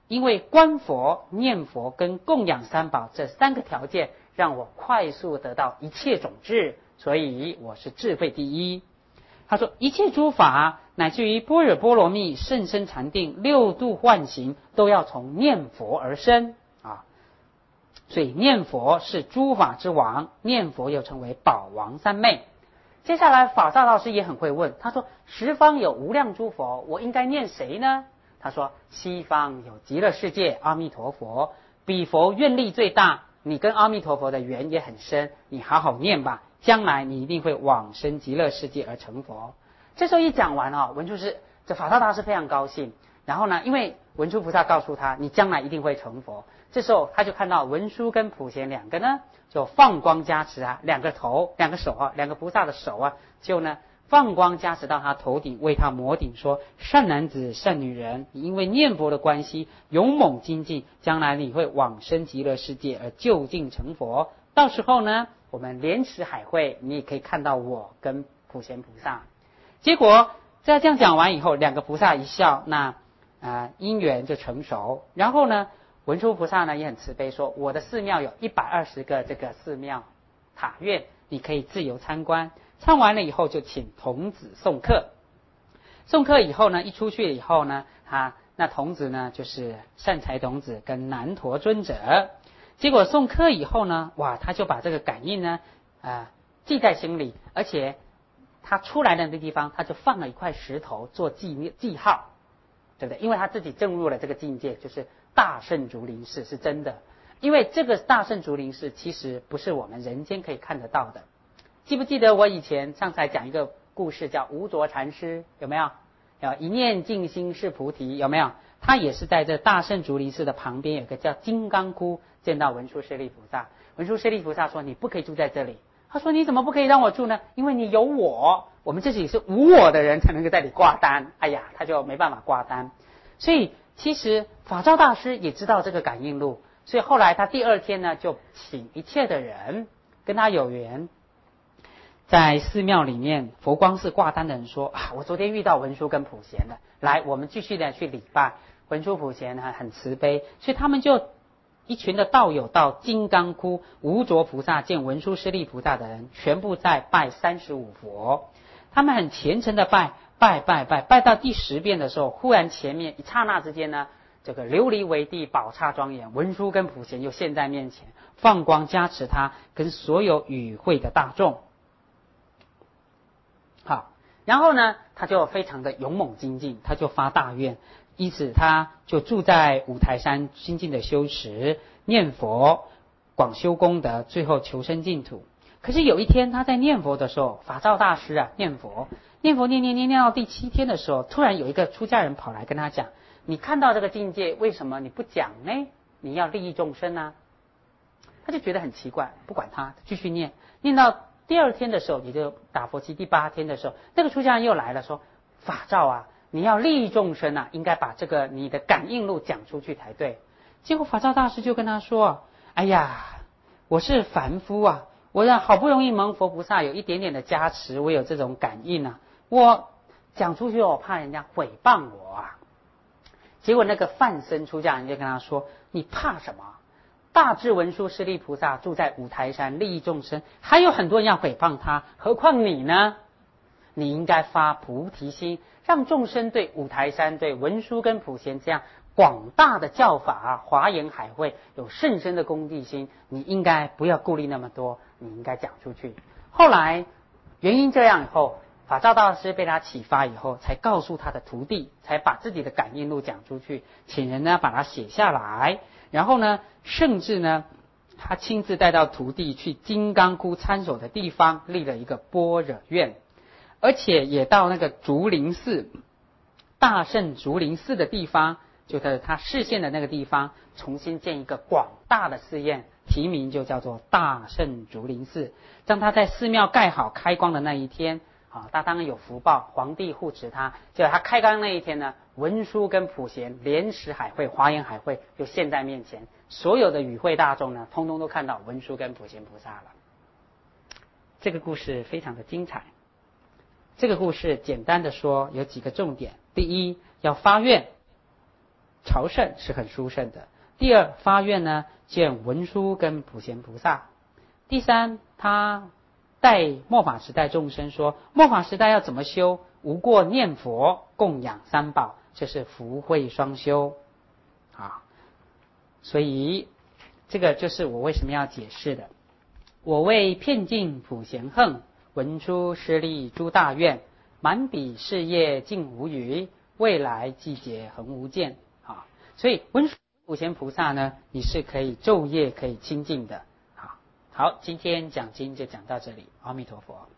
因为观佛、念佛跟供养三宝这三个条件，让我快速得到一切种智，所以我是智慧第一。他说，一切诸法乃至于般若波罗蜜、甚深禅定、六度万行，都要从念佛而生啊。所以念佛是诸法之王，念佛又称为宝王三昧。接下来法照大师也很会问，他说，十方有无量诸佛，我应该念谁呢？他说，西方有极乐世界阿弥陀佛，彼佛愿力最大，你跟阿弥陀佛的缘也很深，你好好念吧，将来你一定会往生极乐世界而成佛。这时候一讲完哦，文殊师这法照大师非常高兴。然后呢，因为文殊菩萨告诉他，你将来一定会成佛。这时候他就看到文殊跟普贤两个呢，就放光加持啊，两个头、两个手啊，两个菩萨的手啊，就呢放光加持到他头顶，为他摩顶说：善男子、善女人，你因为念佛的关系，勇猛精进，将来你会往生极乐世界而就近成佛。到时候呢，我们莲池海会，你也可以看到我跟普贤菩萨。结果在这样讲完以后，两个菩萨一笑，那啊因缘就成熟。然后呢，文殊菩萨呢也很慈悲说，我的寺庙有一百二十个这个寺庙塔院，你可以自由参观。唱完了以后就请童子送客。送客以后呢，一出去以后呢，啊那童子呢就是善财童子跟南陀尊者。结果送客以后呢，哇，他就把这个感应呢啊、呃、记在心里，而且他出来的那个地方，他就放了一块石头做记记号，对不对？因为他自己证入了这个境界，就是大圣竹林寺是真的。因为这个大圣竹林寺其实不是我们人间可以看得到的。记不记得我以前上次还讲一个故事，叫无着禅师，有没有？有一念净心是菩提，有没有？他也是在这大圣竹林寺的旁边有个叫金刚窟见到文殊师利菩萨。文殊师利菩萨说，你不可以住在这里。他说，你怎么不可以让我住呢？因为你有我，我们这里是无我的人才能够在这里挂单。哎呀，他就没办法挂单。所以其实法照大师也知道这个感应路，所以后来他第二天呢，就请一切的人跟他有缘，在寺庙里面佛光寺挂单的人说啊，我昨天遇到文殊跟普贤了，来，我们继续的去礼拜。文殊普贤呢很慈悲，所以他们就一群的道友到金刚窟，无着菩萨见文殊师利菩萨的人，全部在拜三十五佛。他们很虔诚的拜拜拜拜，拜到第十遍的时候，忽然前面一刹那之间呢，这个琉璃为地，宝刹庄严，文殊跟普贤又现在面前，放光加持他跟所有与会的大众。好，然后呢，他就非常的勇猛精进，他就发大愿，因此他就住在五台山精进的修持，念佛，广修功德，最后求生净土。可是有一天他在念佛的时候，法照大师啊念佛，念佛念念念念到第七天的时候，突然有一个出家人跑来跟他讲，你看到这个境界，为什么你不讲呢？你要利益众生啊。他就觉得很奇怪，不管他，继续念，念到第二天的时候，也就打佛七第八天的时候，那个出家人又来了，说法照啊，你要利益众生啊，应该把这个你的感应路讲出去才对。结果法照大师就跟他说，哎呀，我是凡夫啊，我让好不容易蒙佛菩萨有一点点的加持，我有这种感应啊，我讲出去我怕人家诽谤我啊。结果那个梵僧出家人就跟他说，你怕什么？大智文殊师利菩萨住在五台山利益众生，还有很多人要诽谤他，何况你呢？你应该发菩提心，让众生对五台山、对文殊跟普贤这样广大的教法啊，华严海会有甚深的恭敬心，你应该不要顾虑那么多，你应该讲出去。后来原因这样以后，法照大师被他启发以后，才告诉他的徒弟，才把自己的感应路讲出去，请人呢把它写下来，然后呢，甚至呢，他亲自带到徒弟去金刚窟参守的地方立了一个般若院，而且也到那个竹林寺，大圣竹林寺的地方，就在他视线的那个地方，重新建一个广大的寺院，题名就叫做大圣竹林寺。当他在寺庙盖好开光的那一天，啊，他当然有福报，皇帝护持他。结果他开光那一天呢，文殊跟普贤莲池海会、华严海会就现在面前，所有的与会大众呢，通通都看到文殊跟普贤菩萨了。这个故事非常的精彩。这个故事简单的说有几个重点：第一，要发愿， 朝圣是很殊胜的。第二，发愿呢见文殊跟普贤菩萨。第三，他带末法时代众生说，末法时代要怎么修？无过念佛，供养三宝，这是福慧双修啊。所以这个就是我为什么要解释的。我为遍尽普贤横，文殊师利诸大愿，满彼事业尽无余，未来季节恒无间啊。所以文殊普贤菩萨呢，你是可以昼夜可以亲近的。好，好，今天讲经就讲到这里，阿弥陀佛。